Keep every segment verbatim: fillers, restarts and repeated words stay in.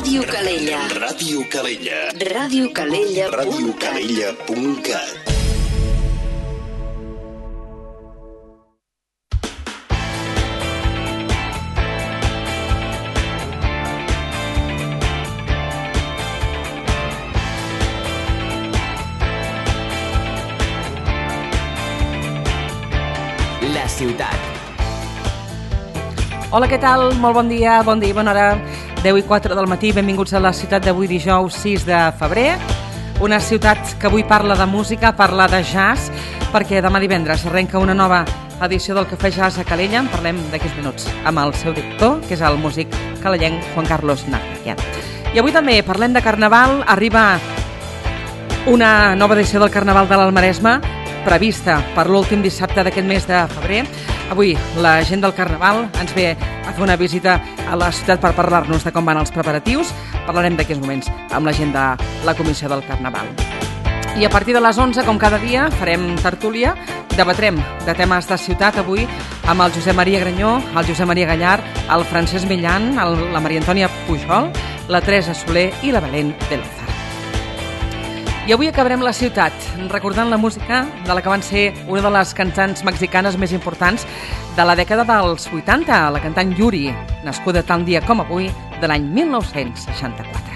Ràdio Calella. Ràdio Calella. Ràdio Calella. Ràdio Calella punt cat. La ciutat. Hola, què tal? Molt bon dia, bon dia i bona hora. deu i quatre del matí, benvinguts a la ciutat d'avui dijous sis de febrer. Una ciutat que avui parla de música, parla de jazz, perquè demà divendres arrenca una nova edició del Cafè Jazz a Calella. En parlem d'aquests minuts amb el seu director, que és el músic calellenc Juan Carlos Narvaez. I avui també parlem de Carnaval. Arriba una nova edició del Carnaval de l'Almaresme, prevista per l'últim dissabte d'aquest mes de febrer. Avui la gent del Carnaval ens ve a fer una visita a la ciutat per parlar-nos de com van els preparatius. Parlarem d'aquests moments amb la gent de la Comissió del Carnaval. I a partir de les onze, com cada dia, farem tertúlia. Debatrem de temes de ciutat avui amb el Josep Maria Granyó, el Josep Maria Gallar, el Francesc Millan, el, la Maria Antònia Pujol, la Teresa Soler i la Belén de Lozar. I avui acabarem la ciutat recordant la música de la que van ser una de les cantants mexicanes més importants de la dècada dels vuitanta, la cantant Yuri, nascuda tal dia com avui, de l'any mil nou-cents seixanta-quatre.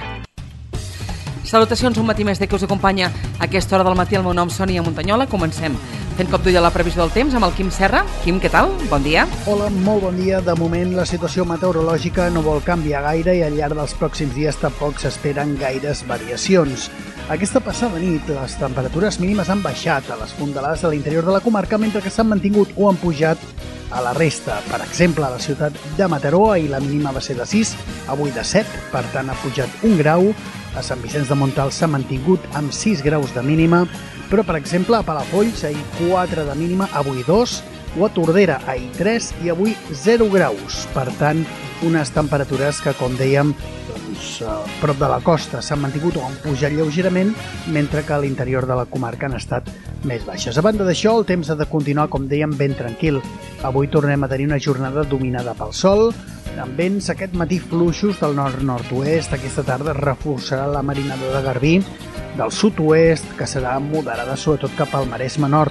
Salutacions, un matí més de que us acompanya a aquesta hora del matí. El meu nom és Sònia Montanyola. Comencem fent cop d'ull a la previsió del temps amb el Quim Serra. Quim, què tal? Bon dia. Hola, molt bon dia. De moment la situació meteorològica no vol canviar gaire i al llarg dels pròxims dies tampoc s'esperen gaires variacions. Aquesta passada nit les temperatures mínimes han baixat a les fondalades de l'interior de la comarca, mentre que s'han mantingut o han pujat a la resta. Per exemple, a la ciutat de Mataró ahir la mínima va ser de sis, avui de set, per tant ha pujat un grau. A Sant Vicenç de Montalt s'ha mantingut amb sis graus de mínima, però per exemple a Palafolls ahir quatre de mínima, avui dos, o a Tordera ahir tres i avui zero graus. Per tant, unes temperatures que, com dèiem, doncs, a prop de la costa s'han mantingut o han pujat lleugerament, mentre que a l'interior de la comarca han estat més baixes. A banda d'això, el temps ha de continuar, com dèiem, ben tranquil. Avui tornem a tenir una jornada dominada pel sol, amb vents aquest matí fluixos del nord-nord-oest. Aquesta tarda reforçarà la marinada de Garbí, del sud-oest, que serà moderada sobretot cap al Maresme nord.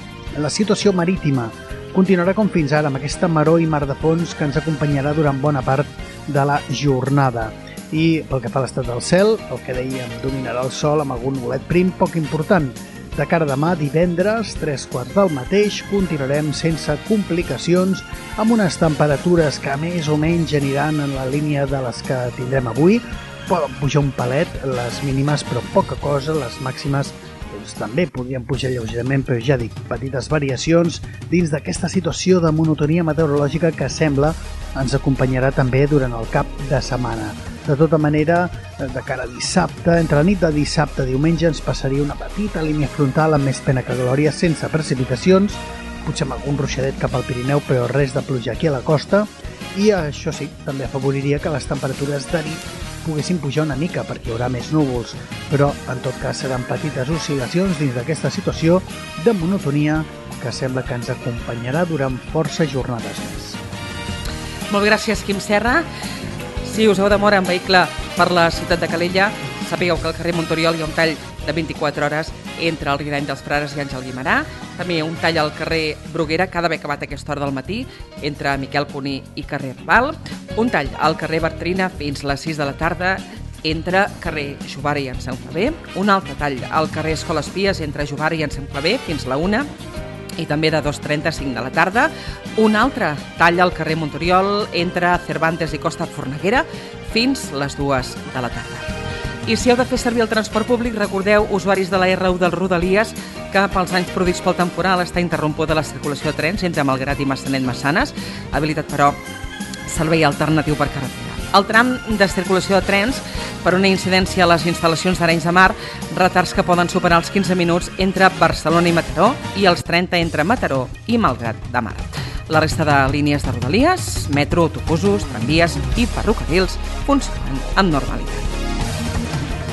La situació marítima continuarà com fins ara, amb aquesta maror i mar de fons que ens acompanyarà durant bona part de la jornada. I pel que fa a l'estat del cel, el que dèiem, dominarà el sol amb algun bolet prim poc important. De cara a demà, divendres, tres quarts del mateix, continuarem sense complicacions, amb unes temperatures que més o menys aniran en la línia de les que tindrem avui. Poden pujar un palet les mínimes, però poca cosa. Les màximes doncs, també podrien pujar lleugerament, però ja dic, petites variacions dins d'aquesta situació de monotonia meteorològica que sembla ens acompanyarà també durant el cap de setmana. De tota manera, de cara a dissabte, entre la nit de dissabte i diumenge ens passaria una petita línia frontal amb més pena que glòria, sense precipitacions, potser amb algun ruixadet cap al Pirineu, però res de pluja aquí a la costa, i això sí, també afavoriria que les temperatures de nit poguessin pujar una mica perquè hi haurà més núvols, però en tot cas seran petites oscil·lacions dins d'aquesta situació de monotonia que sembla que ens acompanyarà durant força jornades més. Molt gràcies, Quim Serra. Si us heu de moure en vehicle per la ciutat de Calella, sapigueu que al carrer Montoriol hi ha un tall de vint-i-quatre hores entre el Ridany dels Frares i Àngel Guimerà. També un tall al carrer Bruguera, que ha d'haver acabat a aquesta hora del matí, entre Miquel Cuní i carrer Raval. Un tall al carrer Bartrina fins a les sis de la tarda, entre carrer Jovara i Ensam Clavé. Un altre tall al carrer Escoles Pies, entre Jovara i Ensam Clavé, fins a la una. I també de dos trenta a cinc de la tarda. Un altre tall al carrer Montoriol entre Cervantes i Costa Forneguera fins les dues de la tarda. I si heu de fer servir el transport públic, recordeu, usuaris de la erre u del Rodalies, que pels anys produïts pel temporal està interrompuda la circulació de trens entre Malgrat i Massanet-Massanes, habilitat però servei alternatiu per carretera. El tram de circulació de trens, per una incidència a les instal·lacions d'Arenys de Mar, retards que poden superar els quinze minuts entre Barcelona i Mataró i els trenta entre Mataró i Malgrat de Mar. La resta de línies de Rodalies, metro, autobusos, tramvies i ferrocarrils funcionen amb normalitat.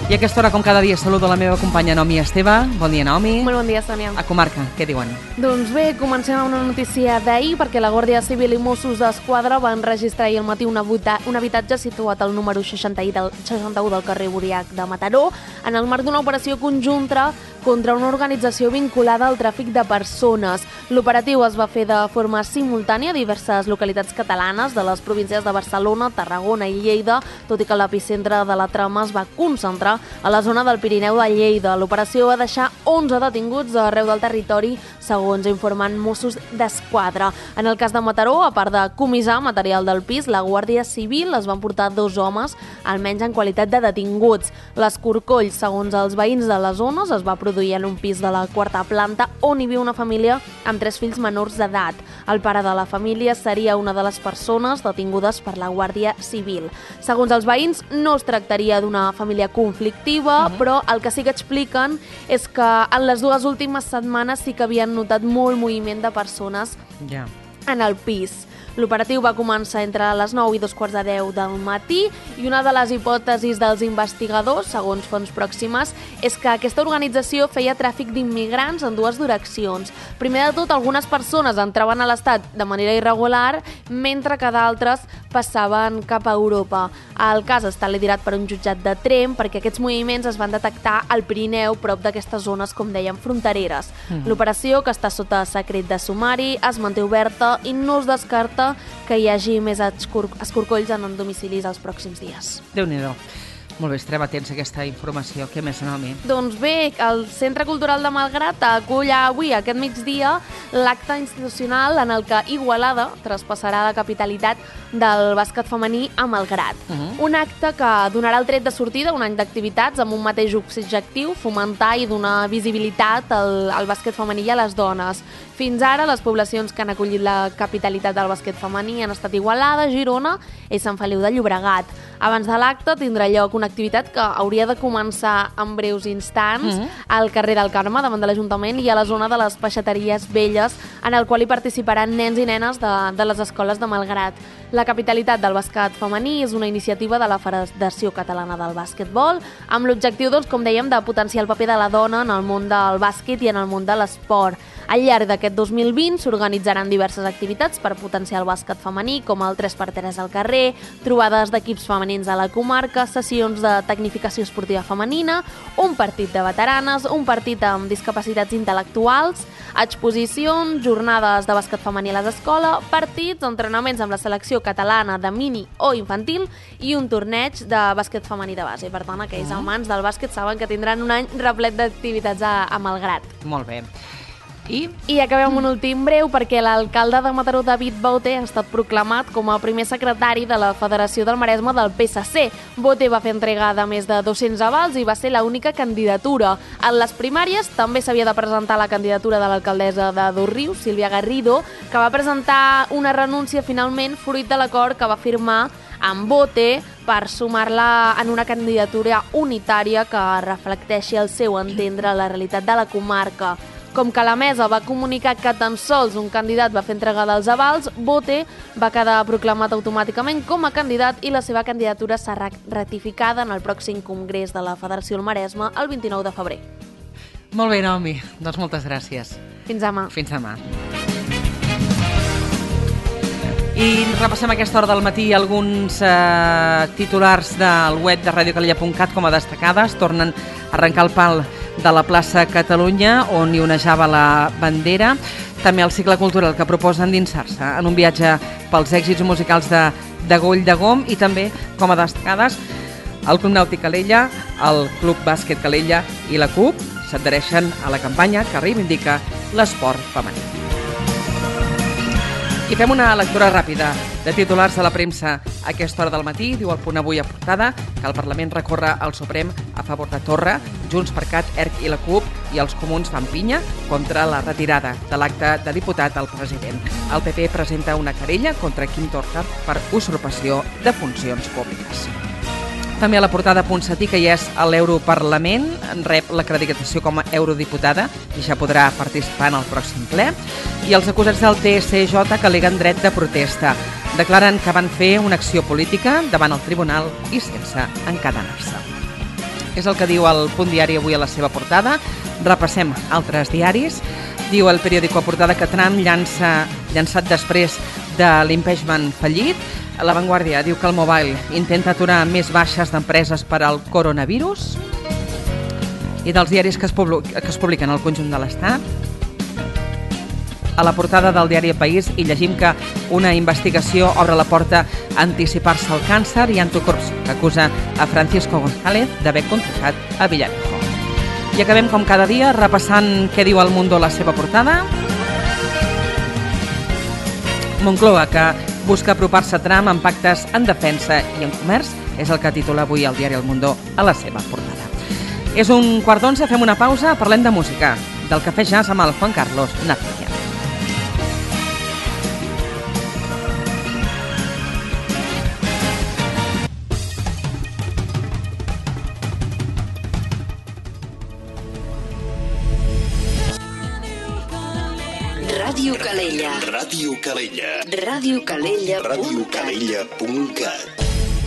I a aquesta hora, com cada dia, saludo la meva companya Naomi Esteve. Bon dia, Naomi. Molt bon dia, Sònia. A comarca, què diuen? Doncs bé, comencem amb una notícia d'ahir, perquè la Guàrdia Civil i Mossos d'Esquadra van registrar ahir al matí un habitatge situat al número seixanta-u del, seixanta-u del carrer Buriac de Mataró, en el marc d'una operació conjunta contra una organització vinculada al tràfic de persones. L'operatiu es va fer de forma simultània a diverses localitats catalanes de les províncies de Barcelona, Tarragona i Lleida, tot i que l'epicentre de la trama es va concentrar a la zona del Pirineu de Lleida. L'operació va deixar onze detinguts arreu del territori, segons informen Mossos d'Esquadra. En el cas de Mataró, a part de comissar material del pis, la Guàrdia Civil es van portar dos homes, almenys en qualitat de detinguts. L'escorcoll, segons els veïns de les zones, es va produir en un pis de la quarta planta on hi viu una família amb tres fills menors d'edat. El pare de la família seria una de les persones detingudes per la Guàrdia Civil. Segons els veïns, no es tractaria d'una família conflictiva, uh-huh. però el que sí que expliquen és que en les dues últimes setmanes sí que havien notat molt moviment de persones yeah. en el pis. L'operatiu va començar entre les nou i dos quarts de deu del matí i una de les hipòtesis dels investigadors, segons fonts pròximes, és que aquesta organització feia tràfic d'immigrants en dues direccions. Primer de tot, algunes persones entraven a l'Estat de manera irregular, mentre que d'altres passaven cap a Europa. El cas està liderat per un jutjat de Tremp perquè aquests moviments es van detectar al Pirineu, prop d'aquestes zones, com dèiem, frontereres. Mm. L'operació, que està sota secret de sumari, es manté oberta i no es descarta que hi hagi més escor escorcolls en domicilis els pròxims dies. Déu-n'hi-do. Molt bé, estarem atents a aquesta informació. Què més, Naomi? Doncs bé, el Centre Cultural de Malgrat acull avui, aquest migdia, l'acte institucional en el que Igualada traspassarà la capitalitat del bàsquet femení a Malgrat. Uh-huh. Un acte que donarà el tret de sortida un any d'activitats amb un mateix objectiu, fomentar i donar visibilitat al, al bàsquet femení i a les dones. Fins ara, les poblacions que han acollit la capitalitat del bàsquet femení han estat Igualada, Girona i Sant Feliu de Llobregat. Abans de l'acte tindrà lloc una activitat que hauria de començar en breus instants mm-hmm. al carrer del Carme, davant de l'Ajuntament, i a la zona de les peixateries velles, en el qual hi participaran nens i nenes de, de les escoles de Malgrat. La capitalitat del bàsquet femení és una iniciativa de la Federació Catalana del Bàsquetbol, amb l'objectiu, doncs, com dèiem, de potenciar el paper de la dona en el món del bàsquet i en el món de l'esport. Al llarg d'aquest dos mil vint s'organitzaran diverses activitats per potenciar el bàsquet femení, com el tres per tres al carrer, trobades d'equips femenins a la comarca, sessions de tecnificació esportiva femenina, un partit de veteranes, un partit amb discapacitats intel·lectuals, exposicions, jornades de bàsquet femení a les escoles, partits, entrenaments amb la selecció catalana de mini o infantil i un torneig de bàsquet femení de base. Per tant, aquells amants del bàsquet saben que tindran un any replet d'activitats a, a Malgrat. Molt bé. I? I acabem amb un últim breu perquè l'alcalde de Mataró, David Bote, ha estat proclamat com a primer secretari de la Federació del Maresme del P S C. Bote va fer entrega de més de dos-cents avals i va ser l'única candidatura. En les primàries també s'havia de presentar la candidatura de l'alcaldessa de Dosrius, Sílvia Garrido, que va presentar una renúncia finalment fruit de l'acord que va firmar amb Bote per sumar-la en una candidatura unitària que reflecteixi el seu entendre la realitat de la comarca. Com que la mesa va comunicar que tan sols un candidat va fer entrega dels avals, Bote va quedar proclamat automàticament com a candidat i la seva candidatura serà ratificada en el pròxim congrés de la Federació del Maresme el vint-i-nou de febrer. Molt bé, Naomi. Doncs moltes gràcies. Fins demà. Fins demà. I repassem a aquesta hora del matí alguns eh, titulars del web de radio calella punt cat com a destacades. Tornen a arrencar el pal de la plaça Catalunya, on hi onejava la bandera. També el cicle cultural que proposa endinsar-se en un viatge pels èxits musicals de, de Goll de Gom, i també, com a destacades, el Club Nàutic Calella, el Club Bàsquet Calella i la C U P s'adhereixen a la campanya que reivindica l'esport femení. I fem una lectura ràpida de titulars de la premsa a aquesta hora del matí. Diu el Punt Avui a portada que el Parlament recorre al Suprem a favor de Torra, Junts per Cat, E R C i la C U P i els comuns fan pinya contra la retirada de l'acte de diputat al president. El P P presenta una querella contra Quim Torra per usurpació de funcions públiques. També a la portada Ponsatí, que ja és a l'Europarlament, rep l'acreditació com a eurodiputada i ja podrà participar en el pròxim ple. I els acusats del T S J que aleguen dret de protesta. Declaren que van fer una acció política davant el tribunal i sense encadenar-se. És el que diu el Punt Diari avui a la seva portada. Repassem altres diaris. Diu el periòdico a portada que Trump llança, llançat després de l'impeachment fallit. La Vanguardia diu que el Mobile intenta aturar més baixes d'empreses per al coronavirus. I dels diaris que es, publi- que es publiquen al conjunt de l'Estat. A la portada del diari El País hi llegim que una investigació obre la porta a anticipar-se al càncer i Antocorps que acusa a Francisco González d'haver contractat a Villarejo. I acabem com cada dia repassant què diu El Mundo a la seva portada. Moncloa, que busca apropar-se a Trump en pactes en defensa i en comerç, és el que titula avui el diari El Mundo a la seva portada. És un quart d'onze, fem una pausa, parlem de música, del Cafè Jazz amb el Juan Carlos Narcikian. Ràdio Calella. Ràdio Calella. Ràdio Calella. ràdio calella punt cat.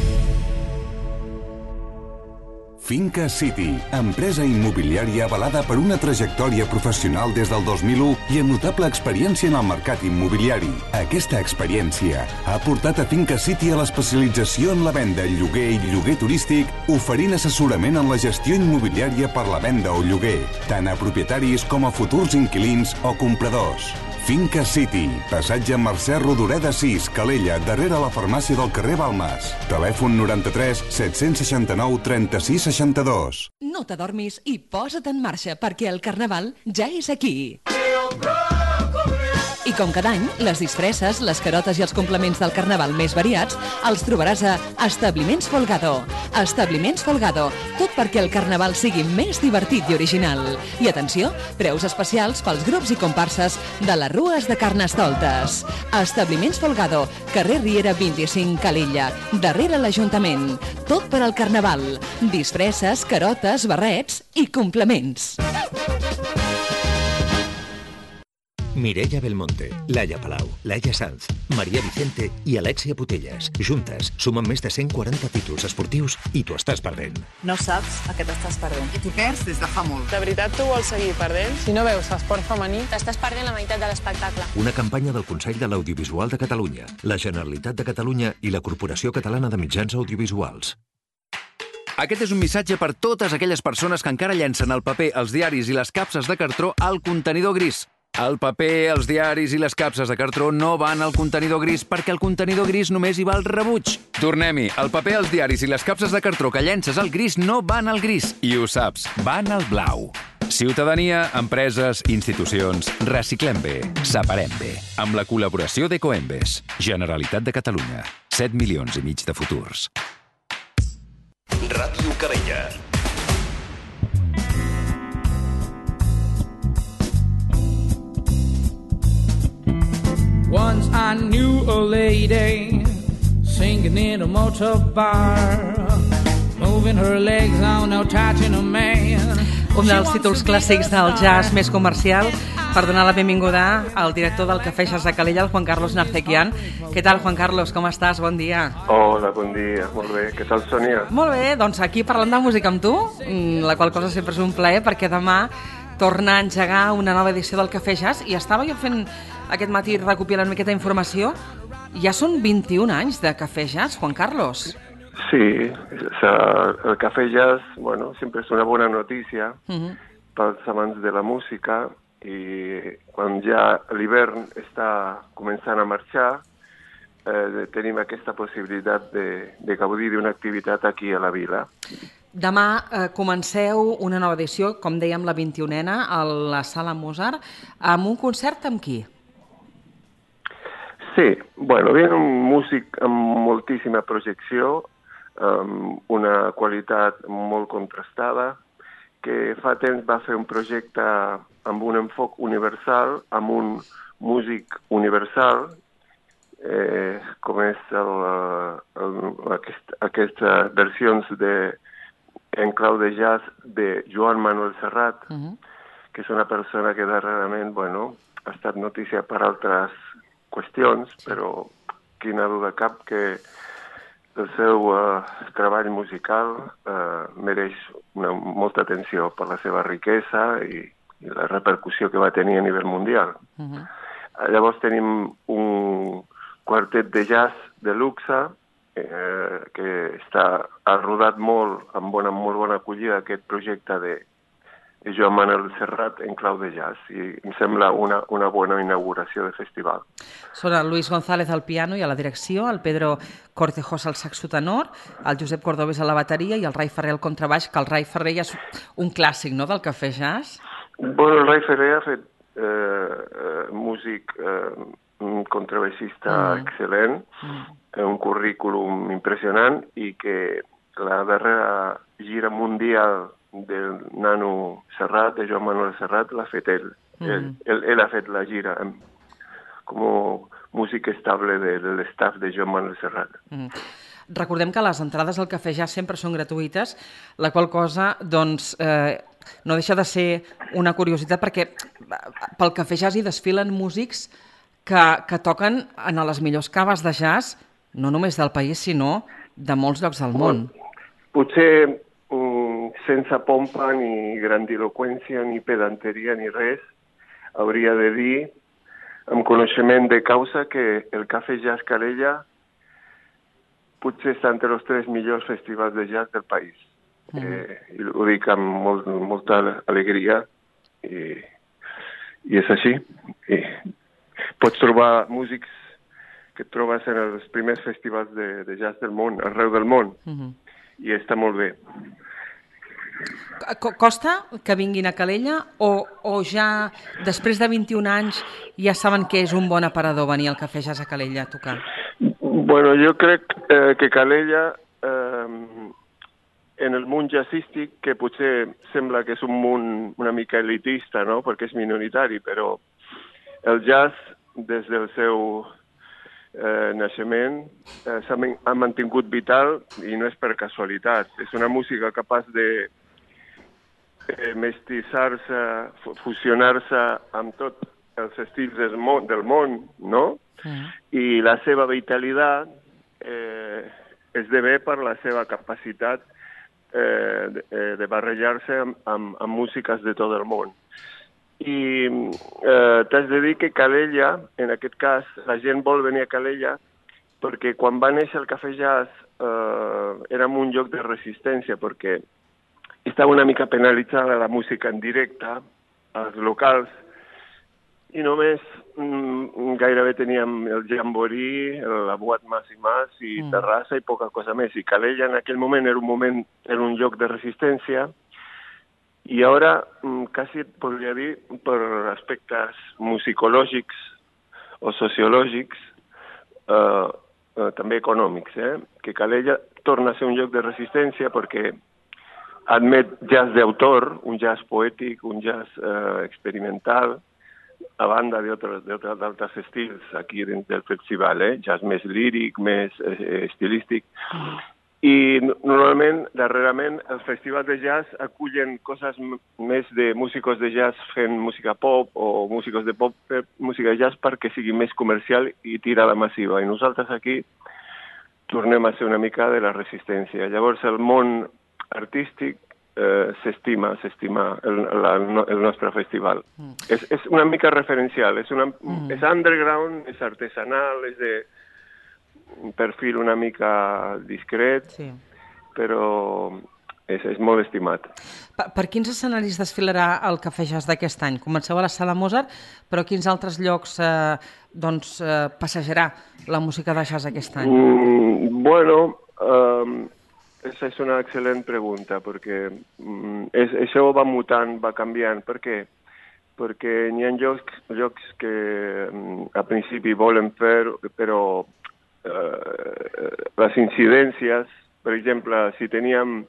Finca City, empresa immobiliària avalada per una trajectòria professional des del dos mil u i amb notable experiència en el mercat immobiliari. Aquesta experiència ha portat a Finca City a l'especialització en la venda, lloguer i lloguer turístic, oferint assessorament en la gestió immobiliària per la venda o lloguer, tant a propietaris com a futurs inquilins o compradors. Finca City, passatge Mercè Rodoreda sis, Calella, darrere la farmàcia del carrer Balmes. Telèfon noranta-tres set-cents seixanta-nou trenta-sis seixanta-dos. No t'adormis i posa't en marxa perquè el Carnaval ja és aquí. I com cada any, les disfresses, les carotes i els complements del Carnaval més variats els trobaràs a Establiments Folgado. Establiments Folgado, tot perquè el Carnaval sigui més divertit i original. I atenció, preus especials pels grups i comparses de les rues de Carnestoltes. Establiments Folgado, carrer Riera vint-i-cinc, Calella, darrere l'Ajuntament. Tot per al Carnaval. Disfresses, carotes, barrets i complements. Mireia Belmonte, Laia Palau, Laia Sanz, Maria Vicente i Alexia Putellas. Juntes, sumen més de cent quaranta títols esportius i t'ho estàs perdent. No saps a què t'estàs perdent. I t'ho perds des de fa molt. De veritat tu vols seguir perdent? Si no veus esport femení, t'estàs perdent la meitat de l'espectacle. Una campanya del Consell de l'Audiovisual de Catalunya, la Generalitat de Catalunya i la Corporació Catalana de Mitjans Audiovisuals. Aquest és un missatge per totes aquelles persones que encara llencen el paper, els diaris i les capses de cartró al contenidor gris. El paper, els diaris i les capses de cartró no van al contenidor gris perquè el contenidor gris només hi va al rebuig. Tornem-hi. El paper, els diaris i les capses de cartró que llences al gris no van al gris. I ho saps, van al blau. Ciutadania, empreses, institucions, reciclem bé, separem bé. Amb la col·laboració d'Ecoembes. Generalitat de Catalunya. set milions i mig de futurs. Ràdio Calella. Once I knew a lady singing in a motor bar, moving her legs on, no touching a man. Un dels títols clàssics del jazz més comercial, per donar la benvinguda al director del Cafè Jazz de Calella, el Juan Carlos Narcikian. Què tal, Juan Carlos? Com estàs? Bon dia. Hola, bon dia. Molt bé. Què tal, Sònia? Molt bé. Doncs aquí parlant de música amb tu, la qual cosa sempre és un plaer, perquè demà torna a engegar una nova edició del Cafè Jazz i estava jo fent aquest matí recopilant una miqueta d'informació. Ja són vint-i-un anys de Cafè Jazz, Juan Carlos. Sí, el Cafè Jazz, bueno, sempre és una bona notícia uh-huh. pels amants de la música i quan ja l'hivern està començant a marxar, eh, tenim aquesta possibilitat de, de gaudir d'una activitat aquí a la vila. Demà eh, comenceu una nova edició, com dèiem, la vint-i-unena, a la Sala Mozart, amb un concert amb qui? Sí, bueno, ve un músic amb moltíssima projecció, amb una qualitat molt contrastada, que fa temps va fer un projecte amb un enfoc universal, amb un músic universal, eh, com és el, el, aquest, aquestes versions de, en clau de jazz de Joan Manuel Serrat, uh-huh. que és una persona que darrerament, bueno, ha estat notícia per altres qüestions, però quina duda cap que el seu uh, treball musical uh, mereix una, molta atenció per la seva riquesa i, i la repercussió que va tenir a nivell mundial. Uh-huh. Llavors tenim un quartet de jazz de luxe eh, que està, ha rodat molt, amb bona, molt bona acollida aquest projecte de, de Joan Manuel Serrat en clau de jazz, i em sembla una, una bona inauguració de festival. Són el Luis González al piano i a la direcció, el Pedro Cortejós al saxo tenor, el Josep Cordobés a la bateria i el Rai Ferrer al contrabaix, que el Rai Ferrer ja és un clàssic, no?, del cafè jazz. Bueno, el Rai Ferrer ha fet eh, eh, músic, eh, un contrabaixista mm. excel·lent, mm. un currículum impressionant, i que la darrera gira mundial del nano Serrat, de Joan Manuel Serrat, l'ha fet ell. Mm. Ell, ell. Ell ha fet la gira com músic estable de, de l'estaf de Joan Manuel Serrat. Mm. Recordem que les entrades al cafè jazz sempre són gratuïtes, la qual cosa, doncs, eh, no deixa de ser una curiositat, perquè pel cafè jazz hi desfilen músics que, que toquen en les millors caves de jazz, no només del país, sinó de molts llocs del món. Potser um, sense pompa, ni grandiloqüència, ni pedanteria, ni res, hauria de dir, amb coneixement de causa, que el Cafè Jazz Calella potser està entre els tres millors festivals de jazz del país. Mm. Eh, i ho dic amb molt, molta alegria, i, i és així. I pots trobar músics que et trobes en els primers festivals de, de jazz del món, arreu del món, mm-hmm. i està molt bé. Costa que vinguin a Calella o, o ja després de vint-i-un anys ja saben que és un bon aparador venir al Cafè Jazz a Calella a tocar? Bueno, jo crec eh, que Calella, eh, en el món jazzístic, que potser sembla que és un món una mica elitista, no?, perquè és minoritari, però el jazz, des del seu eh, naixement, eh, s'ha ha mantingut vital, i no és per casualitat. És una música capaç de eh, mestissar-se, fusionar-se amb tots els estils del món, del món, no? Mm. I la seva vitalitat eh, esdevé per la seva capacitat eh, de, de barrejar-se amb, amb, amb músiques de tot el món. I eh, t'has de dir que Calella, en aquest cas, la gent vol venir a Calella perquè quan va néixer el Cafè Jazz eh, era un lloc de resistència, perquè estava una mica penalitzada la música en directe als locals, i només mm, gairebé teníem el jamboree, la boat Mas i Mas, i mm. terrassa i poca cosa més. I Calella en aquell moment era un moment, era un lloc de resistència, i ara mm, quasi et podria dir per aspectes musicològics o sociològics, eh, eh, també econòmics, eh? que Calella torna a ser un lloc de resistència perquè admet jazz d'autor, un jazz poètic, un jazz eh, experimental, a banda d'altres estils aquí dins del festival, eh? jazz més líric, més eh, estilístic. Mm. I normalment, darrerament, els festivals de jazz acullen coses més de músics de jazz fent música pop o músics de pop fent música de jazz perquè sigui més comercial i tira la massiva. I nosaltres aquí tornem a ser una mica de la resistència. Llavors el món artístic Eh, s'estima, s'estima el, la, el nostre festival. Mm. És, és una mica referencial, és, una, mm. és underground, és artesanal, és de un perfil una mica discret, sí. però és, és molt estimat. Per, per quins escenaris desfilarà el Cafè Jazz d'aquest any? Comenceu a la Sala Mozart, però quins altres llocs eh, doncs, eh, passejarà la música de jazz aquest any? Mm, bueno... Um, Aquesta és una excel·lent pregunta, perquè mm, és, això va mutant, va canviant. Per què? Perquè n'hi ha llocs, llocs que mm, a principi volen fer, però eh, les incidències, per exemple, si teníem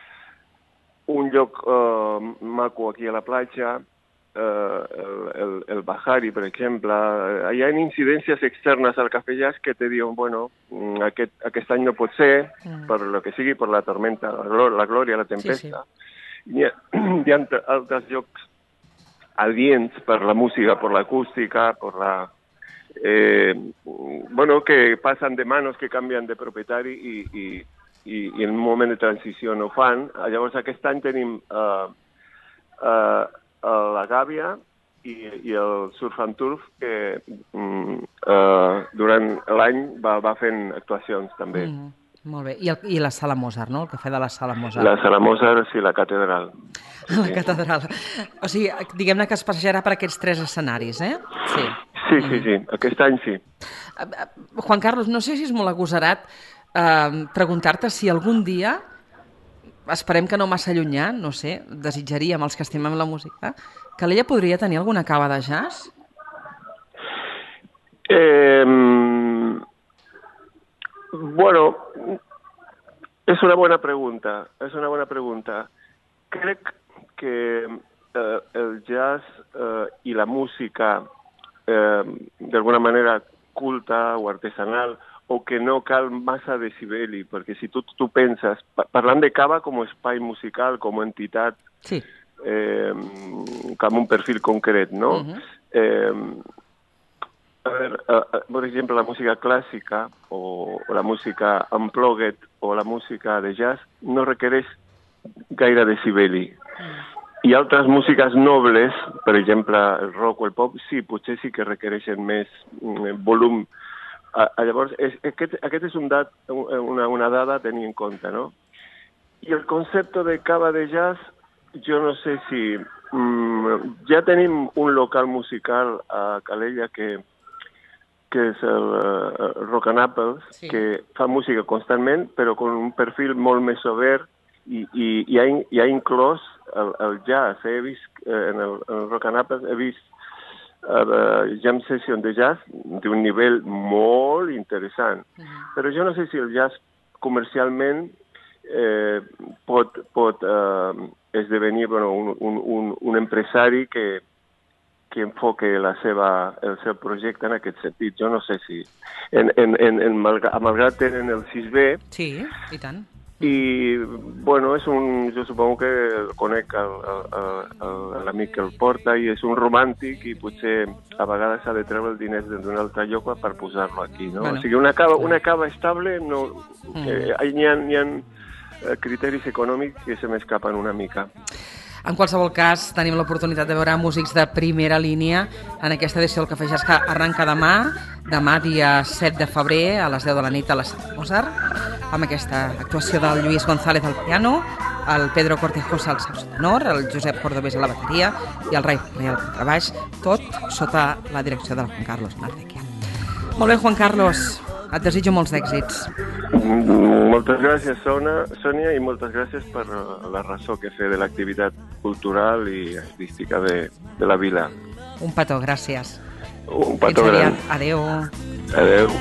un lloc eh, maco aquí a la platja, eh, el, el, el Bahari, per exemple, eh, hi ha incidències externes al Cafè Jazz que te diuen, bueno, aquest, aquest any no pot ser, mm. per lo que sigui, per la tormenta, la, glò la glòria, la tempesta. Sí, sí. Hi ha, hi ha altres llocs adients per la música, per l'acústica, per la eh, bueno, que passen de manos, que canvien de propietari i, i, i, i en un moment de transició no fan. Llavors aquest any tenim uh, uh, la Gàbia i, i el Surf and Turf, que um, uh, durant l'any va, va fent actuacions també. Mm, molt bé. I, el, I la Sala Mozart, no? El cafè de la Sala Mozart. La Sala Mozart, sí, la catedral. La sí. catedral. O sigui, diguem-ne que es passejarà per aquests tres escenaris, eh? Sí. Sí, sí, sí. Aquest any sí. Juan Carlos, no sé si és molt agosarat eh, preguntar-te si algun dia, esperem que no massa llunyà, no sé, desitjaríem els que estimem la música, que l'ella podria tenir alguna cava de jazz? Eh, bueno, és una bona pregunta, és una bona pregunta. Crec que eh, el jazz eh, i la música eh, d'alguna manera culta o artesanal, o que no cal massa decibeli, perquè si tu, tu penses, parlant de cava com a espai musical, com a entitat, sí. eh, com un perfil concret, no? Uh-huh. eh, a veure, eh, per exemple, la música clàssica o, o la música unplugged o la música de jazz no requereix gaire decibeli. Uh-huh. I altres músiques nobles, per exemple, el rock o el pop, sí, potser sí que requereixen més mm, volum. Ah, llavors, és, aquest, aquest és un dat, una, una dada a tenir en compte, no? I el concepte de cava de jazz, jo no sé si... Mm, ja tenim un local musical a Calella que, que és el uh, Rock and Apples, sí. que fa música constantment, però amb un perfil molt més obert, i, i, i, ha, i ha inclòs el, el jazz. He vist eh, en, el, en el Rock and Apples, he vist uh, jam session de jazz d'un nivell molt interessant. Uh-huh. Però jo no sé si el jazz comercialment eh, pot, pot eh, esdevenir bueno, un, un, un, un empresari que, que enfoque la seva, el seu projecte en aquest sentit. Jo no sé si... En, en, en, en Malgrat, a Malgrat tenen el sis B. Sí, i tant. I, bueno, és un, jo supongo que conec l'amic que el porta i és un romàntic i potser a vegades s'ha de treure el diners d'un altre lloc per posar-lo aquí, no? Bueno. O sigui, una cava, una cava estable, no, mm. eh, hi ha, hi ha criteris econòmics que se m'escapen una mica. En qualsevol cas, tenim l'oportunitat de veure músics de primera línia en aquesta edició del Cafè Jazz que arranca demà, demà dia set de febrer a les deu de la nit a la Sala Mozart, amb aquesta actuació del Lluís González al piano, el Pedro Cortejosa al saxo tenor, el Josep Cordovés a la bateria i el Rai Ferrer al contrabaix, tot sota la direcció del Juan Carlos Nardequia. Molt bé, Juan Carlos, et desitjo molts d'èxits. Moltes gràcies, Sònia, i moltes gràcies per la raó que fe de l'activitat cultural i artística de, de la vila. Un petó, gràcies. Un petó gran. Adéu. Adéu.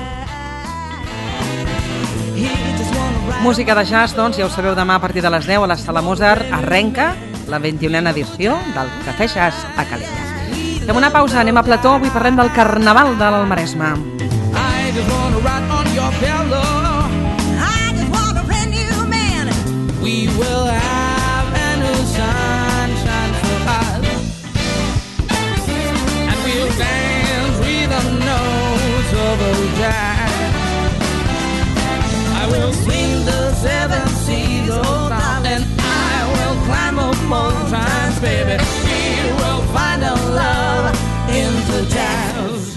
Música de jazz, doncs, ja ho sabeu, demà a partir de les deu a la Sala Mozart arrenca la vint-i-unena edició del Cafè Jazz a Calella. Fem una pausa, anem a Plató, avui parlem del Carnaval del Maresme. I just wanna ride on your pillow. I just want a brand new man. We will have a new sunshine for us. And we'll dance with the notes of a jazz. I will swing the seven seas, oh darling. I will climb up mountains, baby. We will find a love in the jazz.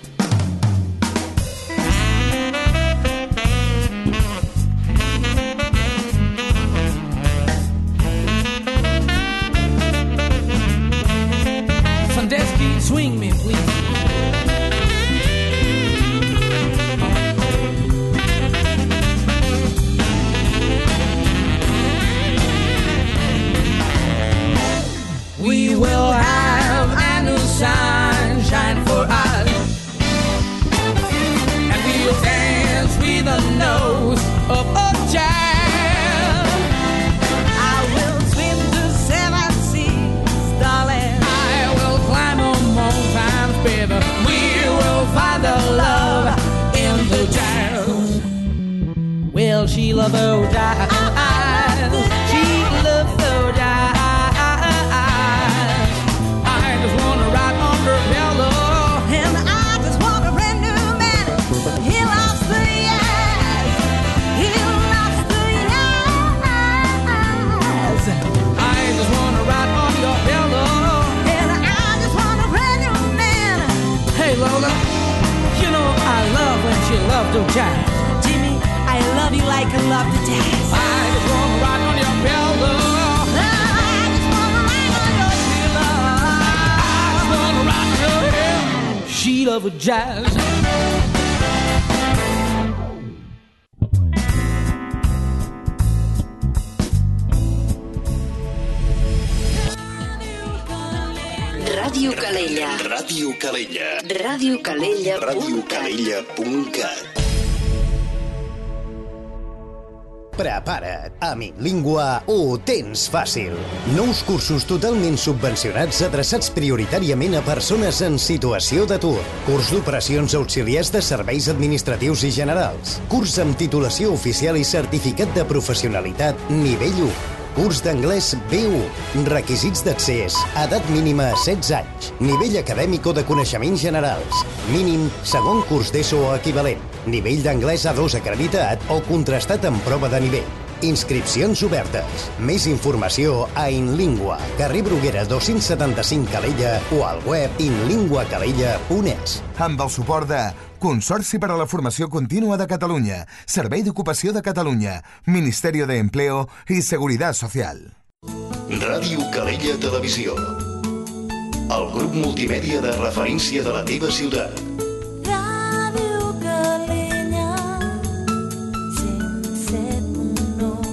Swing me, please. We will have a new sunshine for us, and we'll dance with the nose of a jazz. I will swim the seven seas, darling. I will climb on mountains, baby. We will find the love in the jazz. Well, she loves the jazz. She loves the jazz. I just wanna ride on her pillow, and I just wanna ride. gift of jazz. Jimmy, I love you like I love the jazz. I just wanna ride on your pillow. I just wanna ride on your pillow. I just wanna ride on your pillow. Sheet of jazz. Ràdio Calella. Ràdio Calella. Ràdio Calella. Ràdio Calella punt cat. Prepara't, a Inlingua ho tens fàcil. Nous cursos totalment subvencionats adreçats prioritàriament a persones en situació d'atur. Curs d'operacions auxiliars de serveis administratius i generals. Curs amb titulació oficial i certificat de professionalitat nivell u. Curs d'anglès B u. Requisits d'accés. Edat mínima a setze anys. Nivell acadèmic o de coneixements generals. Mínim segon curs d'ESO o equivalent. Nivell d'anglès A dos acreditat o contrastat en prova de nivell. Inscripcions obertes. Més informació a Inlingua, carrer Bruguera dos-cents setanta-cinc Calella o al web inlingua calella punt es. Amb el suport de Consorci per a la Formació Contínua de Catalunya, Servei d'Ocupació de Catalunya, Ministerio de Empleo i Seguridad Social. Ràdio Calella Televisió. El grup multimèdia de referència de la teva ciutat. Ràdio Calella, cent set punt nou.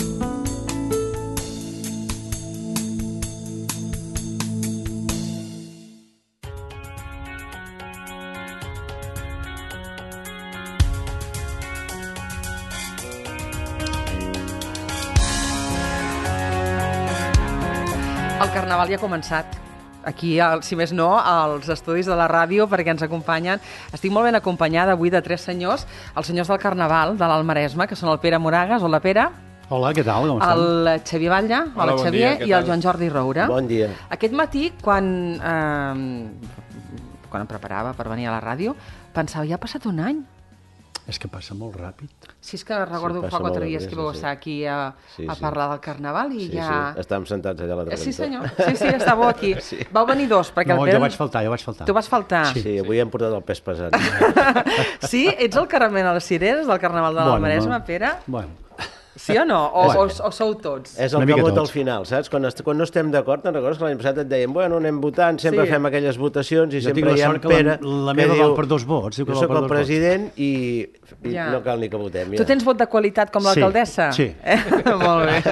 El carnaval ja ha començat. Aquí, si més no, als estudis de la ràdio, perquè ens acompanyen. Estic molt ben acompanyada avui de tres senyors, els senyors del carnaval de l'Alt Maresme, que són el Pere Moragas. Hola, Pere. Hola, què tal? Com estem? El Xavier Batlle. Hola, Hola, bon Xavier. dia, I el Joan Jordi Roura. Bon dia. Aquest matí, quan, eh, quan em preparava per venir a la ràdio, pensava, ja ha passat un any. És que passa molt ràpid. Sí, és que recordo Sí, fa passa quatre molt dies de que pressa, vau sí. estar aquí a, Sí, a sí. parlar del carnaval i Sí, ja... sí, estàvem sentats allà a la Sí, dreta. senyor. Sí, sí, estàveu aquí. Sí. Vau venir dos, perquè No, el Pere... jo vaig faltar, jo vaig faltar. Tu vas faltar. Sí, sí, avui hem portat el pes pesat. Sí? Ets el caramel a les cireres del carnaval de l'Alt Bueno, Maresme, no. Pere? Bueno. Sí o no? O, Bueno. o, o sou tots? És el que vota al final, saps? Quan, est quan no estem d'acord, te'n recordes que l'any passat et deien, bueno, anem votant, sempre Sí. fem aquelles votacions i Jo tinc sempre la hi ha sort que la- la, la que meva diu, val per dos vots, diu que jo val soc per el dos vots. president i, i Ja. no cal ni que votem. Tu tens vot de qualitat com Sí, l'alcaldessa? sí. Eh? Molt bé.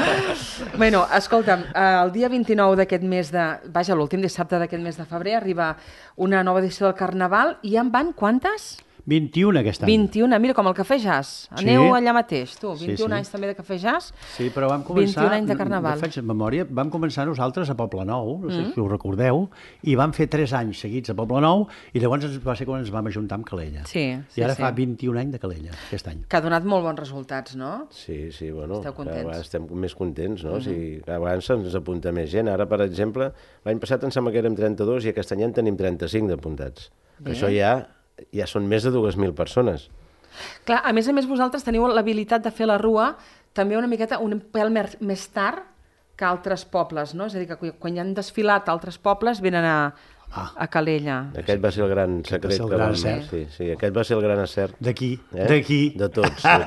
Bueno, escolta'm, el dia vint-i-nou d'aquest mes de... Vaja, l'últim dissabte d'aquest mes de febrer arriba una nova edició del Carnaval i ja en van quantes? vint-i-un aquest any. vint-i-un, mira, com el Cafè Jazz. Sí. Aneu allà mateix, tu. Sí, vint-i-un sí. anys també de Cafè Jazz. Sí, però vam començar... vint-i-un anys de Carnaval. No faig memòria, vam començar nosaltres a Poblenou, no sé Mm. si ho recordeu, i vam fer tres anys seguits a Poblenou, i llavors ens va ser quan ens vam ajuntar amb Calella. Sí, sí, I ara sí. fa vint-i-un anys de Calella, aquest any. Que ha donat molt bons resultats, no? Sí, sí, bueno, Esteu contents? cada vegada estem més contents, no? Mhm. O sigui, cada vegada se'ns apunta més gent. Ara, per exemple, l'any passat em sembla que érem trenta-dos i aquest any en tenim trenta-cinc d'apuntats. Bé. Això ja ja són més de dues mil persones. Clar, a més a més vosaltres teniu l'habilitat de fer la rua també una miqueta, un pèl mer- més tard que altres pobles, no? És a dir, que quan hi han desfilat altres pobles venen a, a Calella. Aquest va ser el gran secret. ser el que gran vam... acert. Sí, sí, aquest va ser el gran acert. D'aquí, eh? d'aquí. De tots, de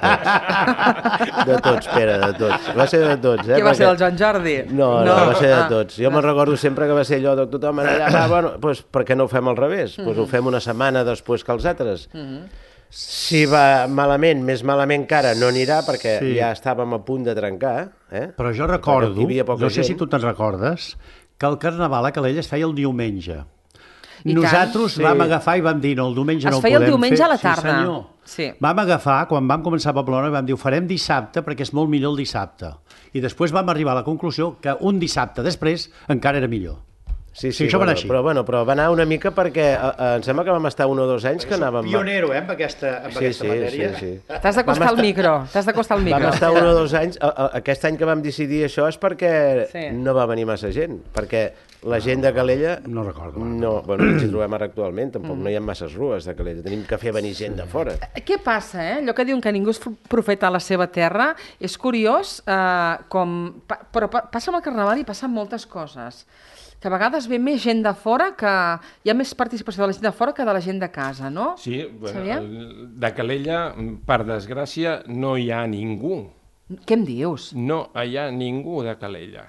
tots. De tots, Pere, de tots. Va ser de tots, eh? Què va ser, Perquè- el Joan Jordi? No, no, No. va ser de Ah. tots. Jo me'n recordo sempre que va ser allò de tothom allà, va, bueno, doncs per què no ho fem al revés? Doncs Mhm. ho fem una setmana després que els altres. Mhm. Si va malament, més malament que ara, no anirà perquè Sí. ja estàvem a punt de trencar. Eh? Però jo Perquè recordo, hi havia poca no sé si gent. tu te'n recordes, que el carnaval a Calella es feia el diumenge. I Nosaltres tant. vam Sí. agafar i vam dir, no, el diumenge Es no ho feia el podem diumenge fer. a la tarda. Sí, senyor. Sí. Vam agafar, quan vam començar a Pamplona, vam dir, ho farem dissabte perquè és molt millor el dissabte. I després vam arribar a la conclusió que un dissabte després encara era millor. Sí, sí, sí, això va bueno, anar així. però, bueno, però va anar una mica perquè eh, eh, em sembla que vam estar un o dos anys que anàvem... Pionero, eh, amb aquesta, amb Sí, aquesta sí, matèria. sí, sí. T'has d'acostar al micro, t'has d'acostar al micro. Vam estar un o dos anys. A- a- Aquest any que vam decidir això és perquè Sí. no va venir massa gent, perquè la gent de Calella... No recordo. No, bueno, ens hi trobem ara actualment, tampoc Mm. no hi ha masses rues de Calella, tenim que fer venir gent de fora. Què passa, eh? Allò que diuen que ningú és profeta a la seva terra, és curiós, eh, com... pa- però pa- passa amb el Carnaval i passen moltes coses. que a vegades ve més gent de fora, que hi ha més participació de la gent de fora que de la gent de casa, no? Sí, bueno, el, de Calella, per desgràcia, no hi ha ningú. Què em dius? No hi ha ningú de Calella.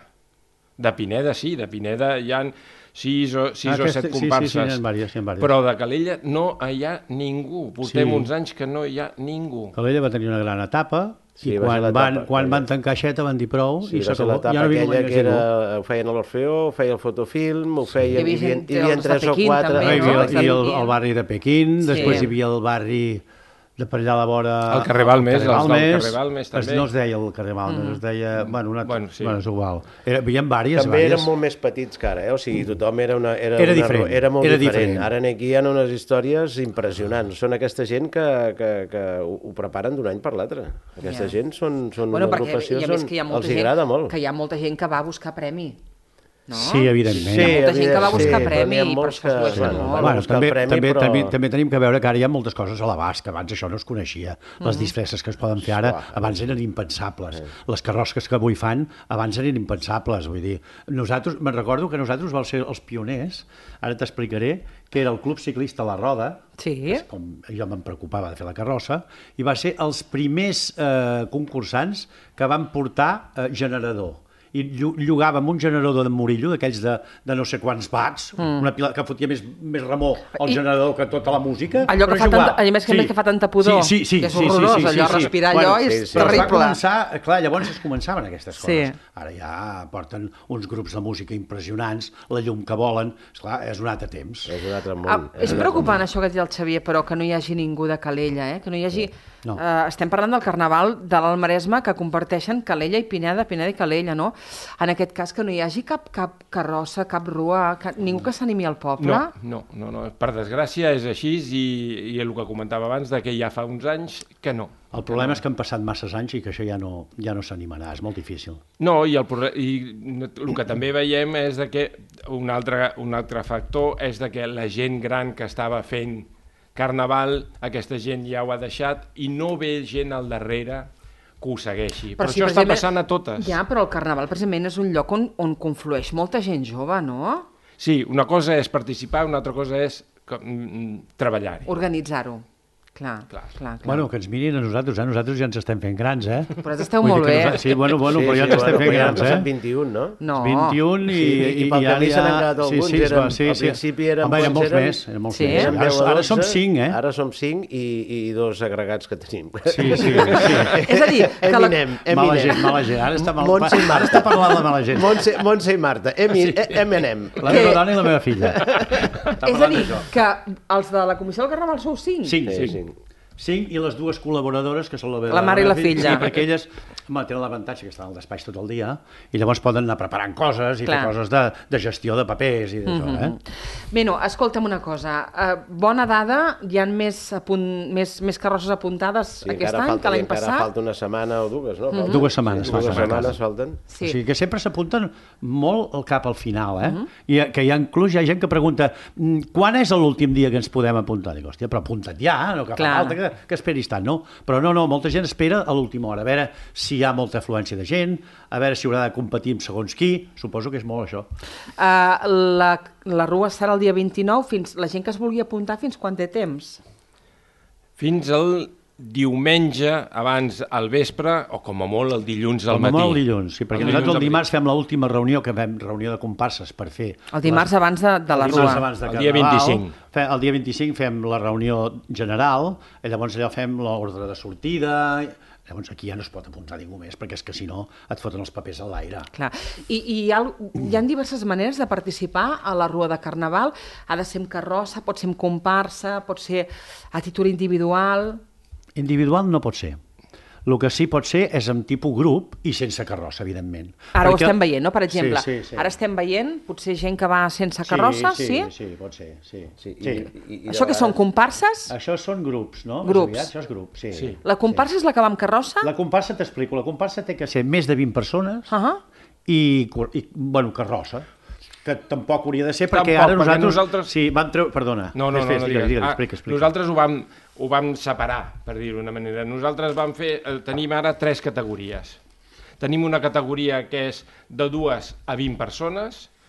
De Pineda sí, de Pineda hi ha sis o, sis ah, o set comparses, sí, sí, sí, vàries, sí, però de Calella no hi ha ningú. Portem sí. uns anys que no hi ha ningú. Calella va tenir una gran etapa, sí, i quan, van, quan van tancar Xeta van dir prou, sí, i s'acabó. Ja no aquella que era, ho feien a l'Orfeó, ho feia el fotofilm, ho feien, hi havia, hi havia tres o quatre... També, no? Hi havia el, el barri de Pequín, sí. Després hi havia el barri de per allà a la vora... El carrer Balmes, el carrer Balmes també. No es deia el carrer Balmes, mm. es deia... Bueno, una... bueno, sí. bueno és igual. Era, hi havia vàries, també vàries. eren molt més petits que ara, eh? O sigui, tothom era una... Era, era una, diferent. Era molt era diferent. diferent. Ara aquí hi ha unes històries impressionants. Són aquesta gent que, que, que ho preparen d'un any per l'altre. Aquesta yeah. gent són, són bueno, una agrupació, són, els hi agrada molt. Que hi ha molta gent que va a buscar premi. No? Sí, evidentment. Sí, hi ha molta gent que va buscar sí, premi i per això que, es bueno, molt. Bueno, també, premi, també, però... també, també tenim que veure que ara hi ha moltes coses a l'abast, que abans això no es coneixia. Les uh-huh. disfresses que es poden fer ara, abans eren impensables. Uh-huh. Les carrosques que avui fan, abans eren impensables. Vull dir, nosaltres, me'n recordo que nosaltres vam ser els pioners, ara t'explicaré, que era el Club Ciclista La Roda, sí. com jo me'n preocupava de fer la carrossa, i va ser els primers eh, concursants que van portar eh, generador. I llogàvem un generador de Murillo, d'aquells de, de no sé quants watts, mm. una pila que fotia més, més remor al generador que tota la música. Allò que fa tanta, a més que, sí. que fa tanta pudor, sí, sí, sí, que és horrorós, sí, sí, sí, allò, sí, respirar sí. allò bueno, és sí, sí. terrible. Però començar, clar, llavors es començaven aquestes coses. Sí. Ara ja porten uns grups de música impressionants, la llum que volen, esclar, és un altre temps. És un altre món. Ah, és preocupant això que diu el Xavier, però que no hi hagi ningú de Calella, eh? Que no hi hagi... No. Uh, estem parlant del Carnaval de l'Alt Maresme que comparteixen Calella i Pineda, Pineda i Calella, no? En aquest cas que no hi hagi cap, cap carrossa, cap rua, cap, ningú que s'animi al poble? No, no, no, no, per desgràcia és així i, i el que comentava abans de que ja fa uns anys que no. El problema no. és que han passat masses anys i que això ja no, ja no s'animarà, és molt difícil. No, i el, i el que també veiem és de que un altre, un altre factor és de que la gent gran que estava fent Carnaval, aquesta gent ja ho ha deixat i no ve gent al darrere que ho segueixi. Però, però si, això està passant a totes. Ja, però el Carnaval precisament és un lloc on, on conflueix molta gent jove, no? Sí, una cosa és participar, una altra cosa és treballar-hi. Organitzar-ho. Clar, clar, clar, clar. Bueno, que ens mirin a nosaltres, eh? Nosaltres ja ens estem fent grans, eh? Però esteu molt bé. Nosaltres... Sí, bueno, bueno, sí, però ja ens sí, estem bueno, fent grans, eh? vint-i-un, no? No. vint-i-un i... Sí, i, i pel camí s'han quedat alguns, sí, sí, érem, sí, sí. al principi érem... Home, eren molts eren, més, eren molts sí? més. Ara, ara som cinc, eh? Ara som cinc i, i dos agregats que tenim. Sí, sí, sí. És a dir, que la... Eminem, Eminem. Mala gent, mala gent. Ara està, mal... ara està parlant de mala gent. Montse, Montse i Marta, Eminem. La meva dona i la meva filla. És a dir, que els de la Comissió del Carnaval sou cinc? Cinc, cinc. Cinc i les dues col·laboradores, que són la, la mare i la filla. Sí, perquè elles home, tenen l'avantatge que estan al despatx tot el dia i llavors poden anar preparant coses i Clar. fer coses de, de gestió de papers i d'això. Mm-hmm. eh? Bé, no, escolta'm una cosa. Uh, bona dada, hi ha més, apunt, més, més carrosses apuntades sí, aquest any falta, que l'any passat? Encara falta una setmana o dues, no? Mm-hmm. Dues setmanes. Dues setmanes falten. Sí. O sigui que sempre s'apunten molt al cap al final, eh? Mm-hmm. I que hi ha, inclús hi ha gent que pregunta quan és l'últim dia que ens podem apuntar? Dic, hòstia, però apunta't ja, no que fa falta que, que esperis tant, no? Però no, no, molta gent espera a l'última hora, a veure si hi ha molta afluència de gent, a veure si haurà de competir amb segons qui, suposo que és molt això. Uh, la, la rua serà el dia vint-i-nou, fins, la gent que es vulgui apuntar fins quan té temps? Fins al diumenge, abans al vespre, o com a molt el dilluns al matí. Com a molt el dilluns, sí, perquè el nosaltres el dimarts fem l'última reunió, que fem reunió de comparses per fer... El dimarts les... abans de, de la rua. El abans de el dia vint-i-cinc. Fem, el dia vint-i-cinc fem la reunió general, i llavors allò fem l'ordre de sortida... Llavors aquí ja no es pot apuntar ningú més, perquè és que si no et foten els papers a l'aire. Clar. I, i hi, ha, hi ha diverses maneres de participar a la rua de Carnaval. Ha de ser amb carrossa, pot ser amb comparsa, pot ser a títol individual... Individual no pot ser. El que sí pot ser és amb tipus grup i sense carrossa, evidentment. Ara perquè... ho estem veient, no? Per exemple, sí, sí, sí. Ara estem veient potser gent que va sense carrossa, sí? Sí, sí, sí pot ser, sí. sí. sí. I, i, i Això que són comparses? Això són grups, no? Grups. Això és grup, sí. sí. La comparsa sí. és la que va amb carrossa? La comparsa, t'explico, la comparsa té que ser més de vint persones uh -huh. i, i, bueno, carrossa. Que tampoc hauria de ser, perquè tampoc, ara nosaltres... nosaltres... Sí, vam treure... Perdona. No, no, no, fes, no digues, digues, ah, explica, explica. Nosaltres ho vam, ho vam separar, per dir-ho d'una manera. Nosaltres vam fer... Tenim ara tres categories. Tenim una categoria que és de dues a vint persones,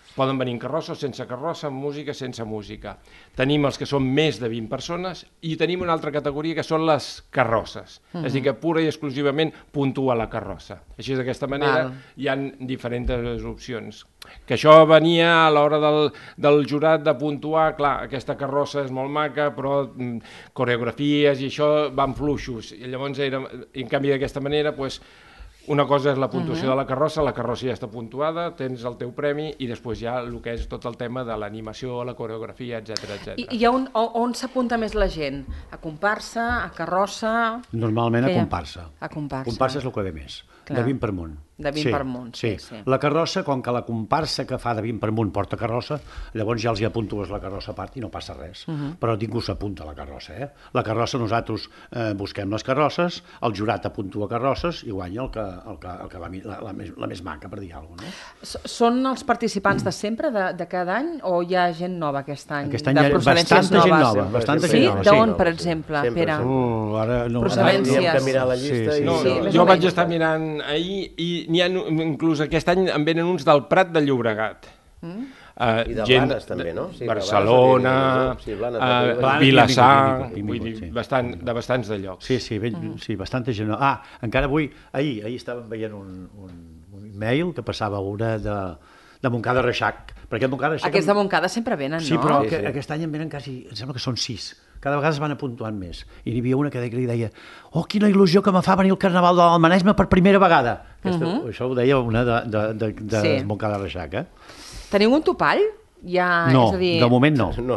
Poden venir en carrossa o sense carrossa, amb música, sense música. Tenim els que són més de vint persones i tenim una altra categoria que són les carrosses. Uh -huh. És a dir, que pura i exclusivament puntua la carrossa. Així, d'aquesta manera, Val. hi ha diferents opcions. Que això venia a l'hora del, del jurat de puntuar, clar, aquesta carrossa és molt maca, però mm, coreografies i això van fluixos. I llavors, era, en canvi, d'aquesta manera, doncs, una cosa és la puntuació uh -huh. de la carrossa, la carrossa ja està puntuada, tens el teu premi i després ja el que és tot el tema de l'animació, la coreografia, etcètera, etcètera. I, i on, on s'apunta més la gent? A comparsa, a carrossa? Normalment a comparsa. A comparsa. Comparsa és el que ve més. Clar. De vint per amunt. De vint sí, per amunt, sí, sí. sí. La carrossa, com que la comparsa que fa de vint per amunt porta carrossa, llavors ja els hi apuntues la carrossa a part i no passa res. Uh -huh. Però ningú s'apunta a la carrossa, eh? La carrossa, nosaltres eh, busquem les carrosses, el jurat apuntua carrosses i guanya el que, el que, el que va la, la, més, la més maca, per dir alguna cosa, no? Són els participants de sempre, de, de cada any, o hi ha gent nova aquest any? Aquest any hi ha bastanta gent nova. Bastanta sí? gent nova, sí? D'on, per exemple, sempre, Pere? Uh, ara no, procedències. Hem de mirar la llista. Sí, sí. I... No, sí, no, jo vaig estar mirant ahir i n'hi ha, inclús aquest any en venen uns del Prat de Llobregat. Mm? Uh, I de gent Blanes també, no? Sí, Barcelona, sí, Blanes, uh, Blanes, Vilassar, vingut, vingut, vull dir, sí. bastant, de bastants de llocs. Sí, sí, ben, mm. sí, bastanta gent. Ah, encara avui, ahir, ahir estàvem veient un, un, un e-mail que passava una de, de Montcada Reixac. Perquè Montcada Reixac... Aquests de Montcada sempre venen, sí, no? Però sí, sí, sí. aquest any en venen quasi, em sembla que són sis. Cada vegada es van apuntuant més. I n'hi havia una que li deia oh, quina il·lusió que me fa venir el Carnaval de l'Almanesme per primera vegada. Aquesta, uh -huh. Això ho deia una de, de, de, de sí. Montcada Reixac, eh? Teniu un topall? Ja, no, és a dir... de moment no. No,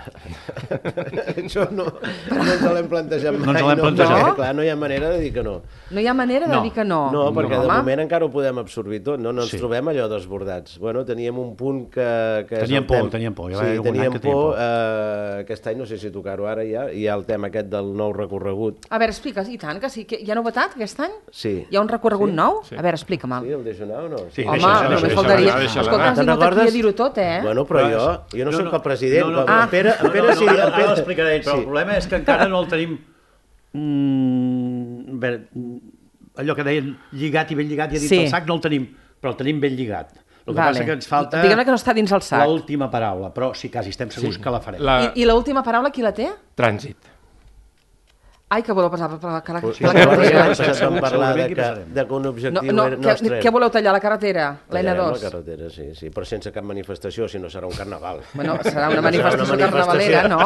això no, no ens l'hem plantejat mai. No ens l'hem plantejat. No? Clar, no hi ha manera de dir que no. No hi ha manera de no. dir que no. No, perquè no, de home. moment encara ho podem absorbir tot, no, no ens Sí. trobem allò desbordats. Bueno, teníem un punt que... que és Teníem el por, tema. teníem por. Ja Sí, va haver algun teníem any que teníem por. por. Eh, aquest any, no sé si tocar-ho ara ja, hi ha el tema aquest del nou recorregut. A veure, explica's, i tant, que sí. Que hi ha novetat aquest any? Sí. Hi ha un recorregut Sí? nou? Sí. A veure, explica'm. Sí, el deixo anar o no? Sí, Home, deixa, només deixa, faltaria... deixa-la anar. Escolta, has Te'n vingut aquí recordes? a dir-ho tot, eh? Bueno, però jo, jo no, No, soc no. el president, No, no. però Ah. en Pere, en Pere no, sí... no, ara, en Pere... ara l'explicaré, però sí. el problema és que encara no el tenim... Mm, a veure, allò que deien lligat i ben lligat i a dins Sí. del sac no el tenim, però el tenim ben lligat. El que Vale. passa que ens falta Diguem-ne que no està dins el sac. l'última paraula, però sí, quasi estem segurs Sí. que la farem. La... I, i l'última paraula qui la té? Trànsit. Ai, que voleu passar per la, que la, Pues, que la sí, carretera. ja hem passat Segur- a parlar de segurament que que, passarem. de que un No, objectiu no, era què, nostre. què voleu tallar, la carretera? La N Tallarem dos? la carretera, sí, sí, però sense cap manifestació, si no serà un carnaval. Bueno, serà una No manifestació serà una carnavalera, no?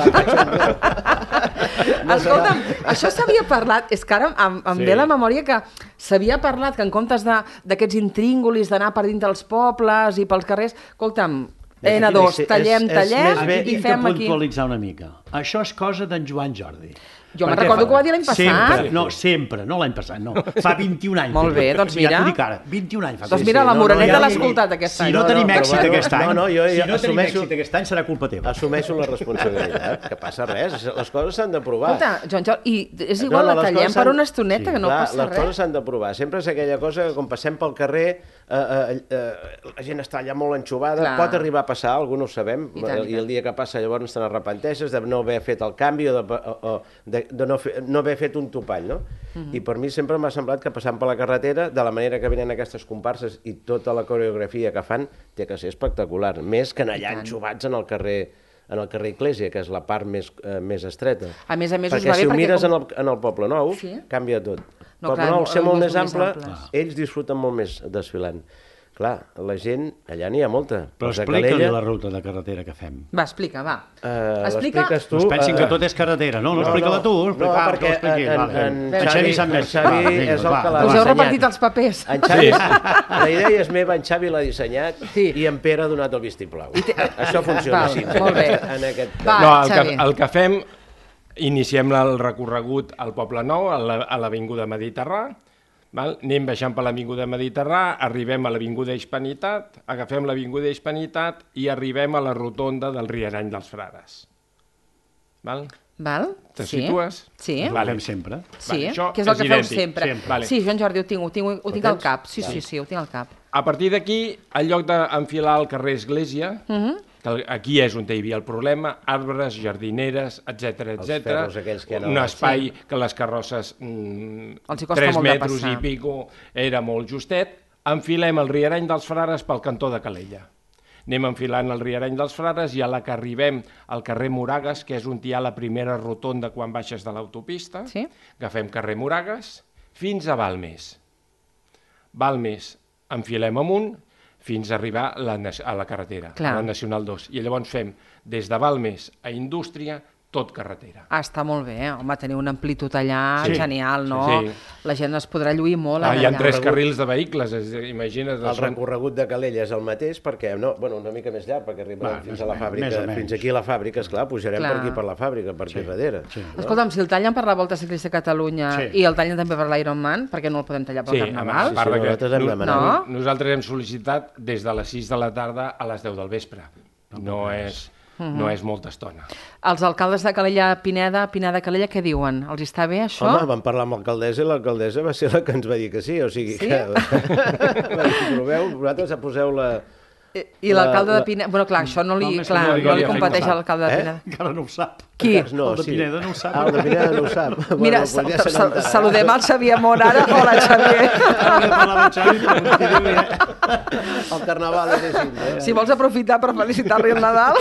No Escolta'm, això s'havia parlat, és que ara em, em Sí. ve la memòria que s'havia parlat que en comptes de- d'aquests intríngulis d'anar per dins dels pobles i pels carrers, escolta'm, N dos, És- tallem, és- és tallem més bé- i Hem fem de aquí. puntualitzar una mica. Això és cosa d'en Joan Jordi. Jo me'n Perquè recordo fa- que ho va dir l'any passat. Sempre, no, sempre, no l'any passat, no. Fa vint-i-un anys. Molt bé, doncs mira. Ja t'ho dic ara, vint-i-un anys. Fa Doncs sí, mira, sí, la no, no, Moreneta ja l'ha dic- escoltat aquest Si any. no No, tenim no, èxit però bueno, aquest any, no, no, jo si ja no tenim assumeixo- èxit aquest any serà culpa teva. Assumeixo la responsabilitat, que passa res, les coses s'han de provar. Escolta, Joan Jordi, i és igual, No, no, la les tallem coses per s'han- una estoneta, Sí, que no clar, passa les res. coses s'han de provar. Sempre és aquella cosa que quan passem pel carrer eh, eh, eh, la gent està allà molt enxubada, Clar. pot arribar a passar, alguns no ho sabem, I tant, i i el dia que passa llavors te n'arrepenteixes de no haver fet el canvi o de, o, o de, de no, fer, no haver fet un topall, no? Mhm. I per mi sempre m'ha semblat que passant per la carretera, de la manera que venen aquestes comparses i tota la coreografia que fan, té que ser espectacular, més que anar allà enxubats en el carrer en el carrer Iglésia, que és la part més, eh, més estreta. A més a més, us perquè va bé si ho perquè mires com- en, el, en el Poble Nou, Sí? canvia tot. No, No, Poble clar, Nou, al ser el molt bus més més ample, amples. ells disfruten molt més desfilant. Clar, la gent, allà n'hi ha molta. Però Els de explica-li Calella, la ruta de carretera que fem. Va, explica, va. eh, Explica- l'expliques tu. No es pensin eh, que tot és carretera, no? No, explica-la tu, No, explica, perquè expliqui, en, vale. en, En Xavi, Xavi sap en més. Xavi Va, vinga, és el va, que l'ha va. Us heu dissenyat. repartit els papers. En Xavi, la idea és meva, en Xavi l'ha dissenyat Sí. i en Pere ha donat el vistiplau. Això funciona Val, així. molt bé. En aquest... Va, No, el Xavi. que, el que fem, iniciem el recorregut al Poble Nou, a la- a l'Avinguda Mediterrà, val? Anem baixant per l'Avinguda Mediterrà, arribem a l'Avinguda Hispanitat, agafem l'Avinguda Hispanitat i arribem a la rotonda del Rierany dels Frares. Val? Val? Te Sí. situes? Sí. Ho fem sempre. Sí, Vale, això que és el és que feu idèntic. sempre. Sempre. Vale. Sí, Joan Jordi, ho tinc, ho tinc, ho tinc al tens? cap. Sí, sí, Vale. sí, ho tinc al cap. A partir d'aquí, en lloc d'enfilar el carrer Església, Mhm. que aquí és on hi havia el problema, arbres, jardineres, etcètera, Els etcètera. ferros aquells que hi ha Un al- espai Sí. que les carrosses mm, Els hi costa tres molt de metres passar. i pico era molt justet. Enfilem el Rierany dels Frares pel cantó de Calella. anem enfilant el Riareny dels Frares i a la que arribem al carrer Moragues, que és on hi ha la primera rotonda quan baixes de l'autopista, sí? Agafem carrer Moragues fins a Balmes. Balmes, enfilem amunt fins a arribar a la, a la carretera, Clar. a la Nacional dos. I llavors fem des de Balmes a Indústria, tot carretera. Ah, està molt bé, eh? Home, teniu una amplitud allà Sí. genial, no? Sí. La gent es podrà lluir molt Ah, allà. hi ha tres carrils de vehicles, és, imagina't. El són- recorregut de Calella és el mateix, perquè, no, bueno, una mica més llarg, perquè arribem Va, fins més a o la menys, fàbrica, més o menys. fins aquí a la fàbrica, esclar, pujarem Clar. per aquí per la fàbrica, per aquí darrere. Sí. No? Escolta'm, si el tallen per la Volta Ciclista de Catalunya Sí. i el tallen també per l'Ironman, per què no el podem tallar pel Sí, a Carnaval? part de que nosaltres hem no- demanat. no? nosaltres hem sol·licitat des de les sis de la tarda a les deu del vespre. No és, no Mhm. és molta estona. Els alcaldes de Calella, Pineda, Pineda, Calella, què diuen? Els està bé, això? Home, vam parlar amb l'alcaldessa i l'alcaldessa va ser la que ens va dir que sí, o sigui Sí? que... Va dir, proveu, vosaltres poseu la... I l'alcalde de Pineda... Bueno, clar, això no li, Home, clar, no li no li havia competeix fet a l'alcalde de Eh? Pineda. Encara no ho sap. Qui? No, el de sí. Pineda no ho sap. Ah, el de Pineda no ho sap. Mira, Bueno, sa- pues ja sa- se n'entrarà. saludem el Xavier Món ara. Hola, Xavier. Ara parlava amb Xavi, però no t'hi diu, eh? El carnaval és així, eh? Si vols aprofitar per felicitar-li el Nadal.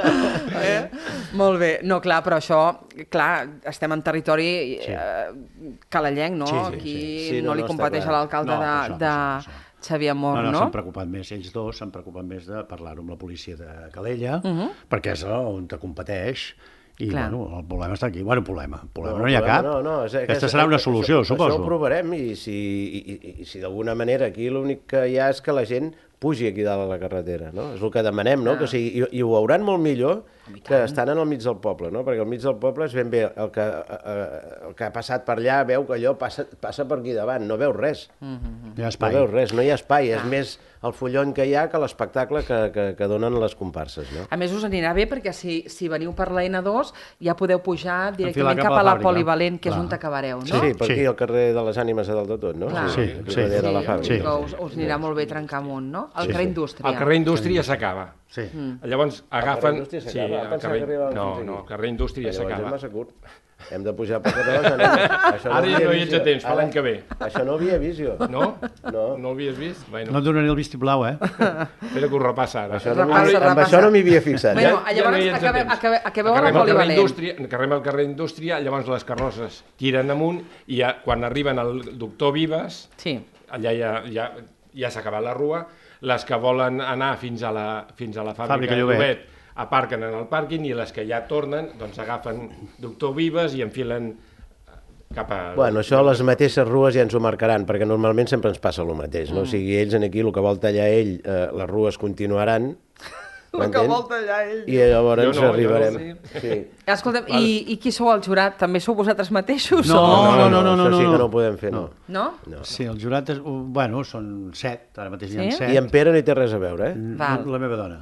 Eh? Molt bé. No, clar, però això, clar, estem en territori eh, calellenc, no? Sí, sí, Aquí sí. Sí, no, no li no, està competeix a clar. l'alcalde No, de, per això, per de això, per Xavier Món, No, no, no? s'han preocupat més, ells dos s'han preocupat més de parlar-ho amb la policia de Calella, Mhm. perquè és on te competeix, i Clar. bueno, el problema està aquí. Bueno, problema, problema no, el hi ha problema cap. No, no, és, Aquesta és, serà una això- solució, això, suposo. Això ho provarem i si, i, i, i si d'alguna manera aquí l'únic que hi ha és que la gent pugi aquí dalt a la carretera, no? És el que demanem, no? Ah. Que sigui, i, I ho veuran molt millor que estan en el mig del poble, no? Perquè al mig del poble és ben bé el que, eh, el que ha passat per allà, veu que allò passa, passa per aquí davant, no veus res. Mhm. No hi ha espai. No veus res, no hi ha espai, és més el follon que hi ha que l'espectacle que, que, que donen les comparses, no? A més, us anirà bé perquè si, si veniu per la N dos ja podeu pujar directament cap cap a a la la fàbrica. Polivalent, que és Clar. on acabareu, no? Sí, sí, per Sí. aquí al carrer de les Ànimes a dalt de tot, no? Clar. Sí, aquí sí. darrere la Sí, fàbrica. Sí. que us, us anirà molt bé trencar amunt, no? El Sí, carrer sí. Indústria. El carrer Indústria s'acaba. Sí. Mm. Llavors agafen... Indústria Sí, s'acaba? el Pensava carrer... que arribàvem No, fins no, aquí. el carrer Indústria Llavors és s'acaba. massa curt. Hem de pujar per carrer de les Ànimes. Això Ara ja havia no hi vist ets a jo. temps, fa Ara- l'any que ve. Això no ho havia vist jo. No? No. No ho havies vist? Bueno, No et donaré el vistiplau, eh? espera que ho repassa ara. Això no m'hi- Repassa, amb repassa. això no m'hi havia fixat. Bueno, Ja- ja llavors no hi ets a acabem, temps. acabem, acabeu a la Acabem al carrer Polivalent. Indústria, acabem al carrer Indústria, llavors les carrosses tiren amunt i ja, quan arriben al doctor Vives, Sí. allà ja, ja, ja s'ha acabat la rua, les que volen anar fins a la, fins a la fàbrica, Fàbrica de Llobet. Llobet aparquen en el pàrquing i les que ja tornen doncs agafen doctor Vives i enfilen cap a... Bueno, això les mateixes rues ja ens ho marcaran, perquè normalment sempre ens passa el mateix, no? O sigui, ells en aquí, el que vol tallar ell, eh, les rues continuaran, El que vol tallar ell. I llavors Jo no, jo arribarem. no. Sí. Escolta'm, i, i qui sou el jurat? També sou vosaltres mateixos? No, o... no, no, no, no, això sí no. que no ho podem fer, no. No? no. Sí, el jurat és... Bueno, són set, ara mateix n'hi ha Sí? set. I en Pere no hi té res a veure, eh? Val. La meva dona.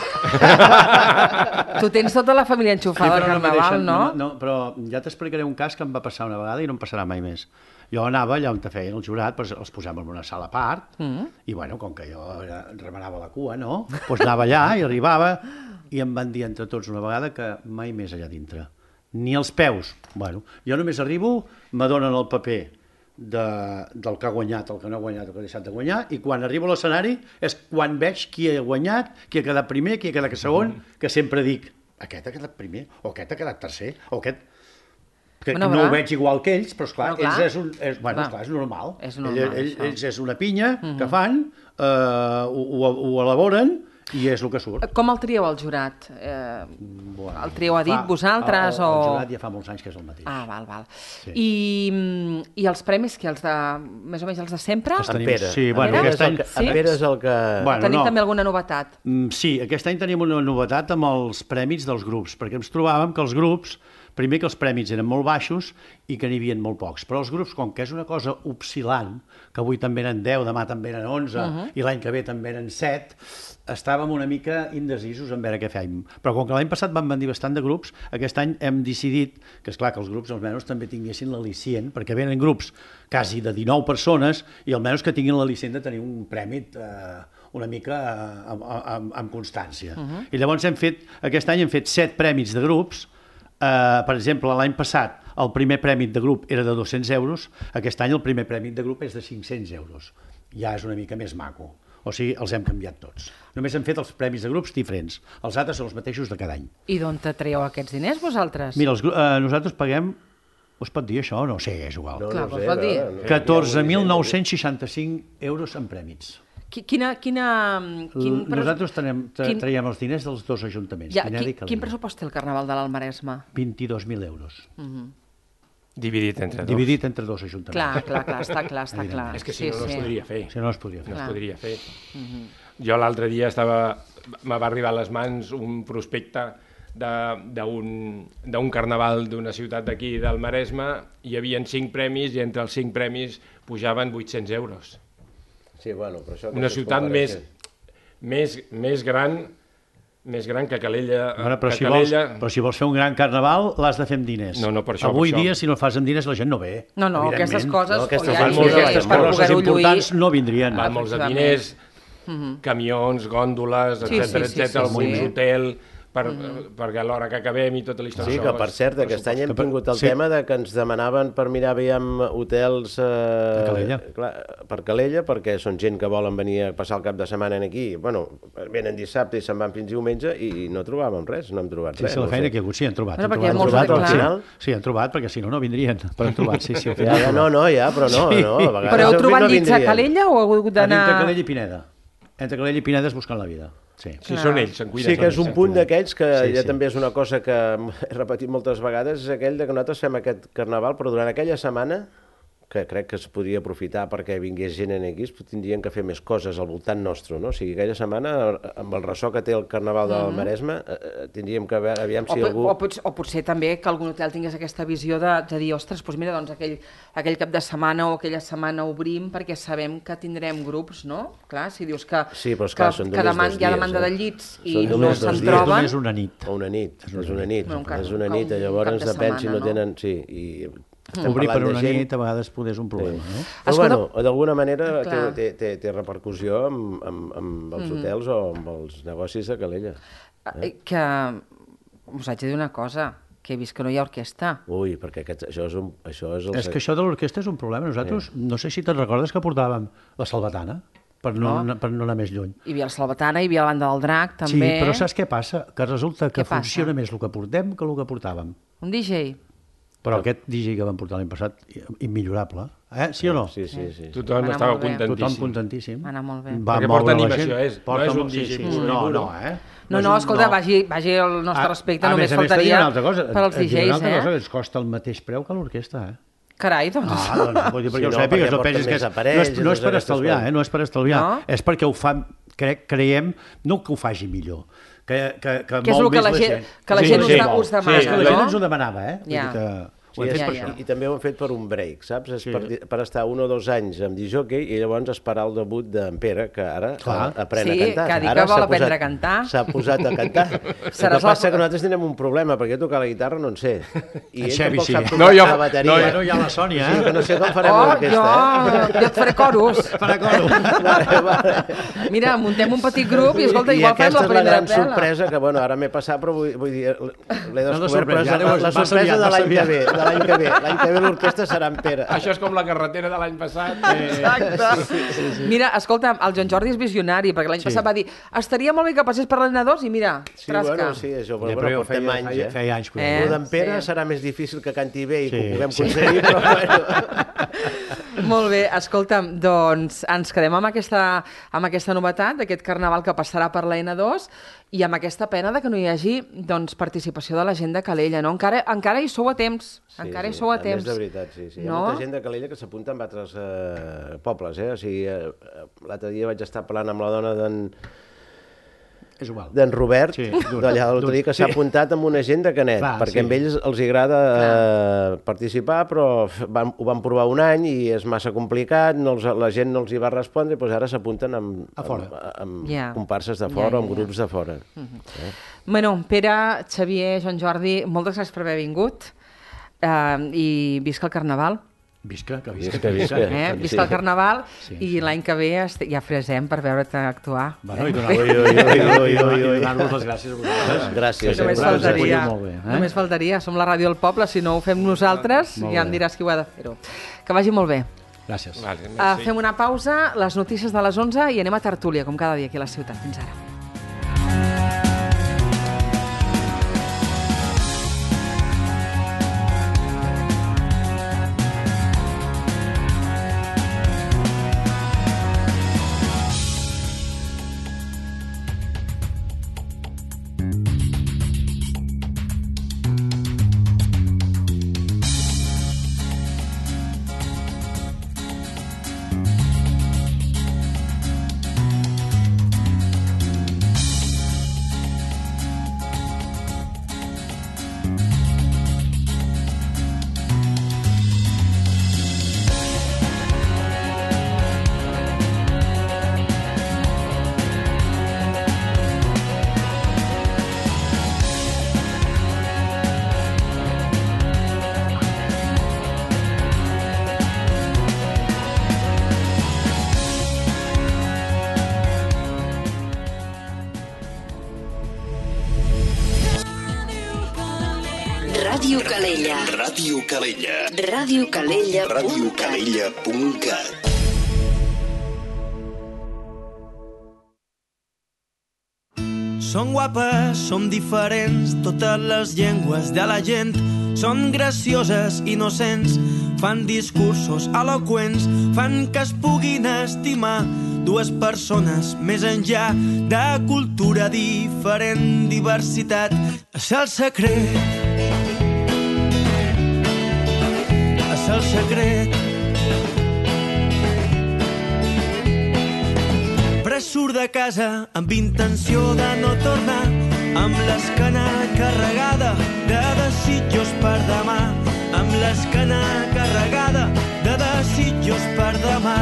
Tu tens tota la família enxufada al però no me Carnaval, deixen- no? no? Però ja t'explicaré un cas que em va passar una vegada i no em passarà mai més. Jo anava allà on te feien el jurat, doncs els posem en una sala a part, Mm. i bueno, com que jo era- remenava la cua, no? Doncs anava allà i arribava i em van dir entre tots una vegada que mai més allà dintre. Ni els peus. Bueno, jo només arribo, me donen el paper de, del que ha guanyat, el que no ha guanyat, el que ha deixat de guanyar, i quan arribo a l'escenari és quan veig qui ha guanyat, qui ha quedat primer, qui ha quedat segon, que sempre dic, aquest ha quedat primer, o aquest ha quedat tercer, o aquest... Que Bueno, no clar. ho veig igual que ells, però esclar, Bueno, clar. ells és, un, és, bueno, Clar. esclar, és normal. És normal, Ell, ell, això. ells és una pinya Mhm. que fan, eh, ho, ho, ho elaboren i és el que surt. Com el trieu, el jurat? Eh, Bueno, el trieu a dit fa- vosaltres el, el, o...? El jurat ja fa molts anys que és el mateix. Ah, val, val. Sí. I, mm, I els premis, que els de... Més o menys els de sempre? Els En tenim- Pere. sí, En bueno, Pere aquest és el any- que- Sí? En Pere és el que... Bueno, Tenim no. també alguna novetat? Mm, Sí, aquest any tenim una novetat amb els prèmits dels grups, perquè ens trobàvem que els grups, primer que els prèmits eren molt baixos i que n'hi havia molt pocs, però els grups, com que és una cosa oscil·lant, que avui també eren deu, demà també eren onze, Mhm. i l'any que ve també eren set, estàvem una mica indecisos en veure què fèiem. Però com que l'any passat van venir bastant de grups, aquest any hem decidit que, és clar que els grups almenys també tinguessin l'al·licient, perquè venen grups quasi de dinou persones i almenys que tinguin l'al·licient de tenir un prèmit eh, una mica eh, amb, amb, amb constància. Mhm. I llavors hem fet, aquest any hem fet set prèmits de grups. Uh, per exemple, l'any passat el primer prèmit de grup era de dos-cents euros, aquest any el primer prèmit de grup és de cinc-cents euros. Ja és una mica més maco. O sigui, els hem canviat tots. Només hem fet els premis de grups diferents. Els altres són els mateixos de cada any. I d'on te traieu aquests diners, vosaltres? Mira, els, eh, nosaltres paguem... Us pot dir això o no? Sí, és igual. No, Clar, no us sé, pot dir. no, no, catorze mil nou-cents seixanta-cinc euros en prèmits. Qui- Quina... quina quin pres- Nosaltres tenem, tra quin- traiem els diners dels dos ajuntaments. Ja, Pineda qui, i Calella. quin pressupost té el Carnaval de l'Almaresme? vint-i-dos mil euros. Mhm. Dividit entre dos. Dividit entre dos ajuntaments. Clar, clar, clar, està clar, està clar. És que si Sí, no, no sí. es podria fer. Si no, no es podria fer. No es Clar. podria fer. Mhm. Jo l'altre dia estava... me va arribar a les mans un prospecte de- d'un d'un carnaval d'una ciutat d'aquí, del Maresme. Hi havia cinc premis i entre els cinc premis pujaven vuit-cents euros. Sí, bueno, però això... Una ciutat més, més, més gran més gran que Calella. Bueno, però, que si vols, Calella... però si vols fer un gran carnaval, l'has de fer amb diners. No, no, per això, Avui per això. dia, si no fas amb diners, la gent no ve. No, no, evidentment. aquestes coses... No, aquestes o van hi ha- molt hi ha- aquestes per coses poder-ho importants lluir. no vindrien. Val molts de Efectivament. diners, Mhm. camions, gòndoles, Sí, etcètera, sí, sí, etcètera, sí, alguns sí. hotel, per, Mhm. perquè a l'hora que acabem i tota la història... Sí, que això per és cert, aquest any hem Que per- tingut el sí. tema de que ens demanaven per mirar, veiem, hotels... Eh, A Calella. Clar, per Calella, perquè són gent que volen venir a passar el cap de setmana aquí. Bueno, venen dissabte i se'n van fins diumenge i no trobàvem res, no hem trobat Sí, res. sí, la no feina sé. que hi ha hagut, sí, han trobat. Bueno, han perquè hi ha trobat, molts han de- trobat, clar. sí. Sí, han trobat, perquè si no, no vindrien. Però han trobat, sí, sí. al Ja, final ja, han no, trobat. no, ja, però no, Sí. no, a vegades... Però heu heu trobat vist, no llits a vindrien. Calella o heu hagut d'anar... Entre Calella i Pineda. Entre Calella i Pineda es buscant la vida. Sí. Si són ells, se'n cuiden. Sí, que és un punt d'aquells que Sí, ja sí. també és una cosa que he repetit moltes vegades, és aquell de que nosaltres fem aquest carnaval, però durant aquella setmana, que crec que es podria aprofitar perquè vingués gent aquí, tindrien que fer més coses al voltant nostre, no? O sigui, aquella setmana, amb el ressò que té el carnaval del Mhm. Maresme, eh, tindríem que veure, aviam O, si po- algú... o, potser, o potser també que algun hotel tingués aquesta visió de, de dir, ostres, doncs mira, doncs aquell, aquell cap de setmana o aquella setmana obrim perquè sabem que tindrem grups, no? Clar, si dius que, Sí, però esclar, que, són que només deman, dos hi ha dies, demanda eh? de llits i Són no només se'n dos dies, troben... Només una nit. O una nit, és una nit, Un cap- és una un nit, cap llavors de depèn si no setmana, tenen... Sí, i estem Obrir per parlant de una gent- nit a vegades poder és un problema, no? Però, Escolta- bueno, d'alguna manera té, Clar. té, té, té repercussió amb, amb, amb els Mhm. hotels o amb els negocis de Calella. Eh, Que us haig de dir una cosa, que he vist que no hi ha orquestra. Ui, perquè aquest, això és, un, això és el... És que això de l'orquestra és un problema. Nosaltres, no sé si te'n recordes que portàvem la Salvatana, per no, No. per no anar més lluny. Hi havia la Salvatana, hi havia la banda del Drac, també. Sí, però saps què passa? Que resulta que Què passa? funciona més el que portem que el que portàvem. Un D J. Però aquest D J que vam portar l'any passat, immillorable. Eh? Sí o no? Sí, sí, sí. Tothom Va anar estava molt bé. contentíssim. Tothom contentíssim. Va anar molt bé. Va Perquè moure porta la animació, gent. és- no Porta és un molt- D J sí, sí. pur i No, duro. no, eh? No, és no, un- escolta, vagi, vagi el nostre A- respecte, a només més a més, t'he de dir faltaria una altra cosa. per als Et diré D una Js, altra cosa, eh? ens costa el mateix preu que l'orquestra, eh? Carai, doncs... Ah, doncs, vull dir, perquè Sí, ho no, sàpigues, perquè no porten pensis que més és, aparells no és, i no és totes per aquestes estalviar, coses. eh? No és per estalviar, No? és perquè ho fan, crec, creiem, no que ho faci millor, que, que, que Que és mou el que més la gent- que la Sí, gent sí, us- sí. us demana, És que la no? gent ens ho demanava, eh? Vull Ja. dir que ho hem Sí, fet és, per ja, això. I, I també ho hem fet per un break, saps? És Sí. per, per estar un o dos anys amb disjockey i llavors esperar el debut d'en Pere, que ara Clar. eh, aprèn Sí, a cantar. que ha dit Ara que vol s'ha aprendre posat- a cantar. S'ha posat a cantar. El Seràs que passa la- que nosaltres tenim un problema, perquè tocar la guitarra no en sé. I En ell Xevi tampoc sí. sap tocar No, jo- la bateria. no, Bueno, hi ha la Sònia, Sí, eh? que no sé com farem Oh, l'orquestra, jo, jo et faré coros. Farà coro. Vale, vale. Mira, muntem un petit grup i, escolta, I igual fem aquesta la és la primera gran pela. sorpresa que, bueno, ara m'he passat, però vull, vull dir, l'he No, no descobert, però sorpresa, és ja la, veus, la vas sorpresa aviat, de vas l'any que aviat. ve. De l'any que ve. L'any que ve l'orquestra serà en Pere. Això és com la carretera de l'any passat. Eh... Exacte. Sí, sí, sí. Mira, escolta, el Joan Jordi és visionari, perquè l'any Sí. passat va dir estaria molt bé que passés per l'N dos i mira, Sí, trasca. bueno, sí, això, però, Ja, bueno, però portem feia- anys, feia- eh? feia anys que ho Eh? El d'en Pere sí. serà més difícil que canti bé i que Sí, ho puguem sí. aconseguir, però bueno. Molt bé, escolta'm, doncs ens quedem amb aquesta, amb aquesta novetat d'aquest carnaval que passarà per la N dos i amb aquesta pena de que no hi hagi doncs, participació de la gent de Calella, no? Encara, encara hi sou a temps, Sí, encara hi sí, sou a més temps. de veritat, sí. sí. Hi ha No? molta gent de Calella que s'apunta amb altres eh, pobles, eh? O sigui, eh, l'altre dia vaig estar parlant amb la dona d'en És igual. d'en Robert, Sí, sí, d'un- d'allà l'altre dia, que s'ha sí. apuntat amb una gent de Canet, Clar, perquè sí. a ells els agrada eh, participar, però f- van, ho van provar un any i és massa complicat, no els, la gent no els hi va respondre, i doncs ara s'apunten amb, A fora. amb, amb Ja. comparses de Ja, fora, ja, amb ja. grups de fora. Mhm. Eh? Bueno, Pere, Xavier, Joan Jordi, moltes gràcies per haver vingut eh, i visca el Carnaval. Visca, que visca, Visca, que visca. visca. Eh? Sí. Visca el Carnaval Sí, i l'any que ve est- ja fresem per veure't actuar. Bueno, i Eh? donar-vos Ui, ui, ui, ui, ui, ui. donar les gràcies a vosaltres. Gràcies. Només eh? faltaria, Molt bé, eh? només faltaria. Som la ràdio del poble, si no ho fem nosaltres, Molt ja em bé. diràs qui ho ha de fer-ho. Que vagi molt bé. Gràcies. Vale, Uh, fem una pausa, les notícies de les onze i anem a tertúlia, com cada dia aquí a la ciutat. Fins ara. Ràdio Calella. Ràdio Calella. Ràdio Calella. Ràdio Calella punt cat. Són guapes, som diferents, totes les llengües de la gent són gracioses, innocents, fan discursos eloqüents, fan que es puguin estimar dues persones més enllà de cultura diferent, diversitat. És el secret, és el secret. Pres surt de casa amb intenció de no tornar, amb l'esquena carregada de desitjos per demà, amb l'esquena carregada de desitjos per demà.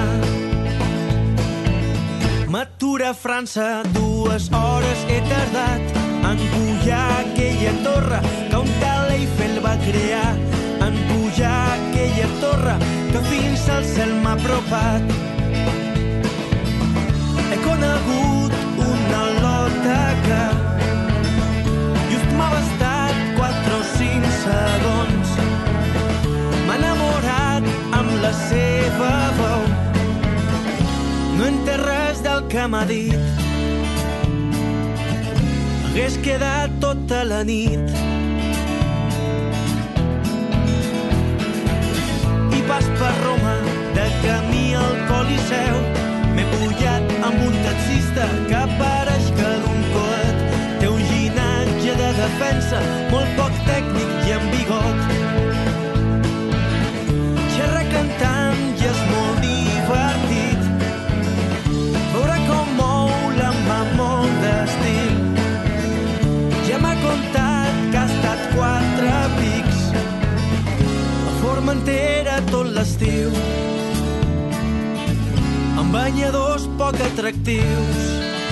M'atura a França, dues hores he tardat en pujar aquella torre que un tal Eiffel va crear, en pujar aquella torre que fins al cel m'ha apropat. He conegut una lota que just m'ha bastat quatre o cinc segons. M'ha enamorat amb la seva veu, no entenc res del que m'ha dit. Hagués quedat tota la nit i pas per Roma, de camí al Coliseu. M'he pujat amb un taxista que pareix que d'un coet. Té un ginatge de defensa, molt poc tècnic i amb bigot. Xerra cantant i és molt divertit. Veure com mou la mà molt d'estil. Ja m'ha contat que ha estat quatre pics a Formentera tot l'estiu, amb banyadors poc atractius.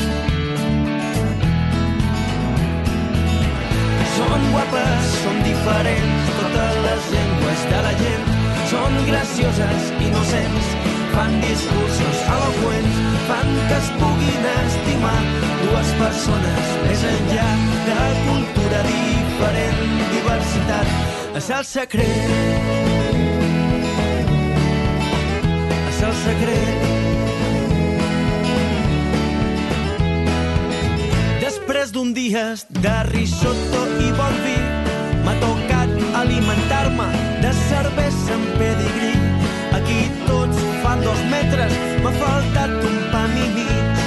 Són guapes, són diferents, totes les llengües de la gent són gracioses, innocents, fan discursos eloqüents, fan que es puguin estimar dues persones més enllà de cultura diferent, diversitat. És el secret, és el secret. Després d'un dia de risotto i bon vi, m'ha tocat alimentar-me de cervesa amb pedigrí. Aquí tots fan dos metres, m'ha faltat un pam i mig.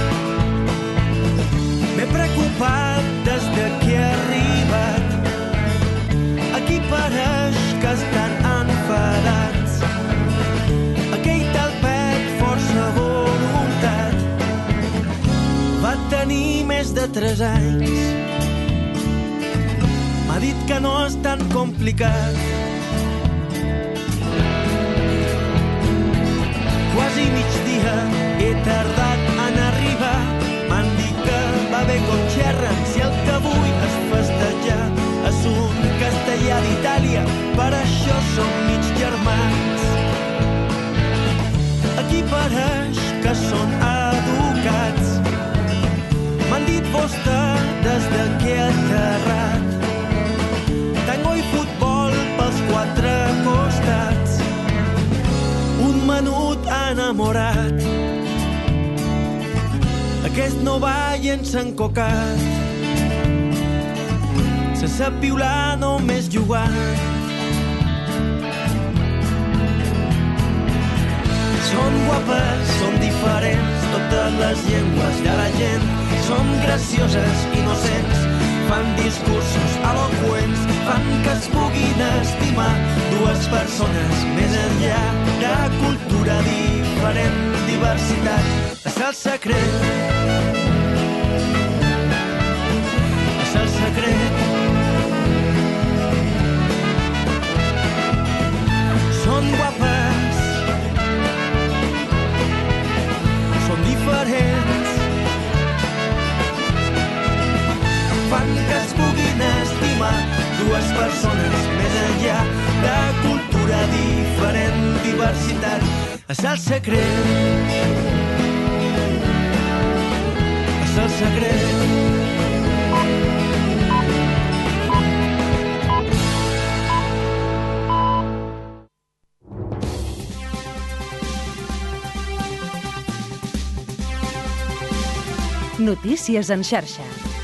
M'he preocupat des de que he arribat. Aquí pareix que estan enfadats. Aquell talpet força voluntat va tenir més de tres anys. M'ha dit que no és tan complicat. Quasi migdia he tardat en arribar. M'han dit que va bé com xerren, si el que vull és festejar. És un castellà d'Itàlia, per això som mig germans. Aquí pareix que són educats. M'han dit vostè des de que he aterrat. Tango i futbol pels quatre costats. Un menú enamorat. Aquest no ball ens ha encocat, sense piular només jugant. Són guapes, són diferents, totes les llengües de la gent. Són gracioses, innocents, fan discursos eloqüents, fan que es puguin estimar dues persones més enllà de cultura diferent, diversitat. És el secret, és el secret. Són guapes, són diferents, fan que es puguin estimar dues persones més enllà de cultura diferent, diversitat. És el secret, és el secret. Notícies en xarxa.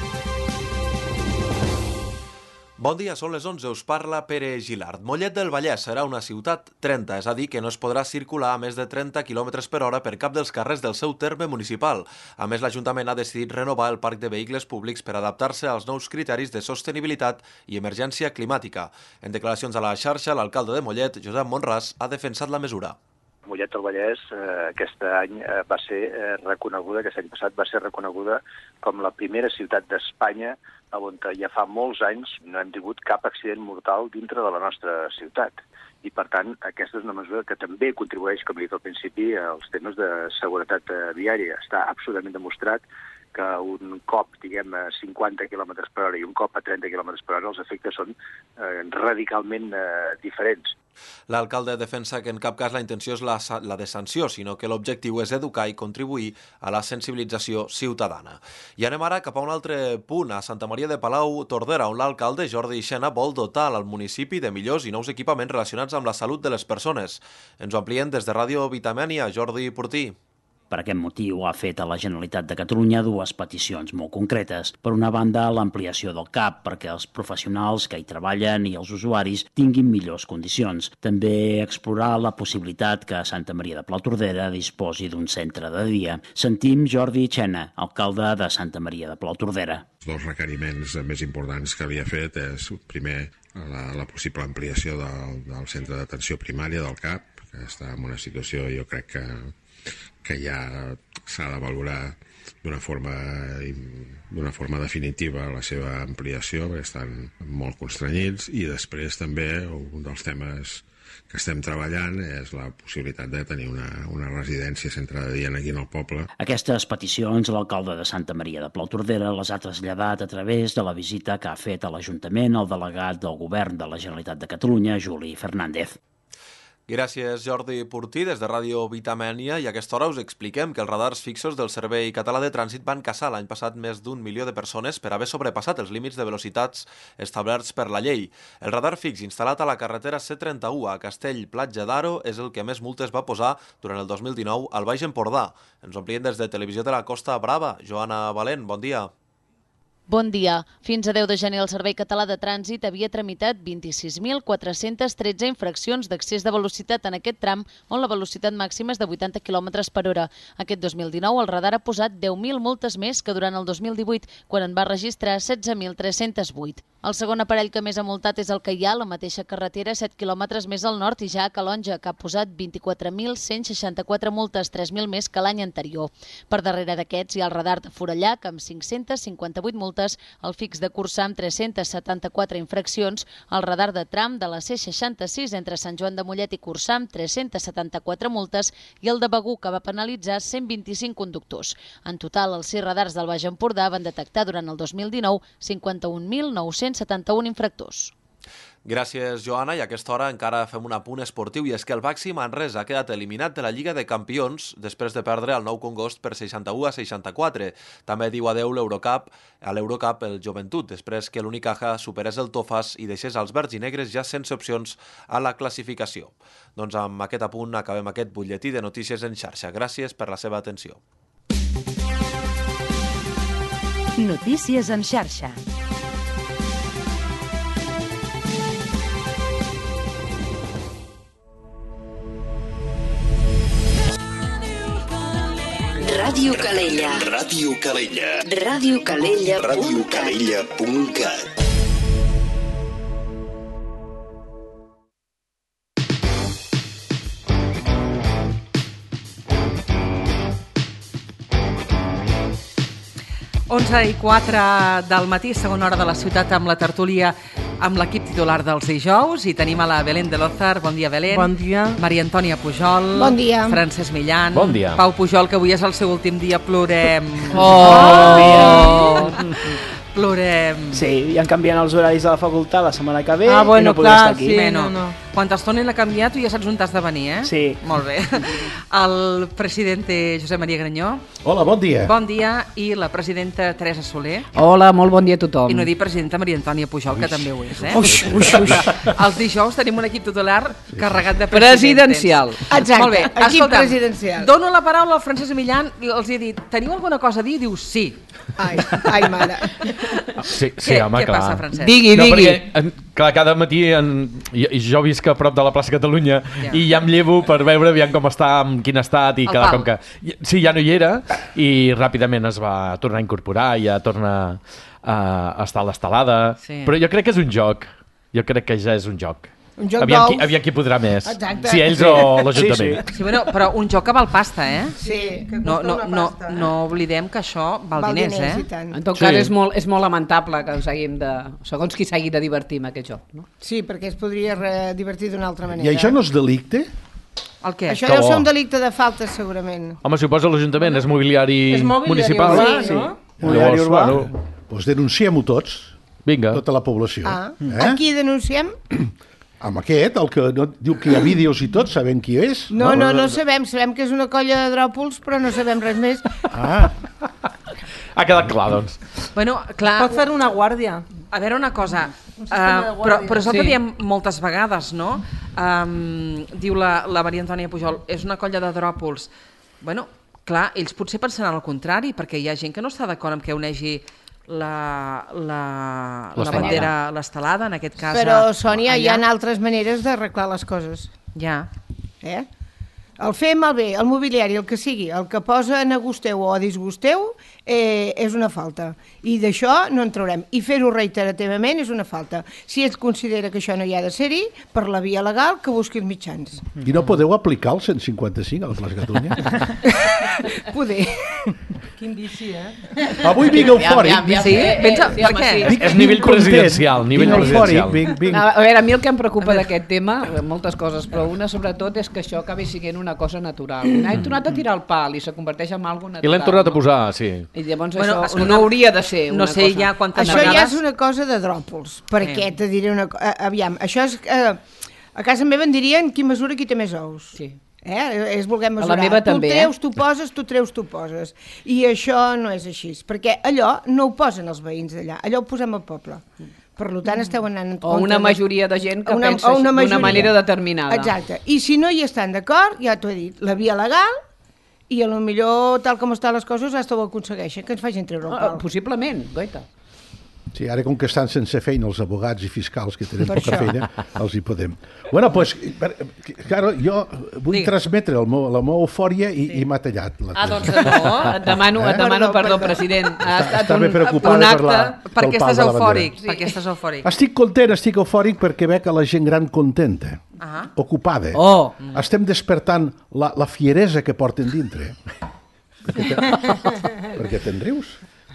Bon dia, són les onze, us parla Pere Gilard. Mollet del Vallès serà una ciutat trenta, és a dir, que no es podrà circular a més de trenta quilòmetres per hora per cap dels carrers del seu terme municipal. A més, l'Ajuntament ha decidit renovar el parc de vehicles públics per adaptar-se als nous criteris de sostenibilitat i emergència climàtica. En declaracions a la xarxa, l'alcalde de Mollet, Josep Monràs, ha defensat la mesura. Mollet del Vallès eh, aquest any eh, va ser eh, reconeguda, aquest any passat va ser reconeguda com la primera ciutat d'Espanya on ja fa molts anys no hem tingut cap accident mortal dintre de la nostra ciutat. I, per tant, aquesta és una mesura que també contribueix, com he dit al principi, als temes de seguretat viària. Està absolutament demostrat que un cop, diguem, a cinquanta quilòmetres per hora i un cop a trenta quilòmetres per hora els efectes són eh, radicalment eh, diferents. L'alcalde defensa que en cap cas la intenció és la, la de sanció, sinó que l'objectiu és educar i contribuir a la sensibilització ciutadana. I anem ara cap a un altre punt, a Santa Maria de Palau, Tordera, on l'alcalde Jordi Xena vol dotar al municipi de millors i nous equipaments relacionats amb la salut de les persones. Ens ho amplien des de Ràdio Vitamènia, Jordi Portí. Per aquest motiu ha fet a la Generalitat de Catalunya dues peticions molt concretes. Per una banda, l'ampliació del C A P perquè els professionals que hi treballen i els usuaris tinguin millors condicions. També explorar la possibilitat que Santa Maria de Palautordera disposi d'un centre de dia. Sentim Jordi Xena, alcalde de Santa Maria de Palautordera. Els dos requeriments més importants que havia fet és, primer, la, la possible ampliació del, del centre d'atenció primària del C A P, que està en una situació, jo crec que que ja s'ha de valorar d'una forma, d'una forma definitiva la seva ampliació, perquè estan molt constrenyits, i després també un dels temes que estem treballant és la possibilitat de tenir una, una residència centre de dia aquí en el poble. Aquestes peticions l'alcalde de Santa Maria de Palautordera les ha traslladat a través de la visita que ha fet a l'Ajuntament el delegat del Govern de la Generalitat de Catalunya, Juli Fernández. Gràcies, Jordi Portí, des de Ràdio Vitamènia, i a aquesta hora us expliquem que els radars fixos del Servei Català de Trànsit van caçar l'any passat més d'un milió de persones per haver sobrepassat els límits de velocitats establerts per la llei. El radar fix instal·lat a la carretera C trenta-u a Castell-Platja d'Aro és el que més multes va posar durant el dos mil dinou al Baix Empordà. Ens ho amplien des de Televisió de la Costa Brava. Joana Valent, bon dia. Bon dia. Fins a deu de gener el Servei Català de Trànsit havia tramitat vint-i-sis mil quatre-cents tretze infraccions d'accés de velocitat en aquest tram on la velocitat màxima és de vuitanta quilòmetres per hora. Aquest dos mil dinou el radar ha posat deu mil multes més que durant el dos mil divuit, quan en va registrar setze mil tres-cents vuit. El segon aparell que més ha multat és el que hi ha a la mateixa carretera, set quilòmetres més al nord, i ja a Calonja, que ha posat vint-i-quatre mil cent seixanta-quatre multes, tres mil més que l'any anterior. Per darrere d'aquests hi ha el radar de Forallac, amb cinc-cents cinquanta-vuit multes, el fix de Corçà amb tres-cents setanta-quatre infraccions, el radar de tram de la C seixanta-sis entre Sant Joan de Mollet i Corçà amb tres-cents setanta-quatre multes i el de Begur, que va penalitzar cent vint-i-cinc conductors. En total, els sis radars del Baix Empordà van detectar durant el dos mil dinou cinquanta-un mil nou-cents setanta-un infractors. Gràcies, Joana, i a aquesta hora encara fem un apunt esportiu, i és que el Baxi Manresa ha quedat eliminat de la Lliga de Campions després de perdre el Nou Congost per seixanta-u a seixanta-quatre. També diu adeu l'Eurocup, a l'Eurocup el Joventut, després que l'Unicaja superés el Tofas i deixés als verds i negres ja sense opcions a la classificació. Doncs amb aquest apunt acabem aquest butlletí de notícies en xarxa. Gràcies per la seva atenció. Notícies en xarxa. Ràdio Calella. Ràdio Calella. Ràdio Calella. Ràdio Calella punt cat. onze i quatre del matí, segona hora de la ciutat, amb la tertúlia amb l'equip titular dels dijous, i tenim a la Belén de Lózar. Bon dia, Belén. Bon dia. Maria Antònia Pujol. Bon dia. Francesc Millan. Bon dia. Pau Pujol, que avui és el seu últim dia, plorem. Oh! Plorem. Sí, ja han canviat els horaris de la facultat la setmana que ve Ah, bueno, i no podré clar, estar aquí. sí, bueno, no, no. Quan te'ls tornin a canviar, tu ja saps on t'has de venir, eh? Sí. Molt bé. El president Josep Maria Granyó. Hola, bon dia. Bon dia. I la presidenta Teresa Soler. Hola, molt bon dia a tothom. I no dir presidenta Maria Antònia Pujol, que també ho és, eh? Uix, uix, uix. Els dijous tenim un equip titular carregat de presidentes. Presidencial. Exacte, Molt bé. equip Escolta'm, presidencial. dono la paraula al Francesc Millan, i els he dit, teniu alguna cosa a dir? Diu sí. Ai, ai, mare. Sí, sí, Què- home, què clar. passa, Francesc? Digui, no, digui. Perquè, en, clar, cada matí en, jo, jo visc a prop de la plaça Catalunya Ja. i ja em llevo per veure aviam com està, en quin estat, i El cada, Pau. com que... Sí, ja no hi era, i ràpidament es va tornar a incorporar, ja torna a, a estar a l'estelada. Sí. Però jo crec que és un joc. Jo crec que ja és un joc. Un joc aviam qui, d'ous. aviam qui podrà més. Exacte. Si ells Sí. o l'Ajuntament. Sí, bueno, però un joc que val pasta, eh? Sí, que No, costa no, una no, pasta. no oblidem que això val, Val diners, diners, eh? i tant. En tot Sí. cas, és molt, és molt lamentable que ens haguem de... Segons qui s'hagi de divertir amb aquest joc, no? Sí, perquè es podria re- divertir d'una altra I manera. això no és delicte? El què? Això Que deu ser bo. un delicte de falta, segurament. Home, si ho posa l'Ajuntament, és mobiliari, És mobiliari municipal. urbà, Sí, no? Mobiliari Llavors, urbà? bueno, Doncs denunciem-ho tots, vinga. tota la població. Ah, Eh? a qui denunciem? Amb aquest, el que no, diu que hi ha vídeos i tot, sabem qui és? No, no, no sabem. Sabem que és una colla de dròpols, però no sabem res més. Ah, Ha quedat clar, doncs. Bueno, clar... Pot fer una guàrdia. A veure una cosa, Un sistema de uh, però, guàrdia. però és el Sí. que diem moltes vegades, no? Um, diu la, la Maria Antònia Pujol, és una colla de dròpols. Bueno, clar, ells potser pensaran al contrari, perquè hi ha gent que no està d'acord amb que unegi la, la, la L'estelada. bandera, l'estelada, en aquest cas. Però, a- Sònia, hi allà. ha altres maneres d'arreglar les coses. Ja. Eh? El fer malbé, el mobiliari, el que sigui, el que posa en agusteu o a disgusteu, eh, és una falta. I d'això no en traurem. I fer-ho reiterativament és una falta. Si ell considera que això no hi ha de ser-hi, per la via legal, que busqui els mitjans. I no podeu aplicar el cent cinquanta-cinc a la plaça Catalunya? Poder. Quin vici, eh? Avui vinc eufòric. Ja, ja, Sí? eh, eh, Vens a- sí, per home, què? sí. Vinc- És nivell vinc content, presidencial, nivell vinc presidencial. eufòric, vinc, vinc. A a veure, a mi el que em preocupa d'aquest tema, moltes coses, però una sobretot és que això acabi sent una cosa natural. Hem tornat a tirar el pal i se converteix en alguna natural. I l'hem tornat a no? posar, sí. I llavors Bueno, això escolta, no hauria de ser no una sé cosa. ja quantes Això ja vegades... és una cosa de dròpols, perquè Sí. te diré una cosa... Aviam, això és... Eh, a casa meva en dirien qui mesura qui té més ous. Sí. Eh? És voler A la mesurar. meva tu també, treus, eh? tu poses, tu treus, tu poses. I això no és així, perquè allò no ho posen els veïns d'allà, allò ho posem al poble. Per tant, esteu anant en O compte una de- majoria de gent que una- pensa o una d'una majoria. manera determinada. Exacte. I si no hi estan d'acord, ja t'ho he dit, la via legal, i a lo millor, tal com estan les coses, hasta ho aconsegueixen, que ens facin treure el Ah, pal. possiblement, goita. Sí, ara com que estan sense feina els abogats i fiscals que tenen Per poca això. feina, els hi podem. Bueno, pues, per- claro, jo vull Digue. transmetre el meu, la meva eufòria i, sí. i m'ha tallat. La Ah, doncs no, et demano, et demano perdó, president. Ha estat Estava un, preocupada un per acte... la- Per pel què pal estàs de la eufòric? bandera. Per què estàs eufòric? Estic content, estic eufòric perquè veig a la gent gran contenta, Ah. ocupada. Oh. Estem despertant la, la fieresa que porten dintre. Per què te- per què te'n rius?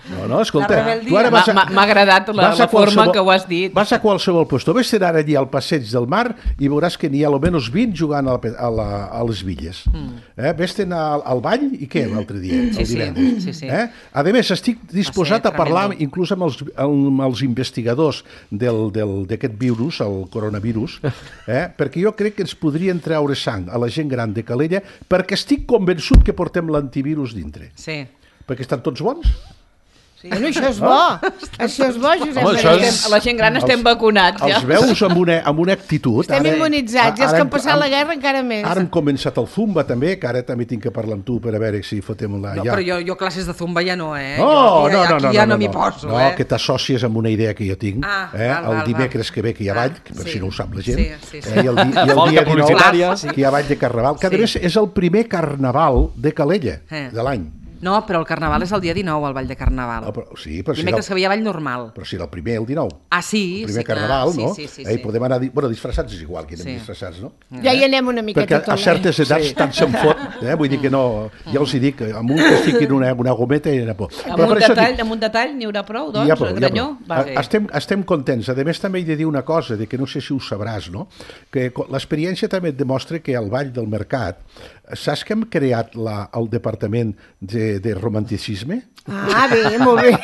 No, no, escolta, La tu ara vas a... M'ha agradat la, la forma que ho has dit. Vas a qualsevol lloc. Ves anar allí al passeig del mar i veuràs que n'hi ha almenys vint jugant a, la, a, la, a les villes. Mm. Eh? Ves anar al, al ball i què l'altre dia? Sí, sí, sí, sí. Eh? A més, estic disposat a parlar inclús amb els, amb els investigadors d'aquest virus, el coronavirus, eh? perquè jo crec que ens podrien treure sang a la gent gran de Calella perquè estic convençut que portem l'antivirus dintre. Sí. Perquè estan tots bons. Sí. Bueno, això és bo. Això és bo, Josep. Home, això és... La gent gran estem els, vacunats, ja. Els veus amb una, amb una actitud. Estem ara, immunitzats, i els que han passat la guerra encara més. Ara hem començat el Zumba, també, que ara també tinc que parlar amb tu per a veure si fotem la... No, ja. però jo, jo classes de Zumba ja no, eh? No, jo, no, no, aquí no, ja no, no m'hi no, poso, no, eh? que t'associes amb una idea que jo tinc, ah, eh? val, el val, dimecres val. que ve, que hi ha ball, per sí. si no ho sap la gent, sí, sí, sí. Eh? I el, di, i el dia dinou, que hi ha ball de Carnaval, que a més és el primer Carnaval de Calella, eh. de l'any. No, però el Carnaval és el dia dinou, el Ball de Carnaval. Ah, però, sí, però dimecres si que havia ball normal. Però si era el primer, el dinou. Ah, sí? El primer sí, Carnaval, clar. no? Sí, sí, sí, eh, sí. Podem anar... Bueno, disfressats és igual que anem sí. disfressats, no? Ja hi anem una miqueta perquè tot l'any. a certes edats sí. tant se'n fot, eh? Vull dir que no... Ja els hi dic, amb un que estigui en una, una gometa i una por. Amb un, detall, dic, amb un detall n'hi haurà prou, doncs, ja prou, Granyó? Ja prou. Estem, estem contents. A més, també he de dir una cosa, de que no sé si ho sabràs, no? Que l'experiència també et demostra que al Vall del Mercat, saps que hem creat la, el departament de, de romanticisme? Ah, bé, molt bé.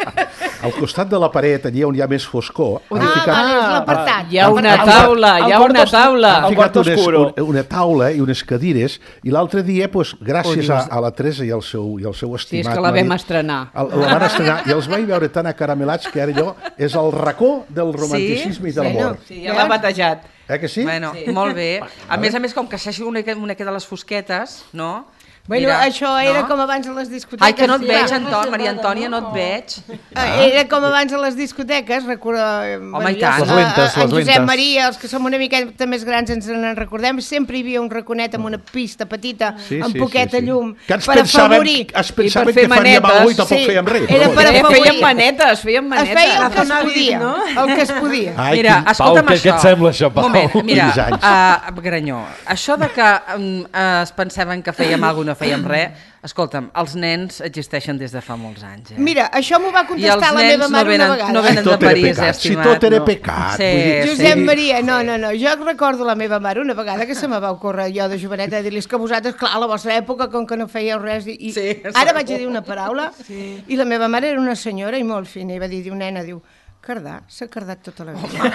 Al costat de la paret, allà on hi ha més foscor... Ah, ficat, vale, és l'apartat. Hi ha una taula, hi ha una taula. Han ficat unes, una, una taula i unes cadires, i l'altre dia, pues, gràcies a, a la Teresa i al seu, i al seu estimat... Sí, és que la vam estrenar. El, la van estrenar, i els vaig veure tan acaramelats que ara allò és el racó del romanticisme sí? i de l'amor. Sí, ja l'ha batejat. Eh que sí? Bueno, sí. Molt bé. A més a més, com que s'hagi una, una de les fosquetes, no? Bueno, Mira, això era no? com abans a les discoteques. Ai, que no et veig, Anton, Maria Antònia, no et veig. Ah. Era com abans a les discoteques, recordo... Home, i tant. Les lentes, les lentes. En Josep Maria, els que som una miqueta més grans ens en recordem, sempre hi havia un raconet amb una pista petita, sí, amb sí, poqueta sí, sí. llum, que ens per afavorir. Es pensaven que faríem alguna cosa i tampoc sí. fèiem res. Era per afavorir. Feien manetes, feien manetes. Es feia el que es podia, no? el que es podia. Ai, mira, escolta'm Pau, això. Què et sembla això, Pau? Moment, mira, uh, Granyó, això de que um, uh, es pensaven que fèiem alguna cosa i no fèiem res, escolta'm, els nens existeixen des de fa molts anys. Eh? Mira, això m'ho va contestar la meva mare no venen, una vegada. No venen si de París, pecat, eh, estimat. Si tot era no. pecat. Sí, dir, Josep sí. Maria, no, no, no. Jo recordo la meva mare una vegada que se me va ocórrer jo de joveneta dir-li que vosaltres, clar, a la vostra època, com que no fèieu res... I, sí, ara vaig a dir una paraula sí. i la meva mare era una senyora i molt fina i va dir, diu, nena, diu, cardar, s'ha cardat tota la vida.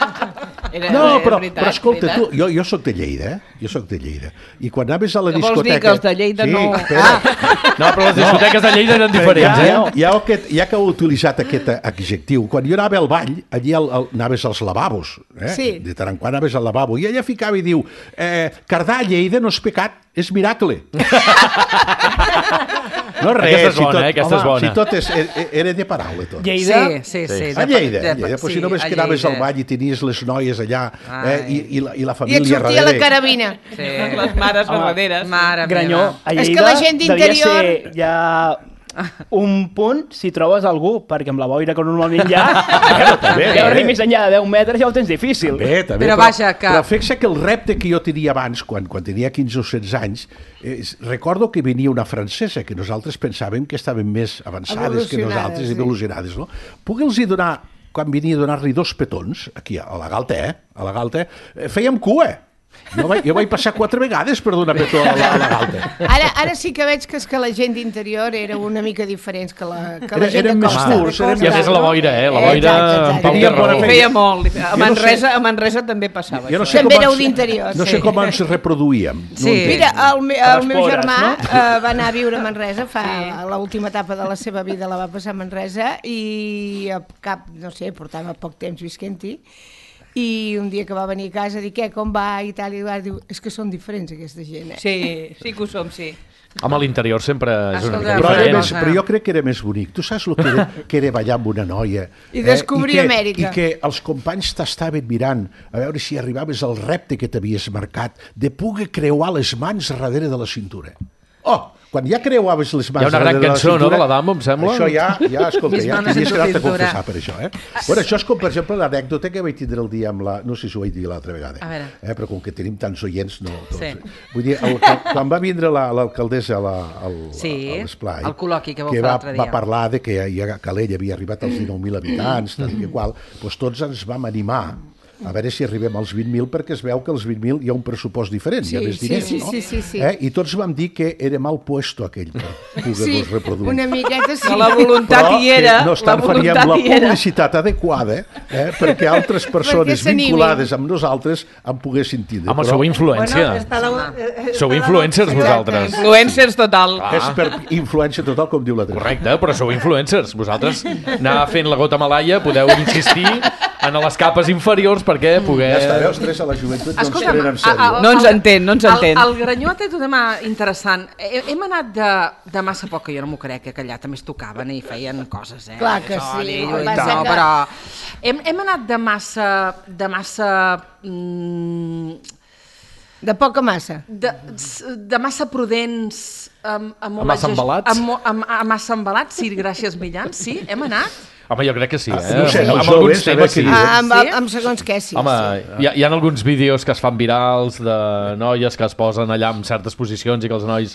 Era, no, però, veritat, però escolta, veritat. tu, jo, jo sóc de Lleida, eh? Jo sóc de Lleida. I quan anaves a la que discoteca... Vols dir que els de Lleida sí, no... Ah. No, però les discoteques de Lleida eren diferents, ja, eh? Ja, ja, que, ja que heu utilitzat aquest adjectiu, quan jo anava al ball, allí el, el, anaves als lavabos, eh? Sí. De tant en quant anaves al lavabo, i ella ficava i diu, eh, cardar a Lleida no és pecat, és miracle. No res, aquesta és bona, si tot, eh? Aquesta home, és bona. si tot és, era de paraula, tot. Lleida? Sí, sí, sí. A Lleida, de, Lleida. Pues sí, si només que anaves al ball i tenies les noies allà eh, i, i, la, i la família darrere. I et sortia darrere. la carabina. Sí. Les mares verdaderes. Mare Granyó, meva. a Lleida És que la gent d'interior... devia ser ja un punt si trobes algú, perquè amb la boira que normalment hi ha, també, ja arribi més enllà de deu metres ja ho tens difícil. Bé, també, però, però, vaja, que... però fixa que el repte que jo tenia abans, quan, quan tenia quinze o setze anys, eh, recordo que venia una francesa, que nosaltres pensàvem que estaven més avançades que nosaltres, sí. evolucionades, no? Pugue'ls donar, quan venia a donar-li dos petons, aquí a la Galta, eh? A la Galta, eh, fèiem cua. Jo vaig, jo vaig passar quatre vegades per donar petó a la, a la Galta. Ara, ara sí que veig que és que la gent d'interior era una mica diferents que la, que la Era- gent eren de més costa. curts, de eren costa, I a més la boira, eh? La boira... Exacte, exacte. en Pau té Tenia bona raó. feina. Feia molt. A Jo no Manresa, sé- a Manresa també passava Jo no això. sé També com éreu ens- d'interior, No sé sí. com ens reproduïem. No Sí. ho entenc. Mira, el, me, A el les meu pores, germà no? eh, va anar a viure a Manresa, fa l'última etapa de la seva vida la va passar a Manresa i a cap, no sé, portava poc temps visquent-hi i un dia que va venir a casa, dic, què, com va i tal, i va, diu, és que són diferents aquesta gent, eh? Sí, sí que ho som, sí. Home, a l'interior sempre és una mica Però, era diferent. més, però jo crec que era més bonic. Tu saps el que era, que era ballar amb una noia? I descobrir I que, Amèrica. I que els companys t'estaven mirant a veure si arribaves al repte que t'havies marcat de poder creuar les mans darrere de la cintura. Oh, quan ja creuaves les mans... Hi ha una gran darrere cançó, no, cintura, de l'Adamo, em sembla? Això ja, ja escolta, Mis ja manos tenies en que tu anar-te a cintura. confessar per això, eh? Bueno, això és com, per exemple, l'anècdota que vaig tindre el dia amb la... No sé si ho vaig dir l'altra vegada, A veure. eh? Però com que tenim tants oients, no... Doncs, Sí. Vull dir, el, quan va vindre la- l'alcaldessa a la- al Sí, a l'esplai, el col·loqui que vau que fer va, l'altre dia. va parlar de que ja, Calella havia arribat als dinou mil habitants, tal i qual, doncs tots ens vam animar a veure si arribem als vint mil, perquè es veu que als vint mil hi ha un pressupost diferent, hi ha Sí, més sí, diners, sí, no? sí, sí, sí. Eh? I tots vam dir que era mal puesto aquell per poder-nos Sí, reproduir. una miqueta sí. Que la voluntat Però hi era, que no estan la faríem voluntat la hi era. publicitat adequada eh? perquè altres persones s'animin. vinculades amb nosaltres en poguessin tindre. Home, sou influència. Està la, eh, Sou està la- influencers Exacte. vosaltres. Influencers total. És per influència total, com diu la Teresa. Correcte, però sou influencers. Vosaltres anar fent la gota malaia, podeu insistir en les capes inferiors perquè poder... Ja està, veus, Teresa, la joventut no ens Escolta'm, prenen en a- sèrio. a- No ens entén, no ens el- entén. El Granyó té un tema interessant. He- Hem anat de, de massa poc, que jo no m'ho crec, que allà també es tocaven i feien coses, eh? Clar que Això, sí, i- el que i passa no, que- però hem, hem anat de massa... De massa... Mm, De poca massa. de, de massa prudents... Amb, amb A massa molt embalats? Amb, mo- amb, amb massa embalats, sí, gràcies Millán, sí, hem anat. Home, jo crec que sí, eh? no sé, amb, els amb alguns joves, a veure temes què sí. diuen. Ah, amb, Sí? amb segons què, sí. Home, sí. hi ha, hi ha alguns vídeos que es fan virals de noies que es posen allà en certes posicions i que els nois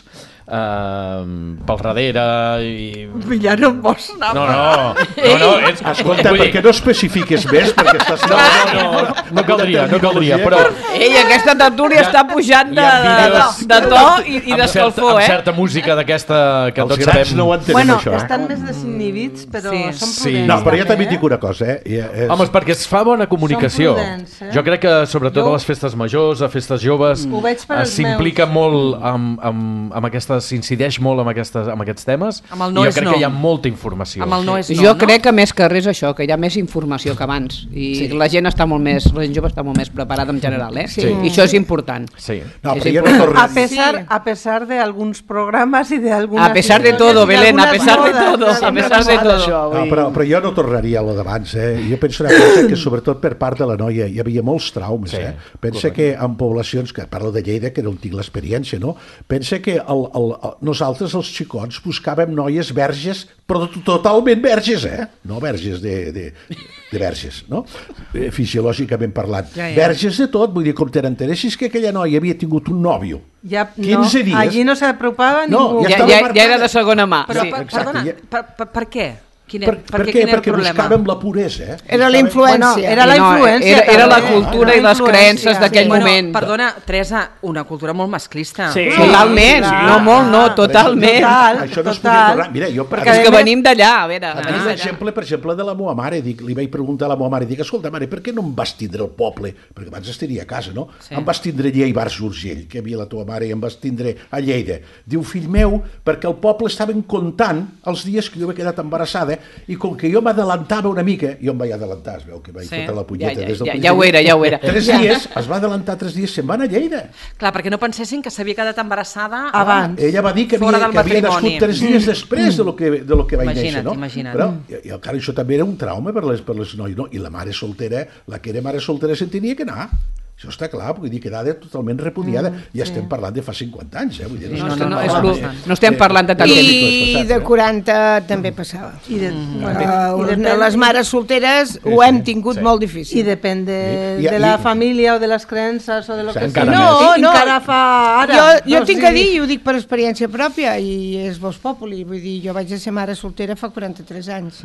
eh, pel darrere i... Millán no em vols anar. No, no, no, no, ets... Escolta, vull per dir- què no especifiques més? Perquè estàs... No, no, no, no caldria, no caldria, però... Ei, aquesta tertúlia està pujant de, Hi ha de, vídeos de to i, i amb d'escalfor, certa, eh? amb certa música d'aquesta que Els tots grans sabem... no ho entenen, Bueno, això. Eh? estan més desinhibits, però Sí. són Sí. prudents. No, però jo també eh? dic una cosa, eh? I, és... Home, és perquè es fa bona comunicació. Són prudents, eh? Jo crec que, sobretot Jo- a les festes majors, a festes joves, Ho veig per eh, als s'implica molt amb, amb, amb aquestes... s'incideix molt amb, aquestes, amb aquests temes. Amb el no i jo és crec no. que hi ha molta informació. Amb el no és no, Jo no? crec que més que res això, que hi ha més informació que abans i Sí. la gent està molt més, la gent jove està molt més preparada en general, eh? Sí. I això és important. Sí. No, És però jo no important. torno A pesar, a pesar de algunos programas y de algunas... A pesar de todo, Belén, a pesar de todo, a pesar de todo. No, però, però jo no tornaria a lo d'abans, eh? Jo penso una cosa que sobretot per part de la noia hi havia molts traumes, Sí, eh? Pensa que en poblacions, que parlo de Lleida, que no en tinc l'experiència, no? Pensa que el, el, el, nosaltres, els xicots, buscàvem noies verges, però to- totalment verges, eh? No verges de, de, de verges, no? Eh, Fisiològicament parlant. Ja, ja. Verges de tot, vull dir, com te n'enteressis que aquella noia havia tingut un nòvio. Ya, quinze no, dies. allí no se preocupaba No, ningú. ja Ja, estava ja, marcada. ja era de segona mà. Però, Sí. per, exacte, perdona, ja- per, per, per què? Quin, Per, per, per què? què? Quin era el Perquè problema? buscàvem la puresa, eh? Era la Buscàvem- influència. Bueno, era la I no, influència. era, era la també, cultura era i les influència, creences d'aquell sí. Bueno, moment. perdona, Teresa, una cultura molt masclista. Sí. Totalment, Sí, no molt, no, totalment. Total, Això no es podia total. tornar. Mira, jo per És que venim d'allà, a veure, A venim mi d'allà. l'exemple, per exemple, de la meva mare, dic, li vaig preguntar a la meva mare, dic, escolta, mare, per què no em vas tindre al poble? Perquè abans estaria a casa, no? Sí. Em vas tindre allà a Ibars d'Urgell, que havia la teva mare, i em vas tindre a Lleida. Diu, fill meu, perquè al poble estaven comptant els dies que jo m'he quedat embarassada, i com que jo m'adelantava una mica, jo em vaig adelantar, es veu que vaig Sí. fotre la punyeta Ja, ja, des del ja, principi. ja ho era, ja ho era. Tres Ja. dies, es va adelantar tres dies, se'n van a Lleida. Clar, perquè no pensessin que s'havia quedat embarassada Abans. Ella va dir que fora havia, del que havia matrimoni. nascut tres dies després de lo que, de lo que vaig Imagina't, néixer, no? imagina't. Però, i, i encara això també era un trauma per les, per les noies, no? I la mare soltera, la que era mare soltera, se'n tenia que anar. Això està clar, vull dir, quedada totalment repudiada. Mm, ja estem parlant de fa cinquanta anys, eh? Vull dir, No, estem no, no, parlant és de- lo- no estem parlant de tant temps. I de quaranta també passava. I de, Uh, i de depèn- les mares solteres ho hem tingut sí. molt difícil. Y depende I- i- de la i- familia o de las creenças o de lo Sí, que encara sea. No, I no. encara fa ara. Jo, jo No, tinc sí. que dir, i ho dic per experiència pròpia, i és Vox Populi, vull dir, jo vaig ser mare soltera fa quaranta-tres anys.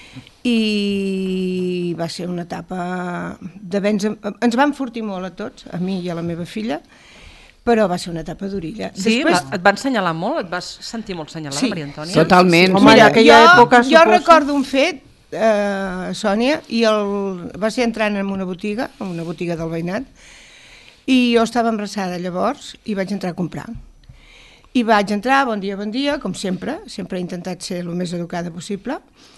I va ser una etapa de béns... Ens va enfortir molt a tots, a mi i a la meva filla, però va ser una etapa d'orilla. Sí, Després, va, et van assenyalar molt? Et vas sentir molt assenyalada, Sí. Maria Antònia? Totalment. Home, Mira, en aquella jo, època, jo suposo. recordo un fet, eh, Sònia, i el, va ser entrant en una botiga, en una botiga del veïnat, i jo estava embarassada llavors i vaig entrar a comprar. I vaig entrar, bon dia, bon dia, com sempre, sempre he intentat ser el més educada possible,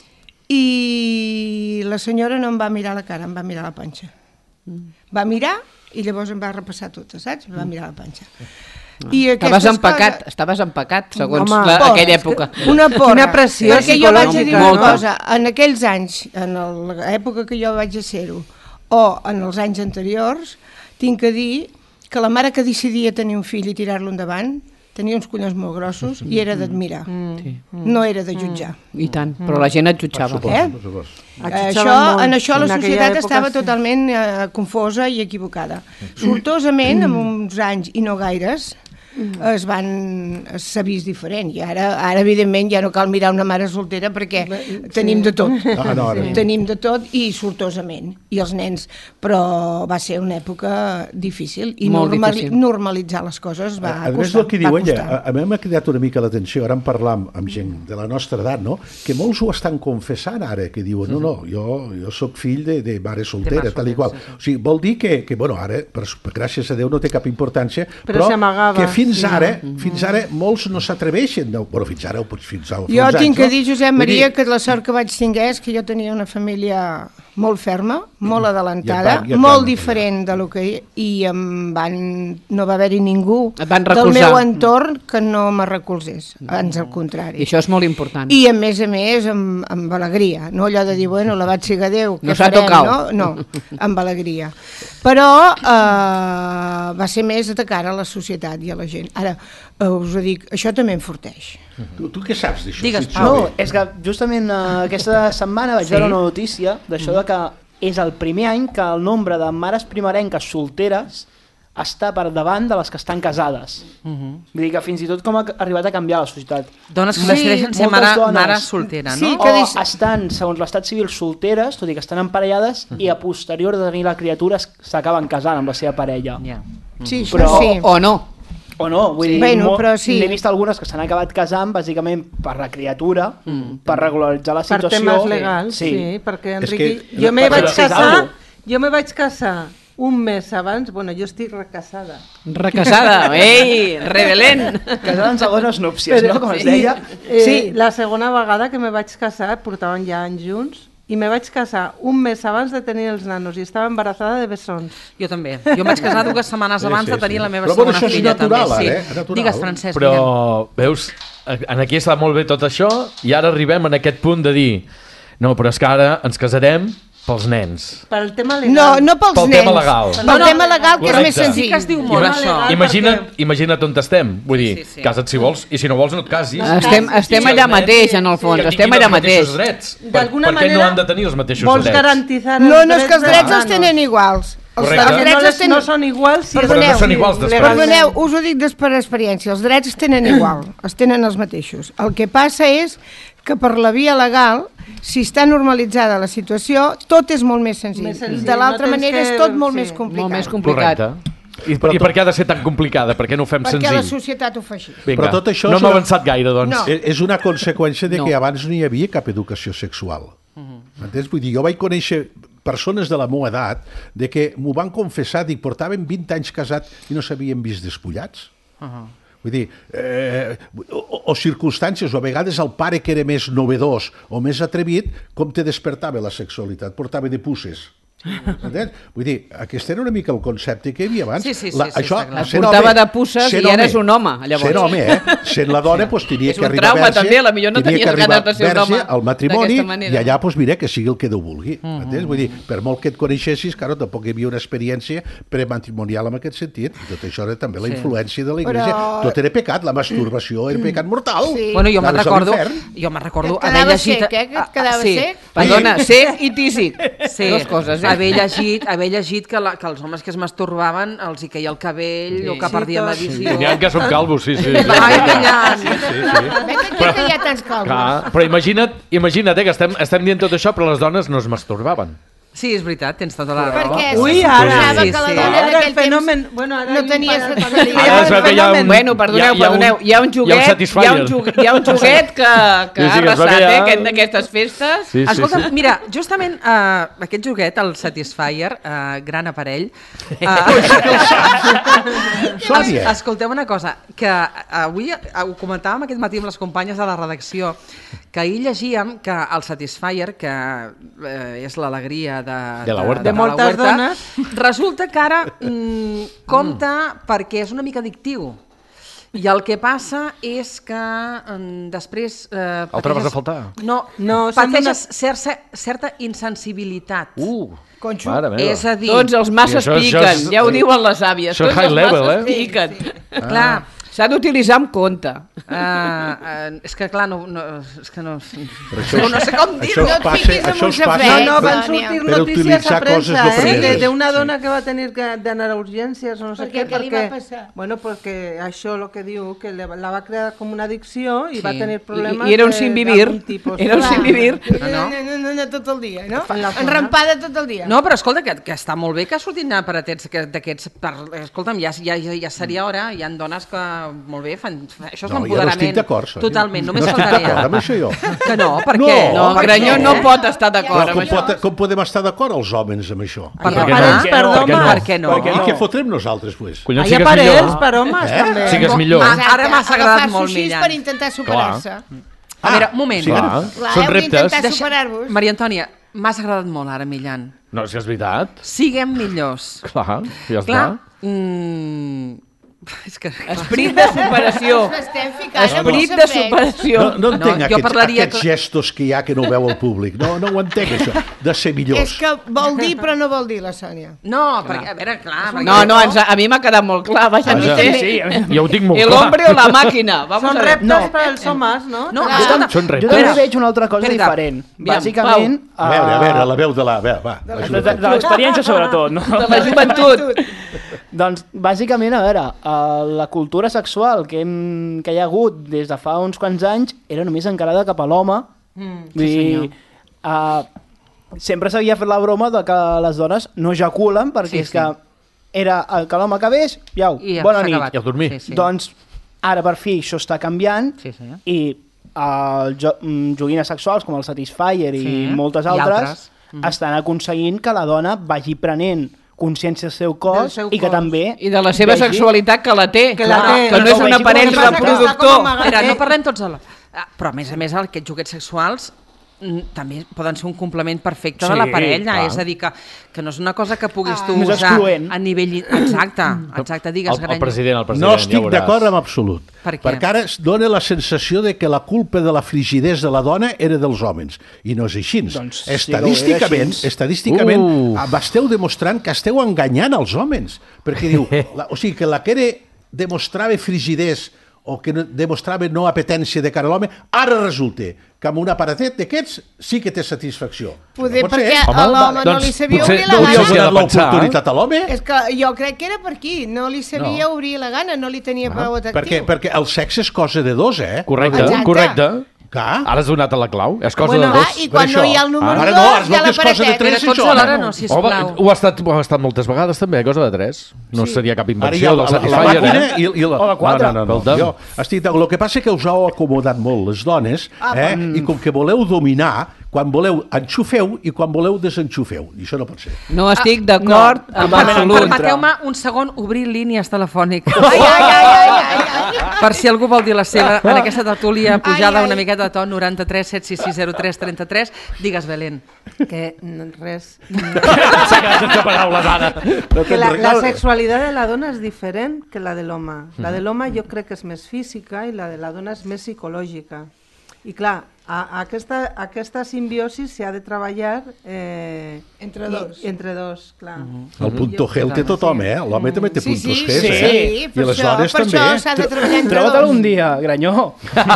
i la senyora no em va mirar la cara, em va mirar la panxa. Va mirar i llavors em va repassar tota, saps? Em va mirar la panxa. I Estaves aquestes empacat, coses- estaves empacat, segons Home, la, por, aquella és que època. Una porra. Quina pressió Perquè jo vaig dir una Molta. cosa, en aquells anys, en el- l'època que jo vaig ser-ho, o en els anys anteriors, tinc que dir que la mare que decidia tenir un fill i tirar-lo endavant, tenia uns collons molt grossos i era d'admirar. Sí. No era de jutjar. I tant, però la gent et jutjava. Eh? Això, en això la societat estava totalment eh, confosa i equivocada. Sortosament, en uns anys i no gaires, es van s'ha vist diferent i ara, ara evidentment ja no cal mirar una mare soltera perquè tenim de tot Ah, no, ara. tenim de tot i sortosament i els nens, però va ser una època difícil i Molt normal, difícil. normalitzar les coses va A, a més costar, del que va diu ella, costar. a, a mi m'ha cridat una mica l'atenció, ara en parlam amb gent de la nostra edat, no? Que molts ho estan confessant ara, que diuen, no, no, jo, jo sóc fill de, de mare soltera, mare tal i qual. soltera, O sigui, vol dir que, que bueno, ara, per, gràcies a Déu, no té cap importància, Però però, s'amagava. que fins Sí. ara, fins ara molts no s'atreveixen, no, bueno, fins ara, o fins a, Jo uns tinc anys, que no? dir, Josep Vull Maria, dir, que la sort que vaig tinguer és que jo tenia una família molt ferma, molt adelantada, I et van- i et molt van diferent de lo que hi, i em van, no va haver-hi ningú Et van del recolzar. meu entorn que no me recolzés, ans al contrari. I això és molt important. I a més a més amb, amb alegria, no allò de dir, bueno, la vaig siga Déu, què No s'ha farem, tocat. no? No, amb alegria. Però eh, va ser més de cara a la societat i a la gent. Ara, eh, us ho dic, això també enforteix. Tu, tu què saps d'això? Digues, Si ets Pau. jove? No, és que justament uh, aquesta setmana vaig Sí. veure una notícia d'això de que és el primer any que el nombre de mares primerenques solteres està per davant de les que estan casades. Mhm. Vull dir que fins i tot com ha arribat a canviar la societat. Dones que decideixen ser moltes mare- dones mare soltera, no? Sí, O que o estan, segons l'estat civil, solteres, tot i que estan emparellades, i a posterior de tenir la criatura es- s'acaben casant amb la seva parella. Yeah. Sí, això Però, sí. O no. O no, vull dir, Bueno, molt- però sí. n'he vist algunes que s'han acabat casant bàsicament per la criatura, mm. per regularitzar la Per situació. temes legals, sí, sí perquè, És Enriqui, que- jo me però- vaig però- casar, jo me vaig casar un mes abans, bueno, jo estic recasada. Recasada, ei, rebel·lent. Casada en segones núpcies, no?, com es deia. Eh, Sí. La segona vegada que me vaig casar, portaven ja anys junts, i me vaig casar un mes abans de tenir els nanos i estava embarassada de bessons. Jo també. Jo em vaig casar dues setmanes Sí, abans sí, de tenir sí. la meva Però, bueno, segona això és filla. natural, també, ara, sí. eh? Natural. Digues, Francesc. Però, veus, en aquí està molt bé tot això i ara arribem en aquest punt de dir no, però és que ara ens casarem pels nens. Per el tema legal. No, no pels Pel nens. tema legal. Pel no, no, tema legal, que és més senzill. Sí que es diu Ima- molt això. Imagina't, imagina't on estem. Vull dir, sí, sí. casa't si vols, i si no vols no et casis. Estem, estem I allà els nens mateix, en el fons, que estem tinguin allà els mateixos mateix. drets. Per, D'alguna per què manera, no han de tenir els mateixos vols drets? garantitzar No, els no, és que els drets drets dels els tenen iguals. Els, Correcte. els Perquè drets no, els les, tenen... no són iguals si Però no són iguals després. Perdoneu, us ho dic des per experiència, els drets es tenen igual, els tenen els mateixos. El que passa és que per la via legal, si està normalitzada la situació, tot és molt més senzill. Més senzill, De l'altra no tens manera que- és tot molt sí, més complicat. molt més complicat. Correcte. I, I per què ha de ser tan complicada? Per què no ho fem Perquè senzill? la societat ho fa així. Vinga, Però tot això no és hem una- avançat gaire, doncs. No. És és una conseqüència de No. que abans no hi havia cap educació sexual. M'entens? Vull dir, jo vaig conèixer persones de la meva edat de que m'ho van confessar, dic, portaven vint anys casats i no s'havien vist despullats. Vull dir, eh, o, o circumstàncies, o a vegades el pare que era més novedós o més atrevit, com te despertava la sexualitat? Portava de puces. Entens? Vull dir, aquest era una mica el concepte que hi havia abans. Sí, sí, sí, la, sí, això, està clar. sent Portava home- de puces sent i eres un home, llavors. Sent home, eh? Sent la dona, doncs, tenia És que un arribar trauma, verge, també, a la millor no tenia tenies que arribar ganes de ser un verge home al matrimoni d'aquesta manera. i allà, doncs, mira, que sigui el que Déu vulgui. Entens? Vull dir, per molt que et coneixessis, claro, tampoc hi havia una experiència prematrimonial en aquest sentit. I tot això era també la Sí. influència de l'Església. Però- Tot era pecat, la masturbació era pecat mortal. Sí. Bueno, jo me'n Anaves a recordo, l'infern. jo me'n recordo Que et haver quedava llegit... sec, eh? Que et quedava Ah, sí. sec. Perdona, sec i tísic. Sí, Dos coses, eh? haver llegit, haver llegit que, la, que els homes que es masturbaven els hi queia el cabell Sí. o que perdien Sí, l'edició. n'hi ha que són calvos, sí, sí. Ai, callant. Sí, sí, sí. Vet aquí que hi ha tants calvos. Clar, però imagina't, imagina't eh, que estem, estem dient tot això, però les dones no es masturbaven. Sí, és veritat, tens tota la raó. Perquè Ui, se ara, suposava sí, que la sí. dona en Ara el aquell fenomen... temps Bueno, ara no tenia para- para- sexualitat. Ara es veu que hi ha un... Bueno, perdoneu, hi ha- hi ha un- perdoneu, hi ha un joguet, hi ha un hi ha Satisfyer. un joguet, hi ha un joguet que, que Sí, sí, ha que es veu que arrasat, hi ha- eh, aquest- d'aquestes festes. Sí, sí, Escolta, sí. mira, justament uh, aquest joguet, el Satisfyer, uh, gran aparell, uh, Sònia. es, escolteu una cosa, que avui uh, ho comentàvem aquest matí amb les companyes de la redacció, que ahir llegíem que el Satisfyer, que uh, és l'alegria de, De la Huerta. De moltes Huerta, dones. resulta que ara mm, compta perquè és una mica addictiu. I el que passa és que mm, després... Eh, El trobes a faltar? No, No, no s'han pateixes certa, certa insensibilitat. Uh, Conxo. mare meva. És a dir... Tots els masses I això- això piquen, és- ja ho diuen les àvies. això és Tots high els level, masses eh? piquen. Clar, S'ha d'utilitzar amb compte. Uh, uh, és que, clar, no... no és que no, això, no, no sé com dir-ho. Això es passa, això es passa no, no, van sortir per notícies utilitzar a premsa, coses eh, ofreses. d'una dona que va tenir que d'anar a urgències o no sé què, què li va perquè, passar? bueno, perquè això el que diu, que le- la va crear com una addicció i Sí. va tenir problemes I- i era un de- sin vivir. d'algun tipus. Era un sin vivir. No, no, no, no, no, tot el dia, no? Fan la zona. Enrampada tot el dia. No, però escolta, que, que està molt bé que surtin aparatets que- d'aquests... Per, escolta'm, ja, ja, ja seria hora, hi ha dones que, molt bé, fan... Això és No, jo no l'empoderament. estic d'acord, Sònia. Totalment, només No estic faltaria. d'acord amb això, jo. Que no, per No, què? no, per Granyó què? no pot estar Però d'acord amb com, això. pot, com podem estar d'acord els homes amb això? Per Hi ha què aparells no? per Per què homes. no? Per què no? Per què no? I què fotrem nosaltres, pues? Collons, Hi sí ha que és aparells millor. per homes, Eh? també. Sí que és millor. Ah, ara m'ha agradat molt, Millán. Millán. Per intentar superar-se. A veure, un moment. sí, Clar, Clar, són heu reptes. d'intentar Deixa- superar-vos. Maria Antònia, m'has agradat molt ara, Millán. No, és que és veritat. Siguem millors. Clar, ja està. Clar, mm, és que... Esperit de superació. Ens estem ficant en Esperit un de safareig. superació. No, no entenc No, jo aquests, parlaria aquests que- gestos que hi ha que no veu el públic. No, no ho entenc, això, de ser millors. És que vol dir, però no vol dir, la Sònia. No, perquè, a veure, clar... perquè- No, no, ens, a mi m'ha quedat molt clar. Vaja, Vaja, sí, sí, sí. ja ho tinc molt El clar. hombre o la màquina. Vamos Són a ver. reptes No. per als homes, no? No, Clar. escolta, Són Jo reptes. també veig una altra cosa Espera, diferent. aviam, Bàsicament... A veure, a veure, eh, la veu de la... A veure, va, de, ajuda't. de, de l'experiència sobretot, no? De la joventut. Doncs, bàsicament, a veure, uh, la cultura sexual que, hem, que hi ha hagut des de fa uns quants anys era només encarada cap a l'home. Mm, Vull dir, uh, sempre s'havia fet la broma de que les dones no ejaculen perquè Sí, és sí. que era el que l'home acabés, iau, I ja bona s'ha nit. acabat. I a dormir. Sí, sí. Doncs ara per fi això està canviant Sí, sí. i els jo, mm, joguines sexuals com el Satisfyer i Sí, moltes i altres, altres. Mhm. estan aconseguint que la dona vagi prenent consciència del seu cos Del seu i que cos. també I de la seva vegi- sexualitat que la té. Que la té. Que no és Però un vegi com aparell es fa que està reproductor. com amagat. Espera, no parlem tots alhora. Ah, però, a més a més, aquests joguets sexuals mm, també poden ser un complement perfecte Sí, de la parella, clar. és a dir, que, que no és una cosa que puguis Ah. tu No és usar excloent. a nivell... Exacte, exacte, digues, El, el Granyo. president, el president, No ja estic veuràs. d'acord amb absolut. Per què? Perquè ara es dona la sensació de que la culpa de la frigidesa de la dona era dels homes. I no és així. Doncs sí que ho estadísticament, era així. estadísticament Uh. uh. esteu demostrant que esteu enganyant els homes. Perquè diu, la, o sigui, que la que era, demostrava frigidesa o que no, demostrava no apetència de cara a l'home, ara resulta que amb un aparatet d'aquests sí que té satisfacció. Poder No pot ser. perquè Home, a l'home no doncs li sabia potser obrir la no No li hauria has gana. de donat pensar, l'oportunitat a l'home? És que jo crec que era per aquí, no li sabia No. obrir la gana, no li tenia prou Perquè, atractiu. perquè el sexe és cosa de dos, eh? Correcte, Exacte. correcte. Clar. Ara has donat a la clau. És cosa Bueno, de clar, dos. i quan Per no això. hi ha el número Ara dos, no, es hi ha veu que és cosa de l'aparatet. tres, Però tots això. alhora no, sisplau. Home, ho ha, estat, ho ha estat moltes vegades també, cosa de tres. No seria cap Ara hi invenció ha del la, la, la Satisfyer, màquina eh? i, i la... O la quatre. No, no, no, no. Escolta'm. Jo estic d'acord. El que passa és que us heu acomodat molt les dones, Ah, eh? I com que voleu dominar, quan voleu enxufeu i quan voleu desenxufeu. I això no pot ser. No estic d'acord amb totalment en absolut. contra. Permeteu-me un segon obrir línies telefòniques. Ai, ai, ai, ai, ai, ai. Per si algú vol dir la seva en aquesta tertúlia pujada Ai, ai. una miqueta de to, noranta-tres set sis sis zero tres trenta-tres. Digues, Belén. Que no, res. S'ha quedat sense paraules ara. Que la, la sexualitat de la dona és diferent que la de l'home. La de l'home jo crec que és més física i la de la dona és més psicològica. I clar, a, a aquesta, aquesta simbiosi s'ha de treballar eh, Entre i- dos. entre dos, clar. El punto G el té tothom, eh? L'home també té Sí, puntos sí, G, sí, eh? sí, per I les això- dones per també. això s'ha de treballar entre Troba't dos. algun dia, Granyó.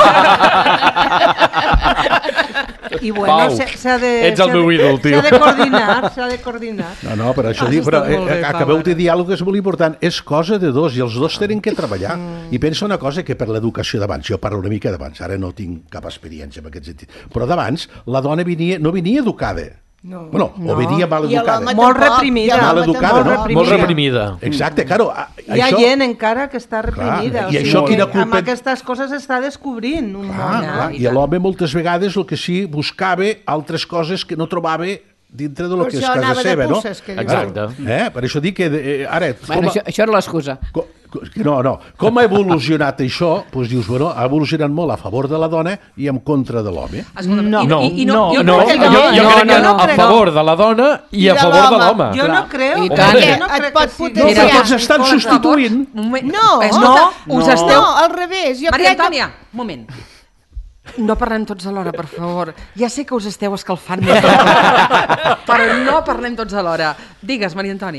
I bueno, Pau, s'ha s'ha de... ets el s'ha meu de- ídol, tio. S'ha de coordinar, s'ha de coordinar. No, no, però això Has diu, però estat molt eh, bé, Pau, acabeu ara. de dir alguna que és molt important. És cosa de dos i els dos tenen que treballar. Mm. I pensa una cosa que per l'educació d'abans, jo parlo una mica d'abans, ara no tinc cap experiència en aquest sentit, però d'abans la dona venia, no venia educada. No. Bueno, No. o venia mal I educada. l'home Molt tampoc, reprimida. i l'home Mal educada, tampoc. no? reprimida. Molt reprimida. Exacte, claro. a- Hi ha això- gent encara que està reprimida. Clar, o i sigui això que quina amb culpa- aquestes coses està descobrint un Clar, món. clar. I l'home moltes vegades el que sí buscava altres coses que no trobava dintre de lo Per que és això casa anava de seva, no? puces, que diu. Exacte. Eh? Per això dic que... Eh, ara, Bueno, com, això, això era l'excusa. co, co, que no, no. Com ha evolucionat això? Doncs dius, bueno, ha evolucionat molt a favor de la dona i en contra de l'home. Escolta'm, No. i, No, i, i no, jo no, crec que jo, no. jo no, crec no, que no, a crec. favor de la dona i, I a de favor de l'home. l'home. Jo no creu. I que- tant. jo no Et crec pot que sigui- potenciar. Però tots estan Escolta, substituint. Un moment. No, Escolta, no, us no. esteu... No, al revés. Jo Maria crec que... Antònia, un moment. No parlem tots alhora, per favor. Ja sé que us esteu escalfant més. Però no parlem tots alhora. Digues, Maria Antònia.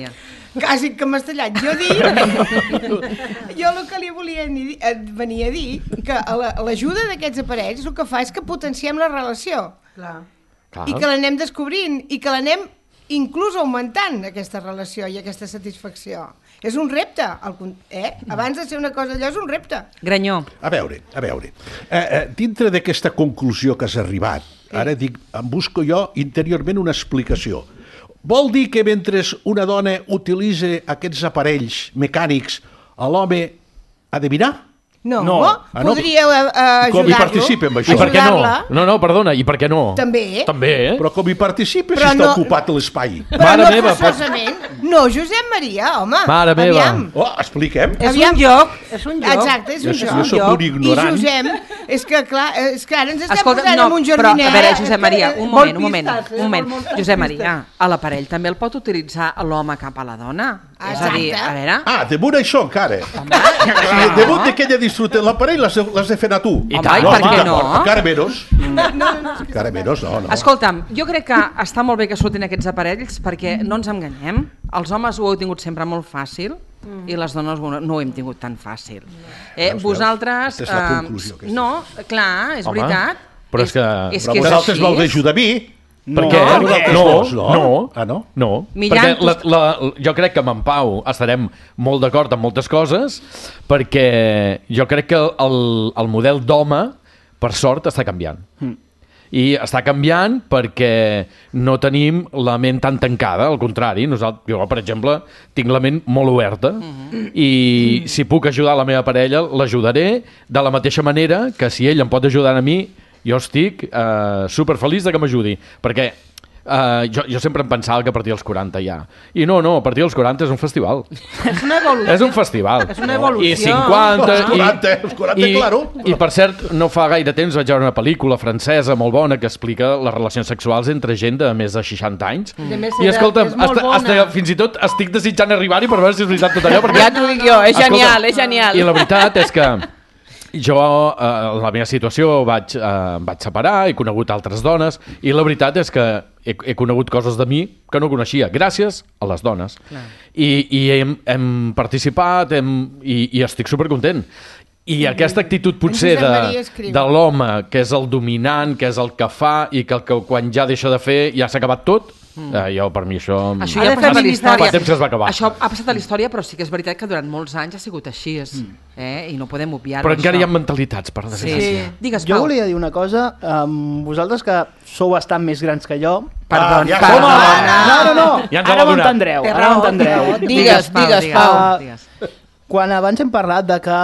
quasi que m'has tallat. Jo dic, jo el que li volia ni, venir a dir, que l'ajuda d'aquests aparells el que fa és que potenciem la relació. Clar. I que l'anem descobrint, i que l'anem inclús augmentant, aquesta relació i aquesta satisfacció. És un repte, eh? Abans de ser una cosa allò és un repte. Granyó. A veure, a veure, eh, eh, dintre d'aquesta conclusió que has arribat, sí. Ara dic, em busco jo interiorment una explicació. Vol dir que mentre una dona utilitza aquests aparells mecànics, l'home ha de mirar? No, no. Ah, no? Podríeu uh, ajudar-lo. Com hi participa amb això? I per què no? No, no, perdona, i per què no? També. També, eh? Però com hi participa si Però està no... ocupat l'espai? Però Mare no meva, forçosament. Pot... No, Josep Maria, home. Mare meva. Aviam. Oh, expliquem. És Aviam. un joc. És un joc. Exacte, és un jo, joc. Jo soc un ignorant. I Josep, és que clar, és que ara ens estem Escolta, posant no, en un però, jardinet. a veure, Josep Maria, un moment, un moment, pistes, eh? un moment. Molt, molt Josep Maria, a l'aparell també el pot utilitzar l'home cap a la dona? Exacte. És a dir, a veure... Ah, damunt això encara. Damunt que ella disfruta l'aparell l'has de fer a tu. I tant, no, per què no? Encara menys. No, no, no. Encara menys, no, no. Escolta'm, jo crec que està molt bé que surtin aquests aparells perquè no ens enganyem. Els homes ho heu tingut sempre molt fàcil i les dones no ho hem tingut tan fàcil. Eh, vosaltres... Aquesta és la conclusió. Eh, no, clar, és Home, veritat. Però és que... És però que vosaltres és vau d'ajudar a mi. Per No, què? no, No, no. no, Ah, no? no. Mirant Perquè la, la, jo crec que amb en Pau estarem molt d'acord amb moltes coses, perquè jo crec que el, el model d'home, per sort, està canviant. Mm. I està canviant perquè no tenim la ment tan tancada, al contrari, nosaltres, jo, per exemple, tinc la ment molt oberta mm-hmm. i mm. si puc ajudar la meva parella, l'ajudaré de la mateixa manera que si ell em pot ajudar a mi, jo estic eh, superfeliç de que m'ajudi, perquè eh, jo, jo sempre em pensava que a partir dels quaranta ja. I no, no, a partir dels quaranta és un festival. És una evolució. És un festival. És una evolució. I cinquanta... Els quaranta, els quaranta, i, claro. I per cert, no fa gaire temps vaig veure una pel·lícula francesa molt bona que explica les relacions sexuals entre gent de més de seixanta anys. De més I edat, escolta'm, és molt hasta, bona. hasta, fins i tot estic desitjant arribar-hi per veure si és veritat tot allò. Perquè, Ja t'ho dic jo, és genial, és genial. I la veritat és que jo, eh, en la meva situació, vaig, eh, em vaig separar, he conegut altres dones, i la veritat és que he, he conegut coses de mi que no coneixia, gràcies a les dones. Clar. I, i hem, hem participat hem, i, i estic supercontent. I aquesta actitud potser de, de l'home, que és el dominant, que és el que fa, i que, que quan ja deixa de fer ja s'ha acabat tot, Mm. Uh, jo, per mi, això... Això ja ha passat a la història. Fa temps que es va acabar. Això ha passat a la història, però sí que és veritat que durant molts anys ha sigut així, mm. eh? I no podem obviar-ho. Però encara això. hi ha mentalitats, per desgràcia. Sí. Sí. Digues, Jo Pau. volia dir una cosa, um, vosaltres que sou bastant més grans que jo... Perdó, ah, ja perdó. No, no, no, ja ara m'entendreu, ara m'entendreu. Digues, digues, Pau. Uh, quan abans hem parlat de que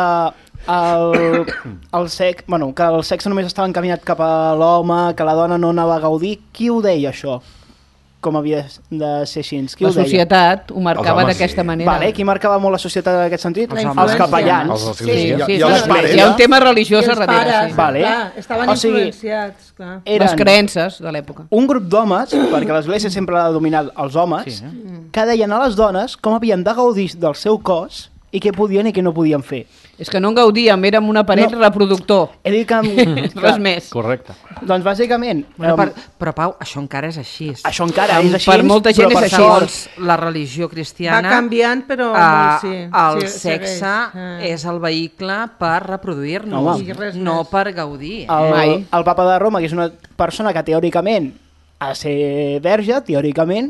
el, el, sex, bueno, que el sexe només estava encaminat cap a l'home, que la dona no anava a gaudir, qui ho deia això? Com havia de ser així? Qui la ho deia? societat ho marcava d'aquesta sí. manera. Vale, qui marcava molt la societat en aquest sentit? Els, els capellans. Els, els, sí, sí, sí, sí, sí, hi ha un tema religiós a darrere. Sí. Vale. Clar, estaven o sigui, influenciats. Clar. Eren les creences de l'època. Un grup d'homes, perquè l'Església sempre ha dominat els homes, sí, eh? que deien a les dones com havien de gaudir del seu cos i què podien i què no podien fer. És que no en gaudíem, érem un aparell no. reproductor. He dit que... Res més. Correcte. Doncs bàsicament... Bueno, um, per, però Pau, això encara és així. Això encara um, és així. Per molta gent és així. Segons la religió cristiana... Va canviant, però uh, molt, sí. El sí, sexe uh. és el vehicle per reproduir-nos, no per gaudir. El, el papa de Roma, que és una persona que teòricament ha de ser verge, teòricament,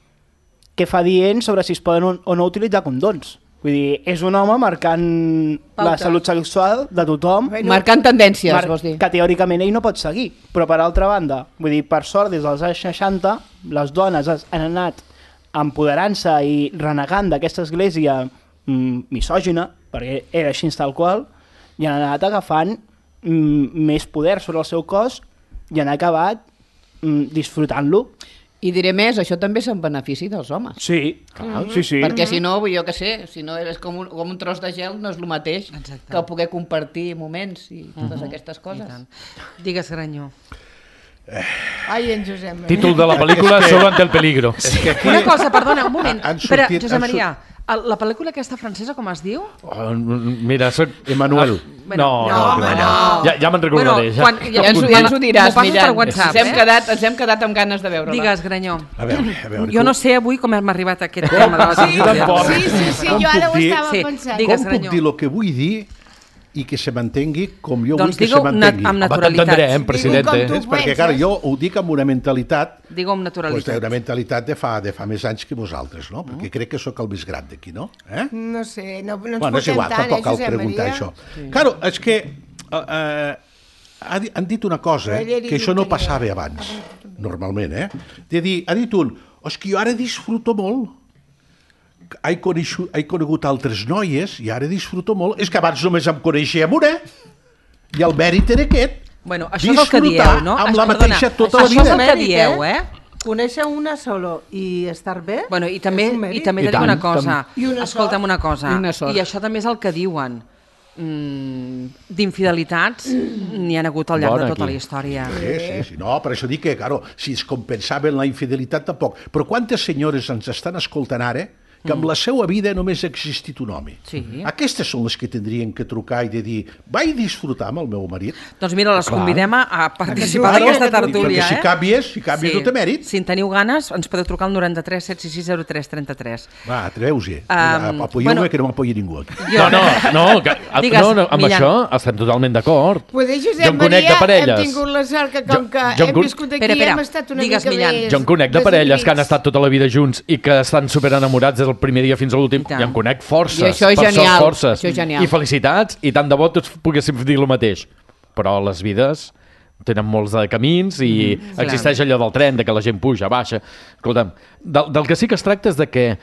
que fa dient sobre si es poden o no utilitzar condons. Vull dir, és un home marcant Pautes. La salut sexual de tothom. Bueno, marcant tendències, mar vols dir. Que teòricament ell no pot seguir. Però per altra banda, vull dir, per sort, des dels anys seixanta, les dones han anat empoderant-se i renegant d'aquesta església mm, misògina, perquè era així tal qual, i han anat agafant mm, més poder sobre el seu cos i han acabat mm, disfrutant-lo. I diré més, això també és en benefici dels homes. Sí, clar, sí, sí. Perquè si no, jo què sé, si no és com un, com un tros de gel, no és el mateix Exacte. que poder compartir moments i totes uh-huh. aquestes coses. Digues, Granyó. Ai, en Josep Maria. Títol de la pel·lícula, Solo ante el peligro. És que aquí... Una cosa, perdona, un moment. Han Espera, sortit- Josep han Maria, la pel·lícula aquesta francesa, com es diu? Oh, mira, soc... Emmanuel. Ah, No, no, no, no. Ja, ja me'n recordaré. Bueno, ja. quan, ja, ens, ja ens ho diràs, Millán. WhatsApp, ens, hem eh? quedat, ens hem quedat amb ganes de veure-la. Digues, Granyó. A veure, a veure, jo no sé avui com hem arribat a aquest tema de la Sí, tertúlia. sí, sí, sí, jo ara ho estava pensant. Digues, Com puc Granyó. dir el que vull dir i que se mantengui com jo Doncs vull que digue-ho se mantengui? amb naturalitat. Home, t'entendrem, presidente. Digue-ho com tu Perquè, clar, jo ho dic amb una mentalitat Digue-ho amb pues, naturalitat. una mentalitat de fa, de fa més anys que vosaltres, no? Perquè crec que sóc el més gran d'aquí, no? Eh? No sé, no, no ens Bueno, és portem igual, tant, tampoc eh, cal Josep preguntar Maria? això. Claro, és que uh, uh, ha di- han dit una cosa, eh, que això no passava abans, normalment, eh? De dir, ha dit un, és que jo ara disfruto molt, he, coneixu, he conegut altres noies i ara disfruto molt, és que abans només em coneixia amb una, i el mèrit era aquest. Bueno, això és el que dieu, no? amb Això, la mateixa perdona, tota la això és vida. el que dieu, eh? Conèixer una solo i estar bé... Bueno, i també, és un mèrit. i també I te dic tant, una cosa. tam- I una Escolta'm sort. una cosa. I una sort. I això també és el que diuen. Mm, d'infidelitats n'hi ha hagut al llarg Bona de tota aquí. la història. Sí, sí, sí. No, per això dic que, claro, si es compensaven la infidelitat, tampoc. Però quantes senyores ens estan escoltant ara que amb la seva vida només ha existit un home? Sí. Aquestes són les que tindrien que trucar i de dir vaig disfrutar amb el meu marit. Doncs mira, les Clar. convidem a, a participar Claro, d'aquesta tertúlia. perquè si eh? canvies, si canvies no té mèrit. Si en teniu ganes, ens podeu trucar al noranta-tres set sis sis zero tres trenta-tres. Va, atreveu-s'hi. Um, Apoyeu-me bueno, que no m'apoyi ningú aquí. No, no, no, que, Digues, no, no amb Millán. això estem totalment d'acord. Poder, Jo Josep en conec de Maria, hem parelles. tingut la sort que com que jo en hem con- viscut aquí, Espera, espera. hem estat una Digues, mica Millán. més... Jo en conec de parelles que han desinhibits. estat tota la vida junts i que estan superenamorats des del primer dia fins a l'últim. I en conec forces. I això és per sort, genial, forces. això és genial. I felicitats, i tant de bo tots poguéssim dir el mateix. Però les vides tenen molts de camins i Mm, mm, existeix allò del tren, de que la gent puja, baixa. Escolta'm, del, del que sí que es tracta és de que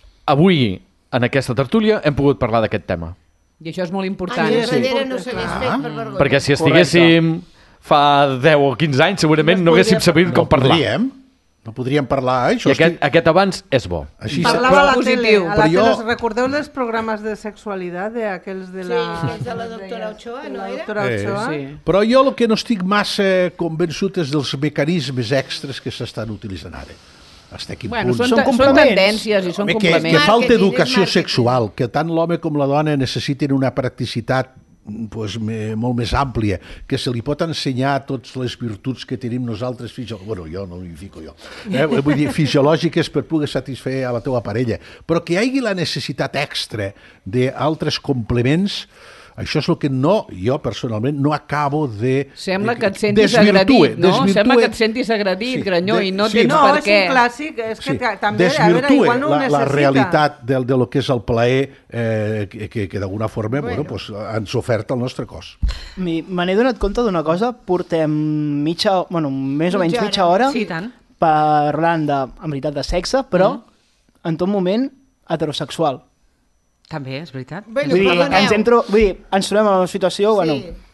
avui, en aquesta tertúlia, hem pogut parlar d'aquest tema. I això és molt important. Anys enrere no s'hagués fet per vergonya. Perquè si estiguéssim fa deu o quinze anys, segurament no haguéssim sabut com parlar. Podríem. No podríem parlar, eh? I aquest, aquest abans és bo. Així Parlava a la Positiu. tele, a la Però jo- tele, recordeu els programes de sexualitat d'aquells de Sí, la... aquells de la doctora Ochoa, no era? doctora Eh, Ochoa. sí. Però jo el que no estic massa convençut és dels mecanismes extras que s'estan utilitzant ara. Hasta quin Bueno, punt. són, són tendències i són Home, que, complements. que falta educació sexual, que tant l'home com la dona necessiten una practicitat pues, me, molt més àmplia, que se li pot ensenyar totes les virtuts que tenim nosaltres, fisio... bueno, jo no hi fico jo, eh? vull dir, fisiològiques per poder satisfer a la teva parella, però que hi hagi la necessitat extra d'altres complements. Això és el que no, jo personalment, no acabo de... Sembla de- que et sentis desvirtue, agredit, no? desvirtue- Sembla que et sentis agredit, Sí, Granyó, de- i no sí. tens No, per és què. un clàssic, és que Sí, ta- també, a veure, desvirtue igual no ho la, la necessita. realitat de, de lo que és el plaer eh, que, que, que d'alguna forma bueno. Bueno, pues, ens oferta el nostre cos. Mi- Me n'he donat compte d'una cosa, portem mitja, bueno, més o menys Mitja mitja hora. hora Sí, i tant. parlant de, en veritat, de sexe, però Mm. en tot moment heterosexual. També, és veritat. Bueno, Vull dir, perdoneu. ens, entro, vull dir, ens trobem en una situació, Sí. bueno,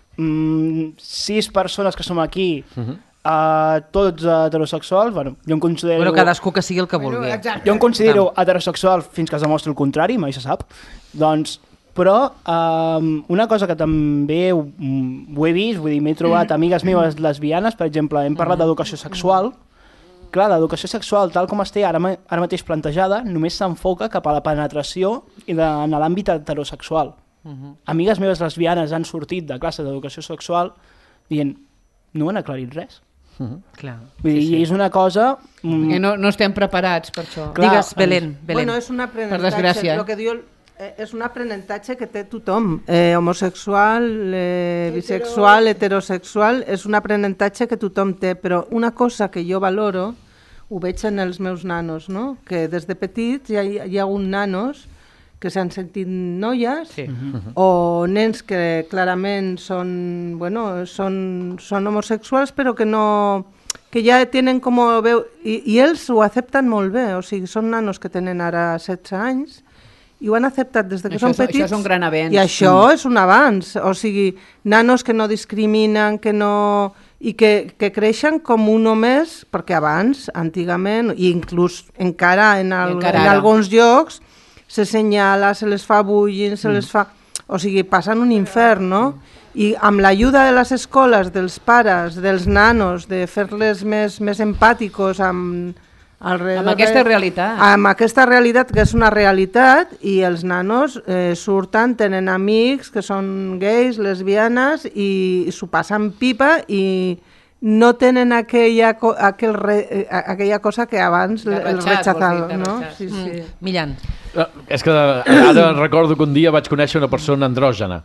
mm, sis persones que som aquí, uh, tots heterosexuals, bueno, jo em considero... Bueno, cadascú que sigui el que vulgui. Jo em considero heterosexual fins que es demostri el contrari, mai se sap. Doncs, però um, una cosa que també ho, mm, ho he vist, vull dir, m'he trobat amigues meves lesbianes, per exemple, hem parlat d'educació sexual. Clar, l'educació sexual, tal com es té ara, ma- ara mateix plantejada, només s'enfoca cap a la penetració i de, en l'àmbit heterosexual. Mhm. Amigues meves lesbianes han sortit de classe d'educació sexual dient, no han aclarit res. Clar. Vull dir, i és una cosa... mm, Que no, no estem preparats per això. Clar, Digues, Belén, Belén. Bueno, és un aprenentatge. Per desgràcia. Lo que diu, eh, és un aprenentatge que té tothom. Eh, homosexual, eh, bisexual, heterosexual, és un aprenentatge que tothom té, però una cosa que jo valoro, ho veig en els meus nanos, no? Que des de petits hi ha, hi ha hagut nanos que s'han sentit noies Sí. o nens que clarament són, bueno, són, són homosexuals però que no que ja tenen com veu i, i ells ho accepten molt bé, o sigui, són nanos que tenen ara setze anys i ho han acceptat des de que Això són és- això petits. és un gran avenç. I això Mm. és un avanç, o sigui, nanos que no discriminen, que no i que, que creixen com un només, perquè abans, antigament, i inclús encara en, el, encara en ara. alguns llocs, se senyala, se les fa bullying, se Mm. les fa... O sigui, passen un infern, no? I amb l'ajuda de les escoles, dels pares, dels nanos, de fer-les més, més empàticos amb, Alrededor amb aquesta de... realitat. Amb aquesta realitat, que és una realitat, i els nanos eh, surten, tenen amics que són gais, lesbianes, i s'ho passen pipa i no tenen aquella, co aquell re eh, aquella cosa que abans el rechazado, no? Sí, sí. Mm. Millan. Uh, és que ara recordo que un dia vaig conèixer una persona andrògena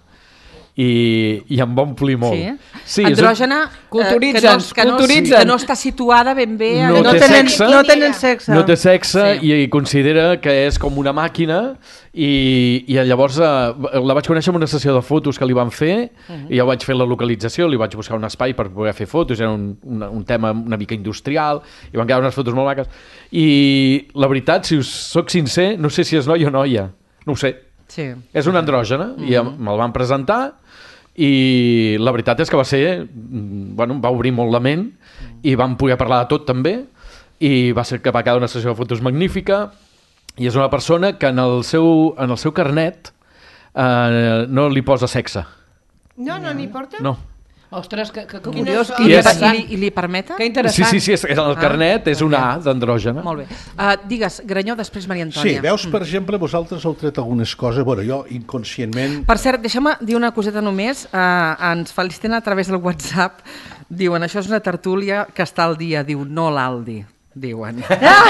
i, i em va omplir molt. Sí, sí andrògena, culturitza'ns, eh, que, no, que, no, que no està situada ben bé... No, no, té tenen, sexe, no tenen sexe. No té sexe Sí. i considera que és com una màquina i, i llavors eh, la vaig conèixer en una sessió de fotos que li van fer Mhm. i jo vaig fer la localització, li vaig buscar un espai per poder fer fotos, era un, un, un tema una mica industrial i van quedar unes fotos molt maques i la veritat, si us soc sincer, no sé si és noia o noia, no ho sé. Sí. És una andrògena i Mhm. me'l van presentar i la veritat és que va ser, mm, bueno, em va obrir molt la ment i vam poder parlar de tot també i va ser que va quedar una sessió de fotos magnífica i és una persona que en el seu, en el seu carnet eh, no li posa sexe. No, no n'hi porta? No. Ostres, que, que, que Quina curiós, sort. que I és- interessant. I li, I li permeta? Que Sí, interessant. sí, sí, és, el carnet és una A d'andrògena. Molt bé. Uh, digues, Granyó, després Maria Sí, Antònia. veus, per exemple, vosaltres heu tret algunes coses, bueno, jo inconscientment... Per cert, deixa'm dir una coseta només. Uh, ens feliciten a través del WhatsApp. Diuen, això és una tertúlia que està al dia. Diu, no l'Aldi. Diuen.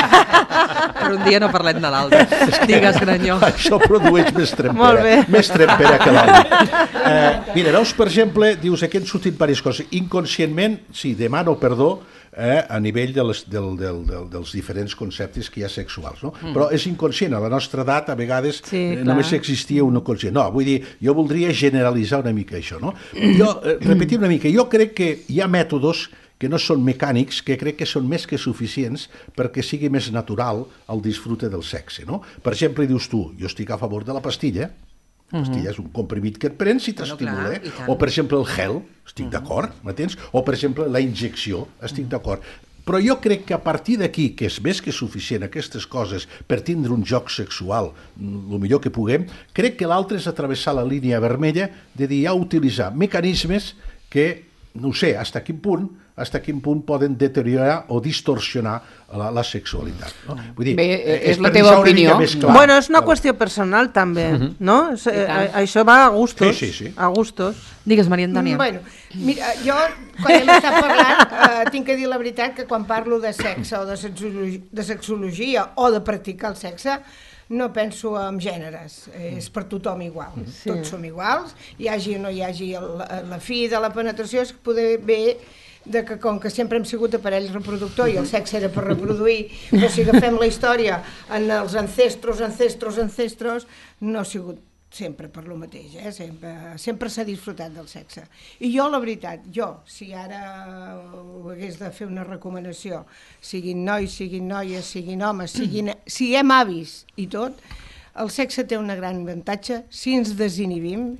Per un dia no parlem de l'Aldi. Digues, Granyó. Això produeix més trempera. Molt bé. Més trempera que l'Aldi. Eh, mira, veus, per exemple, dius, aquí han sortit diverses coses. Inconscientment, sí, demano perdó eh, a nivell de les, del, del, del, dels diferents conceptes que hi ha sexuals, no? Mm. Però és inconscient. A la nostra edat, a vegades, Sí, eh, clar. només existia un conscient. No, vull dir, jo voldria generalitzar una mica això, no? Jo, eh, repetir una mica, jo crec que hi ha mètodes que no són mecànics, que crec que són més que suficients perquè sigui més natural el disfrute del sexe, no? Per exemple, dius tu, jo estic a favor de la pastilla, la pastilla és un comprimit que et prens i t'estimula, clar, eh? i tant. O, per exemple, el gel, estic d'acord, m'entens? O, per exemple, la injecció, estic d'acord. Però jo crec que a partir d'aquí, que és més que suficient aquestes coses per tindre un joc sexual el millor que puguem, crec que l'altre és atravessar la línia vermella de dir ja utilitzar mecanismes que, no ho sé, fins a quin punt fins a quin punt poden deteriorar o distorsionar la, la sexualitat. No? Vull dir, Bé, eh, és la per teva deixar una mica opinió. més clar. Bueno, és una qüestió personal també, Mhm. no? És, eh, tant. això va a gustos. Sí, sí, sí. A gustos. Digues, Maria Antònia. Mm, Bueno, mira, jo, quan hem estat parlant, eh, tinc que dir la veritat que quan parlo de sexe o de sexologia, de sexologia o de practicar el sexe, no penso en gèneres, és per tothom igual, Sí. tots som iguals, hi hagi o no hi hagi el, la fi de la penetració, és poder bé de que com que sempre hem sigut aparell reproductor i el sexe era per reproduir, però si agafem la història en els ancestros, ancestros, ancestros, no ha sigut sempre per lo mateix, eh? sempre, sempre s'ha disfrutat del sexe. I jo, la veritat, jo, si ara ho hagués de fer una recomanació, siguin nois, siguin noies, siguin homes, siguin, siguem avis i tot, el sexe té un gran avantatge si ens desinhibim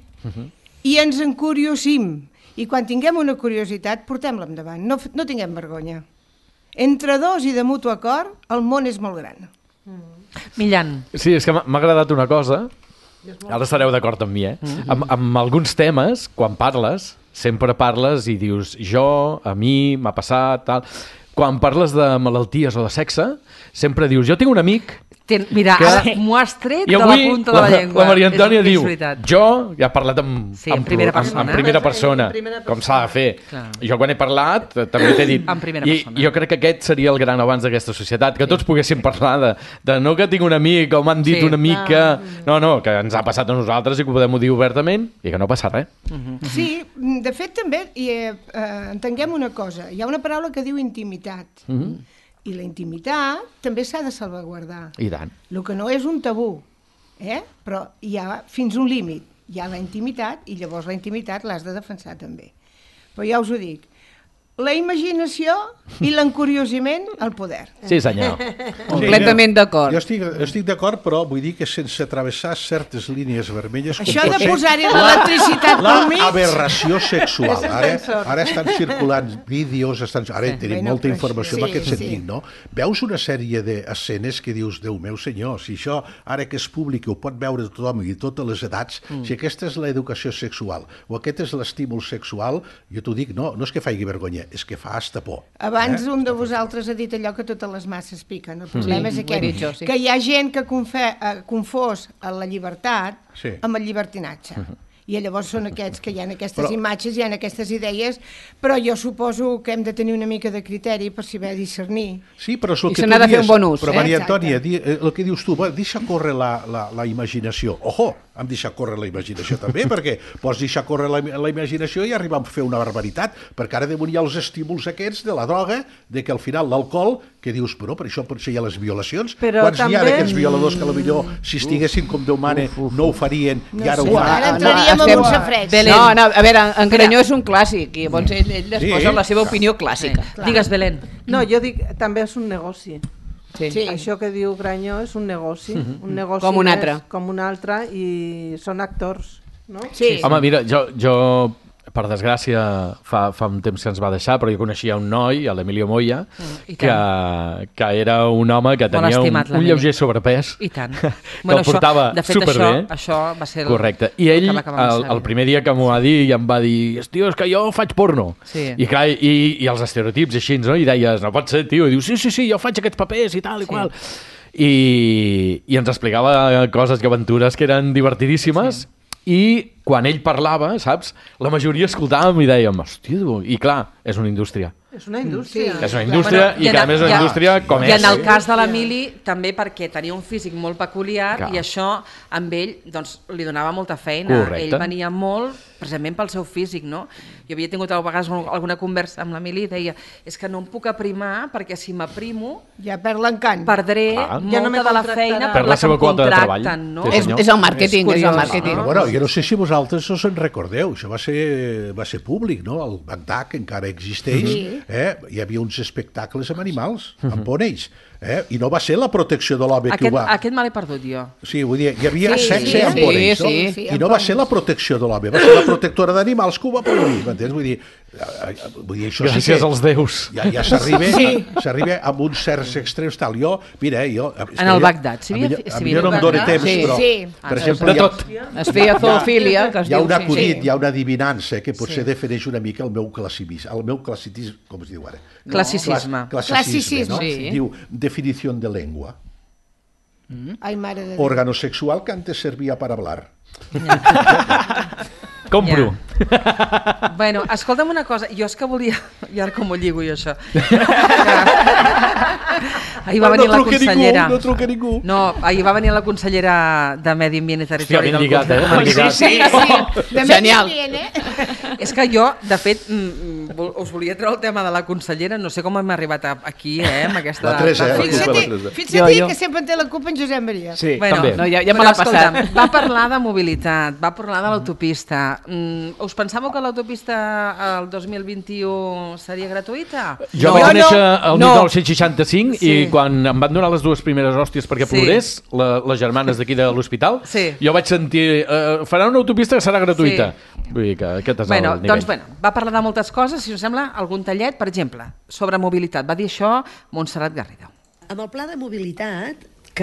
i ens encuriosim. I quan tinguem una curiositat, portem-la endavant, no, no tinguem vergonya. Entre dos i de mutu acord, el món és molt gran. Millan. Sí, és que m'ha m'ha agradat una cosa, ara estareu d'acord amb mi, eh? Mm. Amb, amb alguns temes, quan parles, sempre parles i dius jo, a mi, m'ha passat, tal... Quan parles de malalties o de sexe, sempre dius, jo tinc un amic... Ten, mira, que... ara m'ho has tret I de la avui punta de la llengua. La Maria Antònia és, és diu, veritat. jo, ja he parlat amb, Sí, en amb, primera amb, persona. en primera persona, En primera com s'ha de fer. Clar. Jo quan he parlat eh, també t'he dit. En primera I persona. jo crec que aquest seria el gran avanç d'aquesta societat, que tots poguéssim parlar de, de no que tinc un amic o m'han dit Sí. una mica... No, no, que ens ha passat a nosaltres i que ho podem dir obertament i que no passa res. Sí, de fet també, i, eh, eh, entenguem una cosa, hi ha una paraula que diu intimitat, Mhm. i la intimitat també s'ha de salvaguardar. I tant. El que no és un tabú, eh? Però hi ha fins un límit, hi ha la intimitat i llavors la intimitat l'has de defensar també. Però ja us ho dic, la imaginació i l'encuriosiment al poder. Sí, senyor. Completament d'acord. Jo estic, estic d'acord, però vull dir que sense travessar certes línies vermelles... com Això pot de ser posar-hi la- l'electricitat la pel mig... aberració sexual. És Ara, sensor. ara estan circulant vídeos, estan, ara Sí. tenim Bueno, molta però informació sí, en aquest sí. sentit, no? Veus una sèrie d'escenes que dius, Déu meu senyor, si això ara que és públic ho pot veure tothom i totes les edats, Mm. si aquesta és l'educació sexual o aquest és l'estímul sexual, jo t'ho dic, no, no és que faci vergonya, és que fa hasta por. Abans eh? un de vosaltres ha dit allò que totes les masses piquen. El problema Sí, és ho he dit jo, aquest, sí. que hi ha gent que confe, eh, confós la llibertat Sí. amb el llibertinatge. I llavors són aquests que hi ha aquestes Però- imatges, hi ha aquestes idees, però jo suposo que hem de tenir una mica de criteri per saber discernir. Sí, però és el I que se tu n'ha de fer dius. un bon ús. Però, Eh? Maria Exacte. Antònia, di, eh, el que dius tu, va, deixa córrer la, la, la imaginació. Ojo, hem deixat córrer la imaginació també, perquè pots deixar córrer la, la imaginació i arribar a fer una barbaritat, perquè ara damunt hi ha els estímuls aquests de la droga, de que al final l'alcohol, que dius, però per això potser hi ha les violacions. Però Quants n'hi ha també- d'aquests violadors que potser si estiguessin com Déu mane no ho farien i ara ho sé, fan? ara entraríem no, en estem- un safreig. Belén. No, no, a veure, en Cranyó és un clàssic i llavors ell, ell es Sí. posa la seva opinió clàssica. Sí. Digues, Belén. No, jo dic, també és un negoci. Sí. Sí. Això que diu Granyó és un negoci, un negoci Com un més altre. com un altre, i són actors, no? Sí. Home, mira, jo, jo per desgràcia, fa, fa un temps que ens va deixar, però jo coneixia un noi, l'Emilio Moya, I que, tant. que era un home que Molt tenia un, estimat, un l'Emili. lleuger sobrepès. I tant. Que Bueno, el portava això, de fet, superbé. això, això va ser el, Correcte. I el ell, que va acabar amb el, saber. el primer dia que m'ho va dir, em va dir, tio, és que jo faig porno. Sí. I, clar, i, i els estereotips així, no? I deies, no pot ser, tio. I diu, sí, sí, sí, jo faig aquests papers i tal i Sí. qual. I, I ens explicava coses i aventures que eren divertidíssimes. Sí. I quan ell parlava, saps, la majoria escoltàvem i dèiem, hòstia, tu", i clar, és una indústria. És una indústria. És una indústria Bueno, i, en que a el- més és una i en- indústria com I és. en el cas de l'Emili, també perquè tenia un físic molt peculiar Clar. i això amb ell doncs, li donava molta feina. Correcte. Ell venia molt precisament pel seu físic, no? Jo havia tingut a vegades alguna conversa amb l'Emili i deia, és que no em puc aprimar perquè si m'aprimo Ja perd l'encant. perdré Ah. molta Ja no me de la contractarà. feina Per per la la que seva em quota de treball. contracten, no? Sí, És, senyor. és el màrqueting, és, És el curiós, màrqueting. Però, bueno, jo no sé si vosaltres us en recordeu, això va ser, va ser públic, no? El Bagdad, que encara existeix, Sí. eh? Hi havia uns espectacles amb animals, amb pòneis, eh? I no va ser la protecció de l'home que Aquest, ho va... aquest me l'he perdut jo. Sí, vull dir, hi havia Sí, sexe sí, amb sí, pòneis, no? sí, sí, I amb no va pòneis. ser la protecció de l'home, va ser la protectora d'animals que ho va prohibir, m'entens? Vull dir, eh, eh, vull dir això sí Gràcies que... als déus. Ja, ja s'arriba Sí. s'arriba amb uns certs extrems tal. Jo, mira, eh, jo... En el Bagdad, si a havia- mi, si a havia mi no em Bagdad? dóna temps, Sí. però, Sí. per Ah, exemple, de hi ha- tot. Es feia zoofília, que es hi ha diu. un acudit, sí. hi ha una adivinança que potser defineix una mica el meu classicisme, el meu classicisme, com es diu ara? Classicisme. Clas- Classicisme, no? sí. Diu, definició de lengua. Ai, mare de Déu. Órgano sexual que antes servía para hablar. Compro. Bueno, escolta'm una cosa, jo és que volia... I ara com ho lligo jo, això? Ahir va No venir la truca ningú, consellera... no truca ningú. No, ahir va venir la consellera de Medi Ambient i Territori. Hòstia, ben del lligat, eh? Consell Ben lligat. Sí, sí. De Genial. Bien, eh? És que jo, de fet, mm, mm, vol- us volia treure el tema de la consellera, no sé com hem arribat a- aquí, eh, amb aquesta... La Teresa, eh? Fixa't, La Teresa. fixa't Jo, jo. que sempre en té la culpa en Josep Maria. Sí, Bueno, també. No, ja, ja me Però l'ha passat. escolta'm, va parlar de mobilitat, va parlar de l'autopista. Mm, us pensàveu que l'autopista el dos mil vint-i-u seria gratuïta? Jo No. vaig Jo néixer no. el No. mil nou-cents seixanta-cinc Sí. i quan em van donar les dues primeres hòsties perquè Sí. plorés, la, les germanes d'aquí de l'hospital, Sí. jo vaig sentir, eh, faran una autopista que serà gratuïta. Vull dir que aquest és Bueno, el nivell. doncs, bueno, va parlar de moltes coses, si us sembla, algun tallet, per exemple, sobre mobilitat. Va dir això Montserrat Garrido. Amb el pla de mobilitat que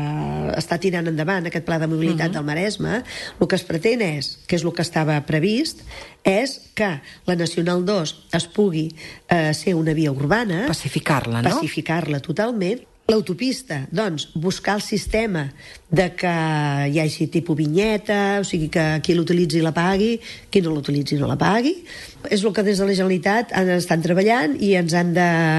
està tirant endavant, aquest pla de mobilitat Mhm. del Maresme, el que es pretén és, que és el que estava previst, és que la Nacional dos es pugui eh, ser una via urbana, Pacificar-la, no? pacificar-la totalment. L'autopista, doncs, buscar el sistema de que hi hagi tipus vinyeta, o sigui, que qui l'utilitzi la pagui, qui no l'utilitzi no la pagui. És el que des de la Generalitat han estat treballant i ens han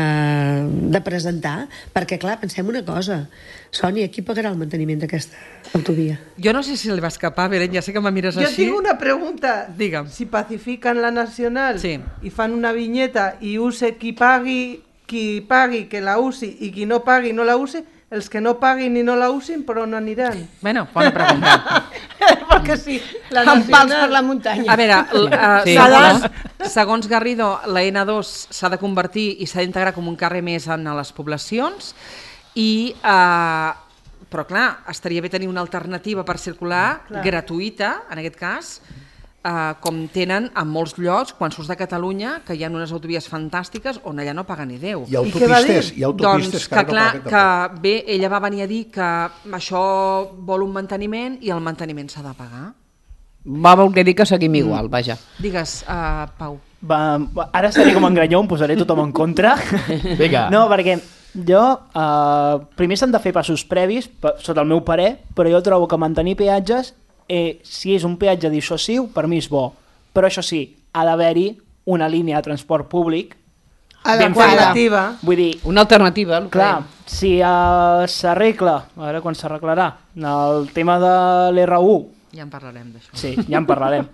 de, de presentar, perquè, clar, pensem una cosa. Sònia, qui pagarà el manteniment d'aquesta autovia? Jo no sé si li va escapar, Beren, ja sé que me mires Jo així. tinc una pregunta. Digue'm. Si pacifican la nacional Sí. i fan una vinyeta i use qui pagui, qui pagui que la usi i qui no pagui no la use, els que no paguin i no la usin, per on aniran? Bueno, bona pregunta. Perquè sí, la Amb pals nacional... per la muntanya. A veure, l- uh, Sí. segons, segons Garrido, la ena dos s'ha de convertir i s'ha d'integrar com un carrer més en les poblacions i, uh, però clar, estaria bé tenir una alternativa per circular, Clar. gratuïta, en aquest cas, uh, com tenen en molts llocs, quan surts de Catalunya, que hi ha unes autovies fantàstiques on allà no paga ni Déu. Hi ha autopistes, hi ha autopistes Doncs que que ara no clar, paguen tampoc. que bé, ella va venir a dir que això vol un manteniment i el manteniment s'ha de pagar. Va voler dir que seguim igual, vaja. Digues, uh, Pau. Va, va, ara seré com enganyó, em posaré tothom en contra. Vinga. No, perquè jo, eh, primer s'han de fer passos previs, per, sota el meu parer, però jo trobo que mantenir peatges, eh, si és un peatge dissuasiu, per mi és bo. Però això sí, ha d'haver-hi una línia de transport públic ben feta. Vull dir, una alternativa. Clar, si uh, s'arregla, a veure quan s'arreglarà, el tema de l'R u. Ja en parlarem d'això. Sí, ja en parlarem.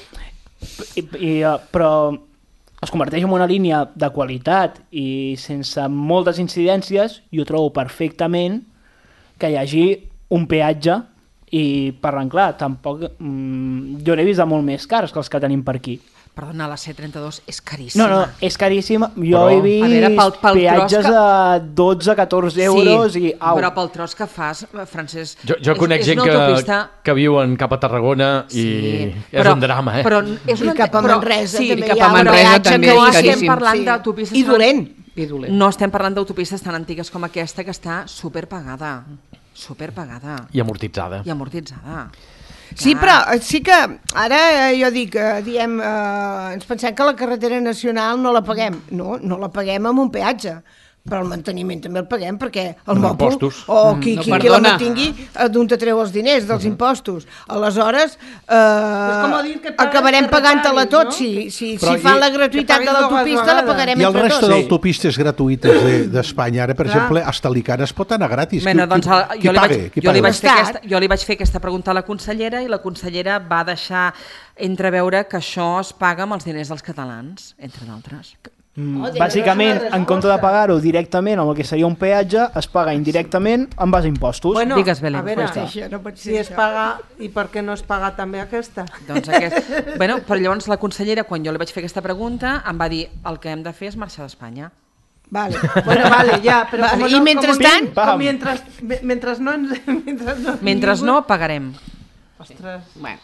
I, i, uh, però es converteix en una línia de qualitat i sense moltes incidències, jo trobo perfectament que hi hagi un peatge i per clar, tampoc mm, jo n'he vist de molt més cars que els que tenim per aquí. Perdona, la C trenta-dos és caríssima. No, no, és caríssima. Jo Però, he vist veure, pel, pel peatges que... de dotze a catorze euros sí, i au. Però pel tros que fas, Francesc... Jo, jo és, conec és gent que, autopista... que viuen cap a Tarragona i Sí, és però- un drama, eh? però és una- I cap a però- Manresa sí, també cap hi a ha un Manresa peatge també, caríssim. no estem parlant Sí. d'autopistes... I dolent. I dolent. No estem parlant d'autopistes tan antigues com aquesta, que està superpagada. Superpagada. I amortitzada. I amortitzada. Sí, però sí que ara eh, jo dic, eh, diem, eh, ens pensem que la carretera nacional no la paguem. No, no la paguem amb un peatge. Però el manteniment també el paguem perquè el Amb mopo impostos. o Mm, qui, no, qui, qui la perdona. mantingui eh, d'on te treu els diners, dels impostos. Aleshores, eh, com dir que pagues acabarem per pagant-la reparis, tot. no? Si, si, Però si fan i- la gratuïtat que de paguis l'autopista, dues la vegades. pagarem I el entre resto tots. d'autopistes gratuïtes de- d'Espanya, ara, per Clar. exemple, hasta l'Icara es pot anar gratis. Bueno, Qui- doncs, qui- el- qui jo, li pague? vaig, Qui jo, li pague? vaig fer aquesta, jo li vaig fer aquesta pregunta a la consellera i la consellera va deixar entreveure que això es paga amb els diners dels catalans, entre d'altres. Mm, bàsicament, en compte de pagar-ho directament amb el que seria un peatge, es paga indirectament en base a impostos. Bueno, Digues, Belén. a veure, Pues ja està. no pot ser si es això. paga, i per què no es paga també aquesta? Doncs aquest... bueno, però llavors la consellera, quan jo li vaig fer aquesta pregunta, em va dir el que hem de fer és marxar d'Espanya. Vale. Bueno, vale, ja, però Vale, com i no, mentrestant- com, com mientras, me- mentre no ens... Mentre no, Mentre no, pagarem. Ostres. Bueno,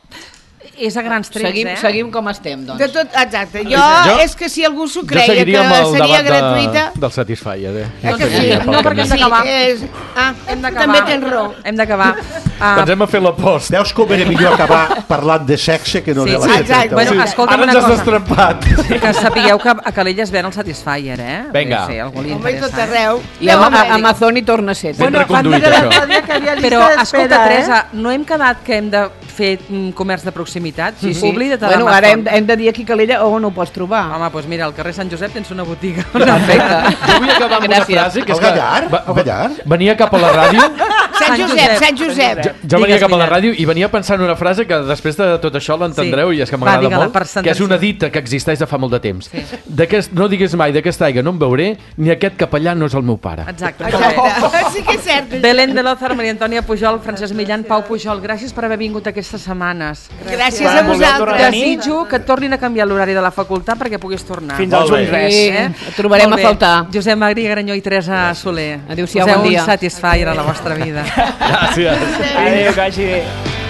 És a grans trets, seguim, eh? seguim com estem, doncs. De tot, exacte. Jo, Jo- és que si algú s'ho Jo creia que seguiria amb el seria debat gratuïta... de, del Satisfyer. Eh? Eh que sí? Seguiria pel No, perquè camí. hem d'acabar. És... Ah, Hem d'acabar. també tens raó. Hem d'acabar. Uh, Ens hem a fer la post. Veus com era millor acabar parlant de sexe que no Sí, de la sí, C exacte. trenta-u? Bueno, escolta'm Ara una ens has cosa. destrampat. que sapigueu que a Calella es ven el Satisfyer, eh? Vinga. Sí, algú li Home, i tot interessa. arreu. I a, a Amazon hi torna a ser. Ben Bueno, van reconduït, dir això. l'altre dia que havia llista Però, d'espera, escolta, eh? Teresa, no hem quedat que hem de fer mm, comerç de proximitat? Sí, sí. Oblida't de Bueno, l'Amazon. ara hem, hem de dir aquí a Calella on ho pots trobar. Home, doncs mira, al carrer Sant Josep tens una botiga. Perfecte. Jo vull acabar amb una Gràcies. frase que és El que... Gallar? va- El Gallar? Venia cap a la ràdio... Sant Josep, Sant Josep. Jo, jo venia Digues, cap a la Miret. ràdio i venia pensant una frase que després de tot això l'entendreu Sí. i és que Va, m'agrada digue-la, molt, per que és sentenciar. una dita que existeix de fa molt de temps. Sí. D'aquest, no diguis mai d'aquesta aigua no em veuré, ni aquest capellà no és el meu pare. Exacte. Exacte. Sí que és cert. Belén de Lozar, Maria Antònia Pujol, Francesc Millan, Pau Pujol, gràcies per haver vingut aquestes setmanes. Gràcies a vosaltres. Desitjo que et tornin a canviar l'horari de la facultat perquè puguis tornar. Fins al Molt bé. juny res. Sí, et trobarem Molt a bé. faltar. Josep Magri, Granyó i Teresa Soler. Adéu-siau, Poseu bon dia. un Satisfyer a la vostra vida. Gràcies. Adéu, que vagi bé.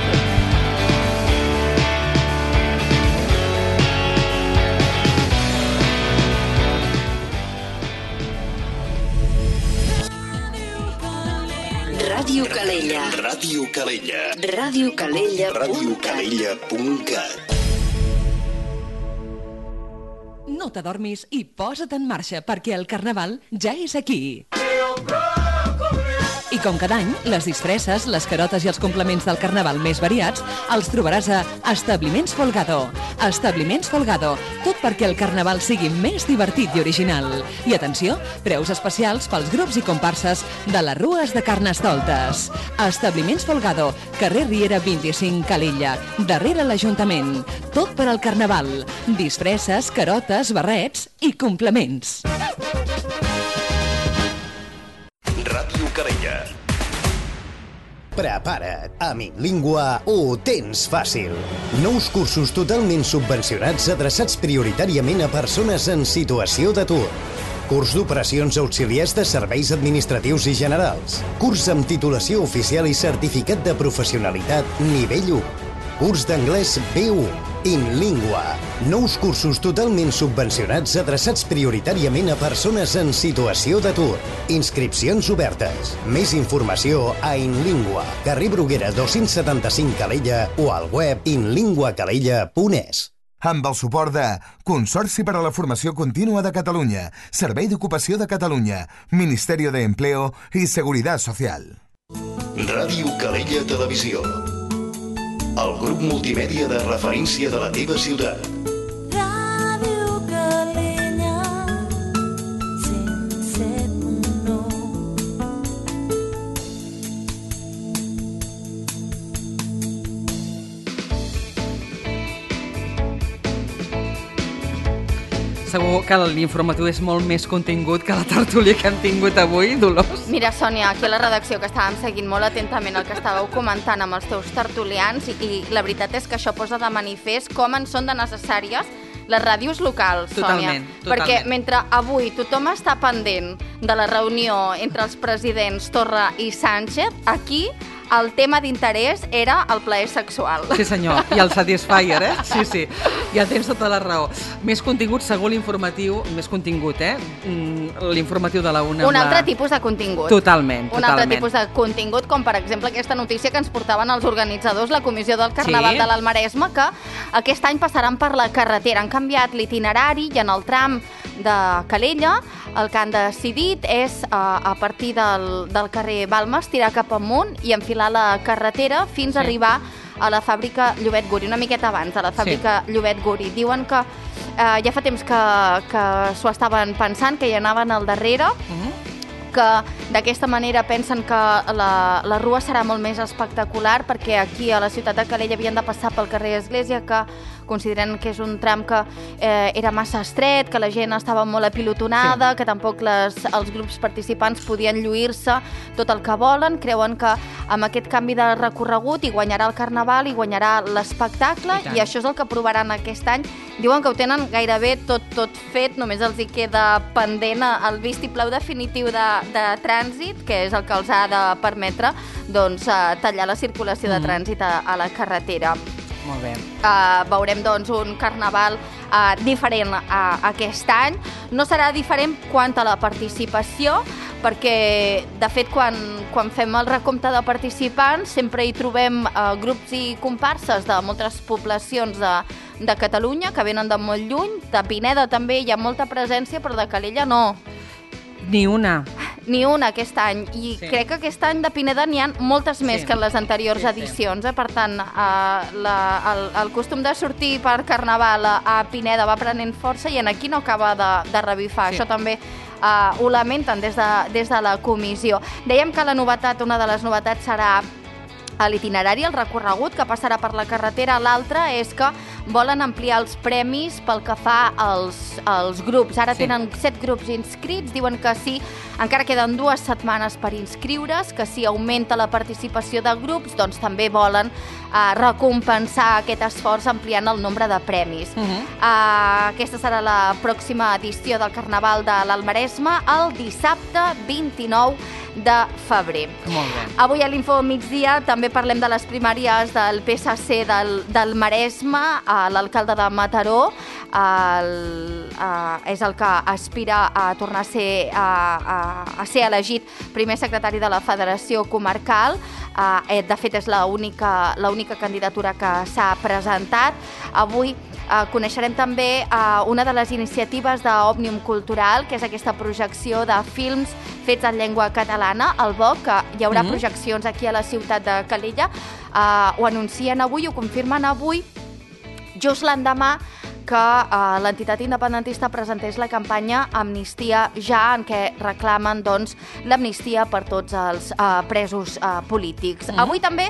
Ràdio Calella. Ràdio Calella. Ràdio Calella. Ràdio Calella punt cat. No t'adormis i posa't en marxa perquè el Carnaval ja és aquí. I com cada any, les disfresses, les carotes i els complements del Carnaval més variats els trobaràs a Establiments Folgado. Establiments Folgado, tot perquè el Carnaval sigui més divertit i original. I atenció, preus especials pels grups i comparses de les rues de Carnestoltes. Establiments Folgado, carrer Riera vint-i-cinc, Calella, darrere l'Ajuntament. Tot per al Carnaval. Disfresses, carotes, barrets i complements. Ràdio Calella. Prepara't, a Minlingua ho tens fàcil. Nous cursos totalment subvencionats adreçats prioritàriament a persones en situació d'atur. Curs d'operacions auxiliars de serveis administratius i generals. Curs amb titulació oficial i certificat de professionalitat nivell u. Curs d'anglès B u. Inlingua. Nous cursos totalment subvencionats adreçats prioritàriament a persones en situació d'atur. Inscripcions obertes. Més informació a Inlingua. Carrer Bruguera dos-cents setanta-cinc Calella o al web inlinguacalella punt es. Amb el suport de Consorci per a la Formació Contínua de Catalunya, Servei d'Ocupació de Catalunya, Ministerio de Empleo i Seguridad Social. Ràdio Calella Televisió. El grup multimèdia de referència de la teva ciutat. Ràdio Calella, cent set punt nou. Segur que l'informatiu és molt més contingut que la tertúlia que hem tingut avui, Dolors. Mira, Sònia, aquí a la redacció que estàvem seguint molt atentament el que estàveu comentant amb els teus tertulians i, i la veritat és que això posa de manifest com en són de necessàries les ràdios locals, Sònia. Totalment, totalment. Perquè mentre avui tothom està pendent de la reunió entre els presidents Torra i Sánchez, aquí el tema d'interès era el plaer sexual. Sí, senyor. I el Satisfyer, eh? Sí, sí. Ja tens tota la raó. Més contingut, segur l'informatiu, més contingut, eh? L'informatiu de la una. Un altre la... tipus de contingut. Totalment, Un totalment. altre tipus de contingut, com per exemple aquesta notícia que ens portaven els organitzadors, la Comissió del Carnaval Sí. de l'Almaresme, que aquest any passaran per la carretera. Han canviat l'itinerari i en el tram de Calella el que han decidit és, a, a partir del, del carrer Balmes, tirar cap amunt i enfilar la carretera fins a arribar a la fàbrica Llobet Guri, una miqueta abans, a la fàbrica sí. Llobet Guri. Diuen que eh, ja fa temps que, que s'ho estaven pensant, que hi anaven al darrere, uh-huh. que d'aquesta manera pensen que la, la rua serà molt més espectacular perquè aquí a la ciutat de Calella havien de passar pel carrer Església, que consideren que és un tram que eh, era massa estret, que la gent estava molt apilotonada, sí. que tampoc les, els grups participants podien lluir-se tot el que volen. Creuen que amb aquest canvi de recorregut hi guanyarà el Carnaval, hi guanyarà l'espectacle, i, i això és el que provaran aquest any. Diuen que ho tenen gairebé tot, tot fet, només els hi queda pendent el vistiplau definitiu de, de trànsit, que és el que els ha de permetre doncs, tallar la circulació mm. de trànsit a, a la carretera. Molt bé. Uh, veurem doncs, un carnaval uh, diferent uh, aquest any. No serà diferent quant a la participació, perquè, de fet, quan, quan fem el recompte de participants sempre hi trobem uh, grups i comparses de moltes poblacions de, de Catalunya que venen de molt lluny. De Pineda també hi ha molta presència, però de Calella no. Ni una. Ni una aquest any, i sí. crec que aquest any de Pineda n'hi ha moltes més sí. que en les anteriors sí, edicions, eh? Per tant, eh, la, el, el costum de sortir per Carnaval a, a Pineda va prenent força i en aquí no acaba de, de revifar. Sí. Això també eh, ho lamenten des de, des de la comissió. Dèiem que la novetat, una de les novetats serà a l'itinerari, el recorregut que passarà per la carretera. L'altre és que volen ampliar els premis pel que fa als, als grups. Ara sí. tenen set grups inscrits, diuen que sí, encara queden dues setmanes per inscriure's, que si augmenta la participació de grups, doncs també volen eh, recompensar aquest esforç ampliant el nombre de premis. Uh -huh. eh, aquesta serà la pròxima edició del Carnaval de l'Almaresme, el dissabte vint-i-nou de febrer. Molt bé. Avui a l'Info Migdia també parlem de les primàries del P S C del, del Maresme. L'alcalde de Mataró el, uh, és el que aspira a tornar a ser, a, a, a ser elegit primer secretari de la Federació Comarcal. Uh, de fet, és l'única l'única candidatura que s'ha presentat. Avui Uh, coneixerem també uh, una de les iniciatives d'Òmnium Cultural, que és aquesta projecció de films fets en llengua catalana, al B O C, que hi haurà mm-hmm. projeccions aquí a la ciutat de Calella. Uh, ho anuncien avui, ho confirmen avui, just l'endemà que uh, l'entitat independentista presentés la campanya Amnistia Ja, en què reclamen doncs, l'amnistia per tots els uh, presos uh, polítics. Mm-hmm. Avui també...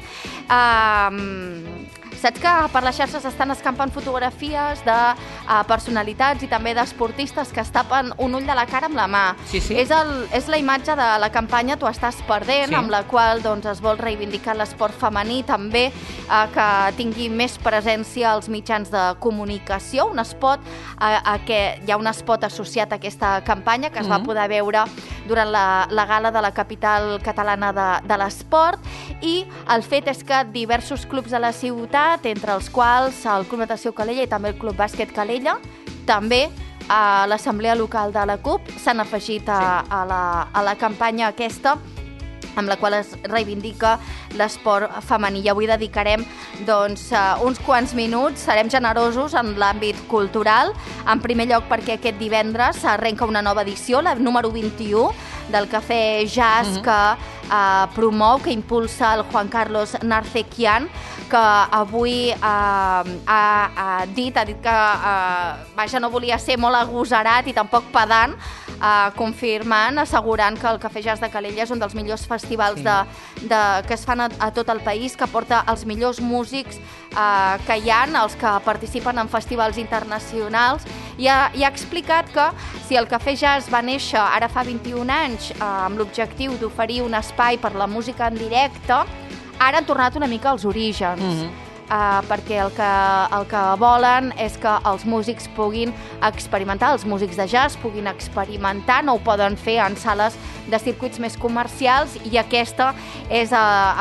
Uh, Saps que per les xarxes estan escampant fotografies de uh, personalitats i també d'esportistes que es tapen un ull de la cara amb la mà. Sí, sí. És, el, és la imatge de la campanya Tu estàs perdent, sí. amb la qual doncs, es vol reivindicar l'esport femení, també uh, que tingui més presència als mitjans de comunicació. Un spot, uh, a què hi ha un spot associat a aquesta campanya que es mm-hmm. va poder veure durant la, la gala de la capital catalana de, de l'esport, i el fet és que diversos clubs de la ciutat, entre els quals el Club Natació Calella i també el Club Bàsquet Calella, també a l'Assemblea Local de la CUP s'han afegit a, a, la, a la campanya aquesta amb la qual es reivindica l'esport femení. I avui dedicarem doncs, uns quants minuts, serem generosos en l'àmbit cultural, en primer lloc perquè aquest divendres s'arrenca una nova edició, la número vint-i-u, del Cafè Jazz, mm-hmm. que eh, promou, que impulsa el Juan Carlos Narcequian, que avui eh, ha, ha dit, ha dit que eh, vaja, no volia ser molt agosarat i tampoc pedant, eh, confirmant, assegurant que el Cafè Jazz de Calella és un dels millors festivals sí. de, de, que es fan a, a tot el país, que porta els millors músics eh, que hi ha, els que participen en festivals internacionals, i ha, i ha explicat que si el Cafè Jazz va néixer ara fa vint-i-un anys eh, amb l'objectiu d'oferir un espai per la música en directe, ara han tornat una mica als orígens, mm-hmm. uh, perquè el que, el que volen és que els músics puguin experimentar, els músics de jazz puguin experimentar, no ho poden fer en sales de circuits més comercials, i aquesta és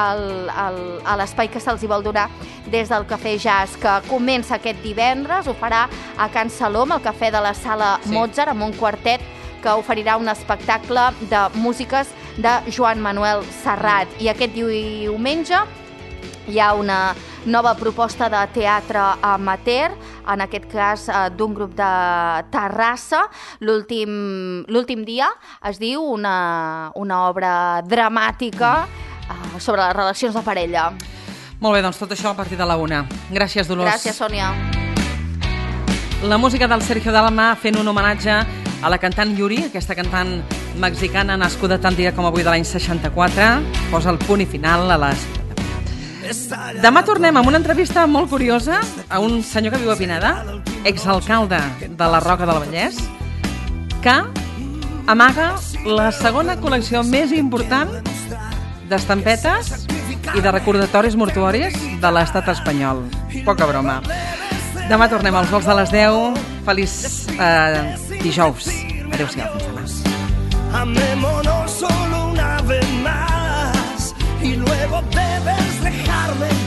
l'espai que se'ls vol donar des del Cafè Jazz, que comença aquest divendres, ho farà a Can Salom, al Cafè de la Sala sí. Mozart, amb un quartet que oferirà un espectacle de músiques de Joan Manuel Serrat. I aquest diumenge hi ha una nova proposta de teatre amateur, en aquest cas d'un grup de Terrassa. L'últim dia es diu una, una obra dramàtica uh, sobre les relacions de parella. Molt bé, doncs tot això a partir de la una. Gràcies, Dolors. Gràcies, Sònia. La música del Sergio Dalma fent un homenatge a la cantant Yuri, aquesta cantant mexicana nascuda tant dia com avui de l'any seixanta-quatre, posa el punt i final a les... Demà tornem amb una entrevista molt curiosa a un senyor que viu a Pineda, exalcalde de la Roca del Vallès, que amaga la segona col·lecció més important d'estampetes i de recordatoris mortuoris de l'estat espanyol. Poca broma. Demà tornem als vols de les deu. Feliç eh, dijous. Adéu-siau, fins demà. Amémonos solo una vez más y luego debes dejarme